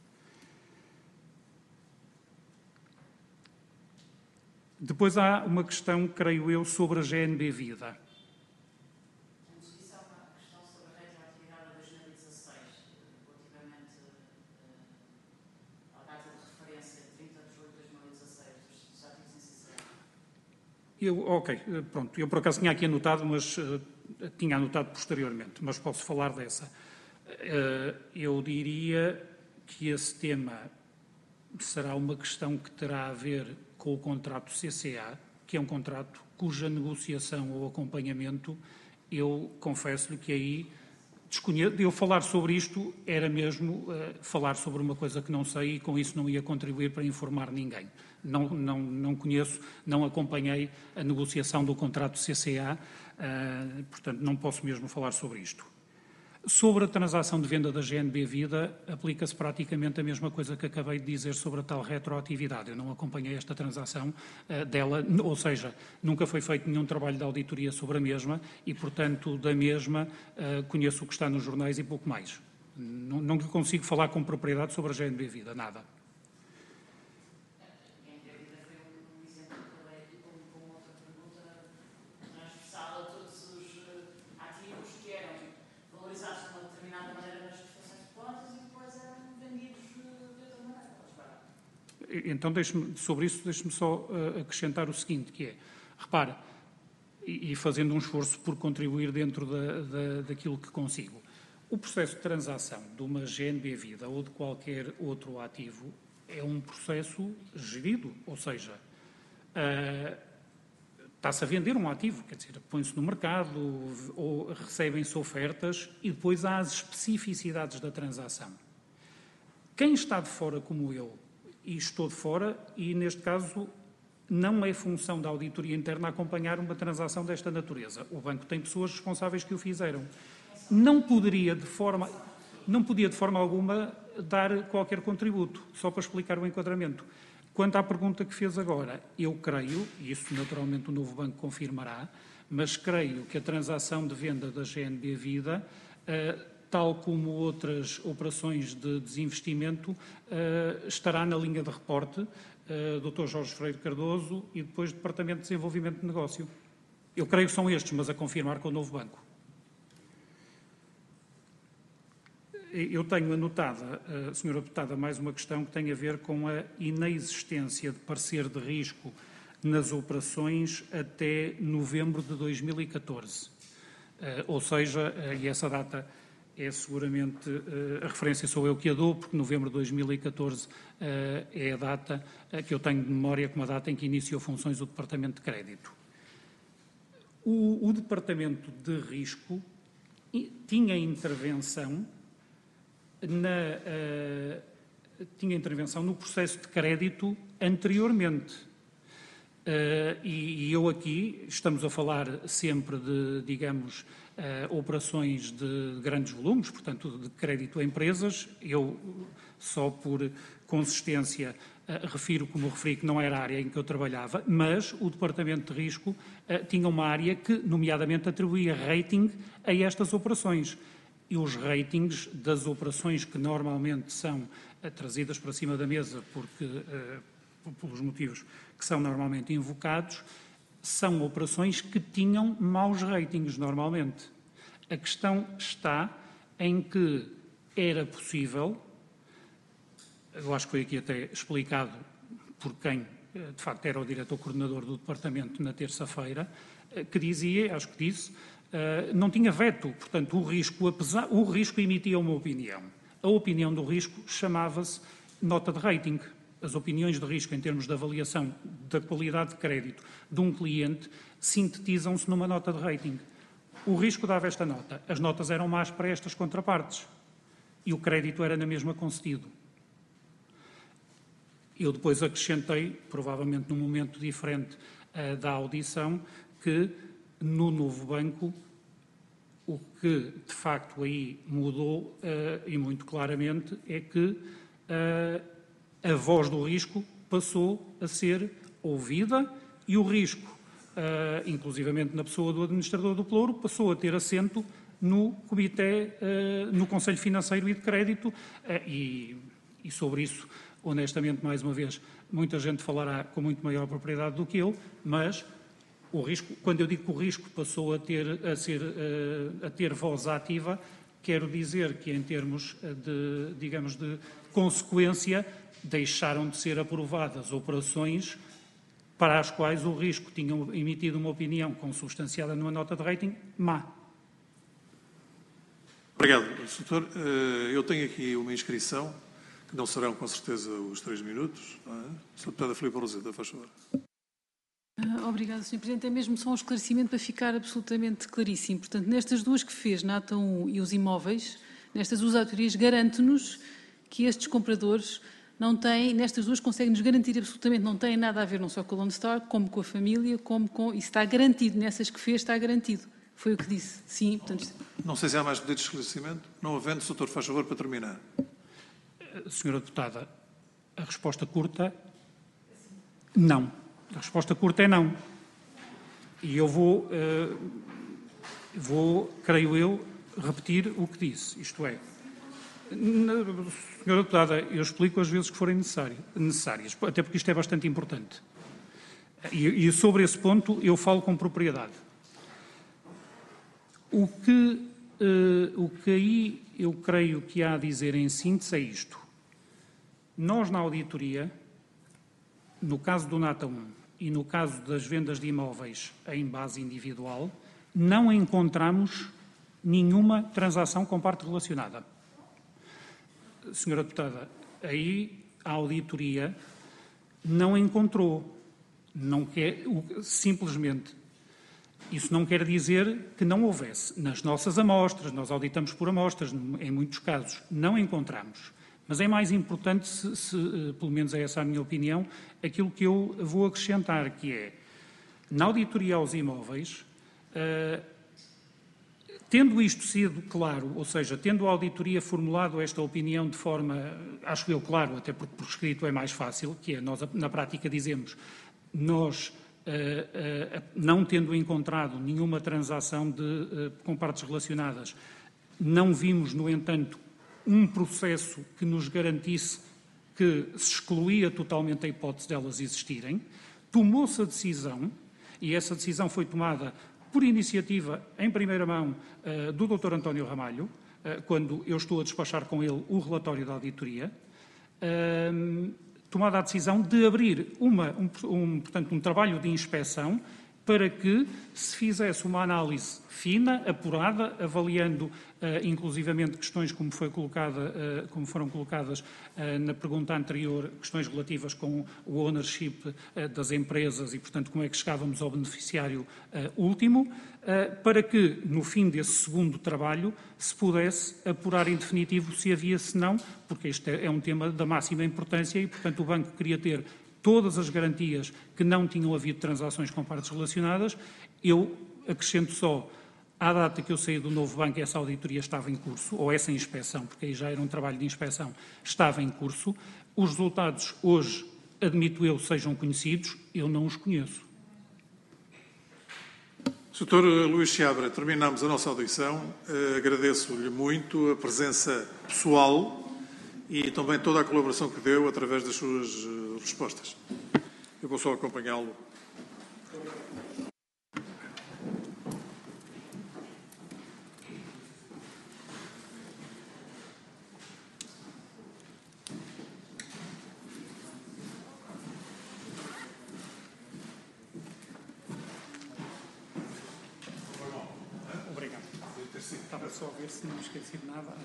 Depois há uma questão, creio eu, sobre a GNB Vida. Isso é uma questão sobre a retroatividade de 2016, relativamente à data de referência, 30 de julho de 2016, dos ativos em CCR. Ok, pronto, eu por acaso tinha aqui anotado, mas tinha anotado posteriormente, mas posso falar dessa. Eu diria que esse tema será uma questão que terá a ver com o contrato CCA, que é um contrato cuja negociação ou acompanhamento, eu confesso-lhe que aí desconheço. Eu falar sobre isto era mesmo falar sobre uma coisa que não sei e com isso não ia contribuir para informar ninguém. Não conheço, não acompanhei a negociação do contrato CCA, portanto não posso mesmo falar sobre isto. Sobre a transação de venda da GNB Vida, aplica-se praticamente a mesma coisa que acabei de dizer sobre a tal retroatividade. Eu não acompanhei esta transação dela, ou seja, nunca foi feito nenhum trabalho de auditoria sobre a mesma e, portanto, da mesma conheço o que está nos jornais e pouco mais. Não lhe consigo falar com propriedade sobre a GNB Vida, nada. Então, sobre isso, deixe-me só acrescentar o seguinte, que é, repara, e fazendo um esforço por contribuir dentro daquilo que consigo, o processo de transação de uma GNB Vida ou de qualquer outro ativo é um processo gerido, ou seja, está-se a vender um ativo, quer dizer, põe-se no mercado ou recebem-se ofertas e depois há as especificidades da transação. Quem está de fora como eu, e estou de fora, e neste caso não é função da auditoria interna acompanhar uma transação desta natureza. O banco tem pessoas responsáveis que o fizeram. Não podia de forma alguma dar qualquer contributo, só para explicar o enquadramento. Quanto à pergunta que fez agora, eu creio, e isso naturalmente o novo banco confirmará, mas creio que a transação de venda da GNB Vida, tal como outras operações de desinvestimento, estará na linha de reporte Dr. Jorge Freire Cardoso e depois Departamento de Desenvolvimento de Negócio. Eu creio que são estes, mas a confirmar com o novo banco. Eu tenho anotada, Sra. Deputada, mais uma questão que tem a ver com a inexistência de parecer de risco nas operações até novembro de 2014. Ou seja, e essa data é seguramente, a referência sou eu que a dou, porque novembro de 2014 é a data que eu tenho de memória como a data em que iniciou funções o Departamento de Crédito. O Departamento de Risco tinha intervenção no processo de crédito anteriormente. E eu aqui, estamos a falar sempre de, digamos, operações de grandes volumes, portanto, de crédito a empresas. Eu, só por consistência, refiro, como referi, que não era a área em que eu trabalhava, mas o Departamento de Risco tinha uma área que, nomeadamente, atribuía rating a estas operações. E os ratings das operações que normalmente são trazidas para cima da mesa pelos motivos que são normalmente invocados, são operações que tinham maus ratings normalmente. A questão está em que era possível, eu acho que foi aqui até explicado por quem, de facto, era o diretor-coordenador do departamento na terça-feira, que dizia, acho que disse, não tinha veto, portanto, o risco emitia uma opinião. A opinião do risco chamava-se nota de rating. As opiniões de risco em termos de avaliação da qualidade de crédito de um cliente sintetizam-se numa nota de rating. O risco dava esta nota. As notas eram más para estas contrapartes. E o crédito era na mesma concedido. Eu depois acrescentei, provavelmente num momento diferente da audição, que no novo banco o que de facto aí mudou e muito claramente é que a voz do risco passou a ser ouvida e o risco, inclusivamente na pessoa do administrador do Pelouro, passou a ter assento no Comitê, no Conselho Financeiro e de Crédito e sobre isso, honestamente, mais uma vez, muita gente falará com muito maior propriedade do que eu, mas o risco, quando eu digo que o risco passou a ter voz ativa, quero dizer que em termos de, digamos, de consequência, deixaram de ser aprovadas operações para as quais o risco tinha emitido uma opinião consubstanciada numa nota de rating má. Obrigado, Sr. Doutor. Eu tenho aqui uma inscrição, que não serão com certeza os 3 minutos. Sr. Deputada Filipe Roseta, faz favor. Obrigada, Sr. Presidente. É mesmo só um esclarecimento para ficar absolutamente claríssimo. Portanto, nestas duas que fez, na ata 1 e os imóveis, nestas duas autorias, garante-nos que estes compradores não têm, nestas duas conseguem-nos garantir absolutamente, não têm nada a ver não só com a Lone Star, como com a família, como com... Isso está garantido, nessas que fez está garantido. Foi o que disse. Sim, portanto... Não sei se há mais pedidos de esclarecimento. Não havendo, Sr. Doutor, faz favor para terminar. Senhora Deputada, a resposta curta, não. A resposta curta é não. E eu vou, creio eu, repetir o que disse. Isto é, Senhora Deputada, eu explico as vezes que forem necessárias, até porque isto é bastante importante. E sobre esse ponto eu falo com propriedade. O que aí eu creio que há a dizer em síntese é isto. Nós, na auditoria, no caso do NATA 1 e no caso das vendas de imóveis em base individual, não encontramos nenhuma transação com parte relacionada. Senhora Deputada, aí a auditoria não encontrou, não quer, simplesmente. Isso não quer dizer que não houvesse. Nas nossas amostras, nós auditamos por amostras, em muitos casos, não encontramos. Mas é mais importante, pelo menos é essa a minha opinião, aquilo que eu vou acrescentar, que é, na auditoria aos imóveis, tendo isto sido claro, ou seja, tendo a auditoria formulado esta opinião de forma, acho eu claro, até porque por escrito é mais fácil, que é, nós na prática dizemos, nós, não tendo encontrado nenhuma transação com partes relacionadas, não vimos, no entanto, um processo que nos garantisse que se excluía totalmente a hipótese delas existirem, tomou-se a decisão, e essa decisão foi tomada por iniciativa, em primeira mão, do Dr. António Ramalho, quando eu estou a despachar com ele o relatório da auditoria, tomada a decisão de abrir portanto, um trabalho de inspeção para que se fizesse uma análise fina, apurada, avaliando inclusivamente questões como foram colocadas na pergunta anterior, questões relativas com o ownership das empresas e, portanto, como é que chegávamos ao beneficiário último, para que, no fim desse segundo trabalho, se pudesse apurar em definitivo se havia, se não, porque este é um tema da máxima importância e, portanto, o banco queria ter todas as garantias que não tinham havido transações com partes relacionadas. Eu acrescento só, à data que eu saí do novo banco, essa auditoria estava em curso, ou essa inspeção, porque aí já era um trabalho de inspeção, estava em curso. Os resultados hoje, admito eu, sejam conhecidos, eu não os conheço. Sr. Luís Seabra, terminamos a nossa audição. Agradeço-lhe muito a presença pessoal e também toda a colaboração que deu através das suas respostas. Eu vou só acompanhá-lo. Obrigado. Estava só a ver se não me esqueci de nada.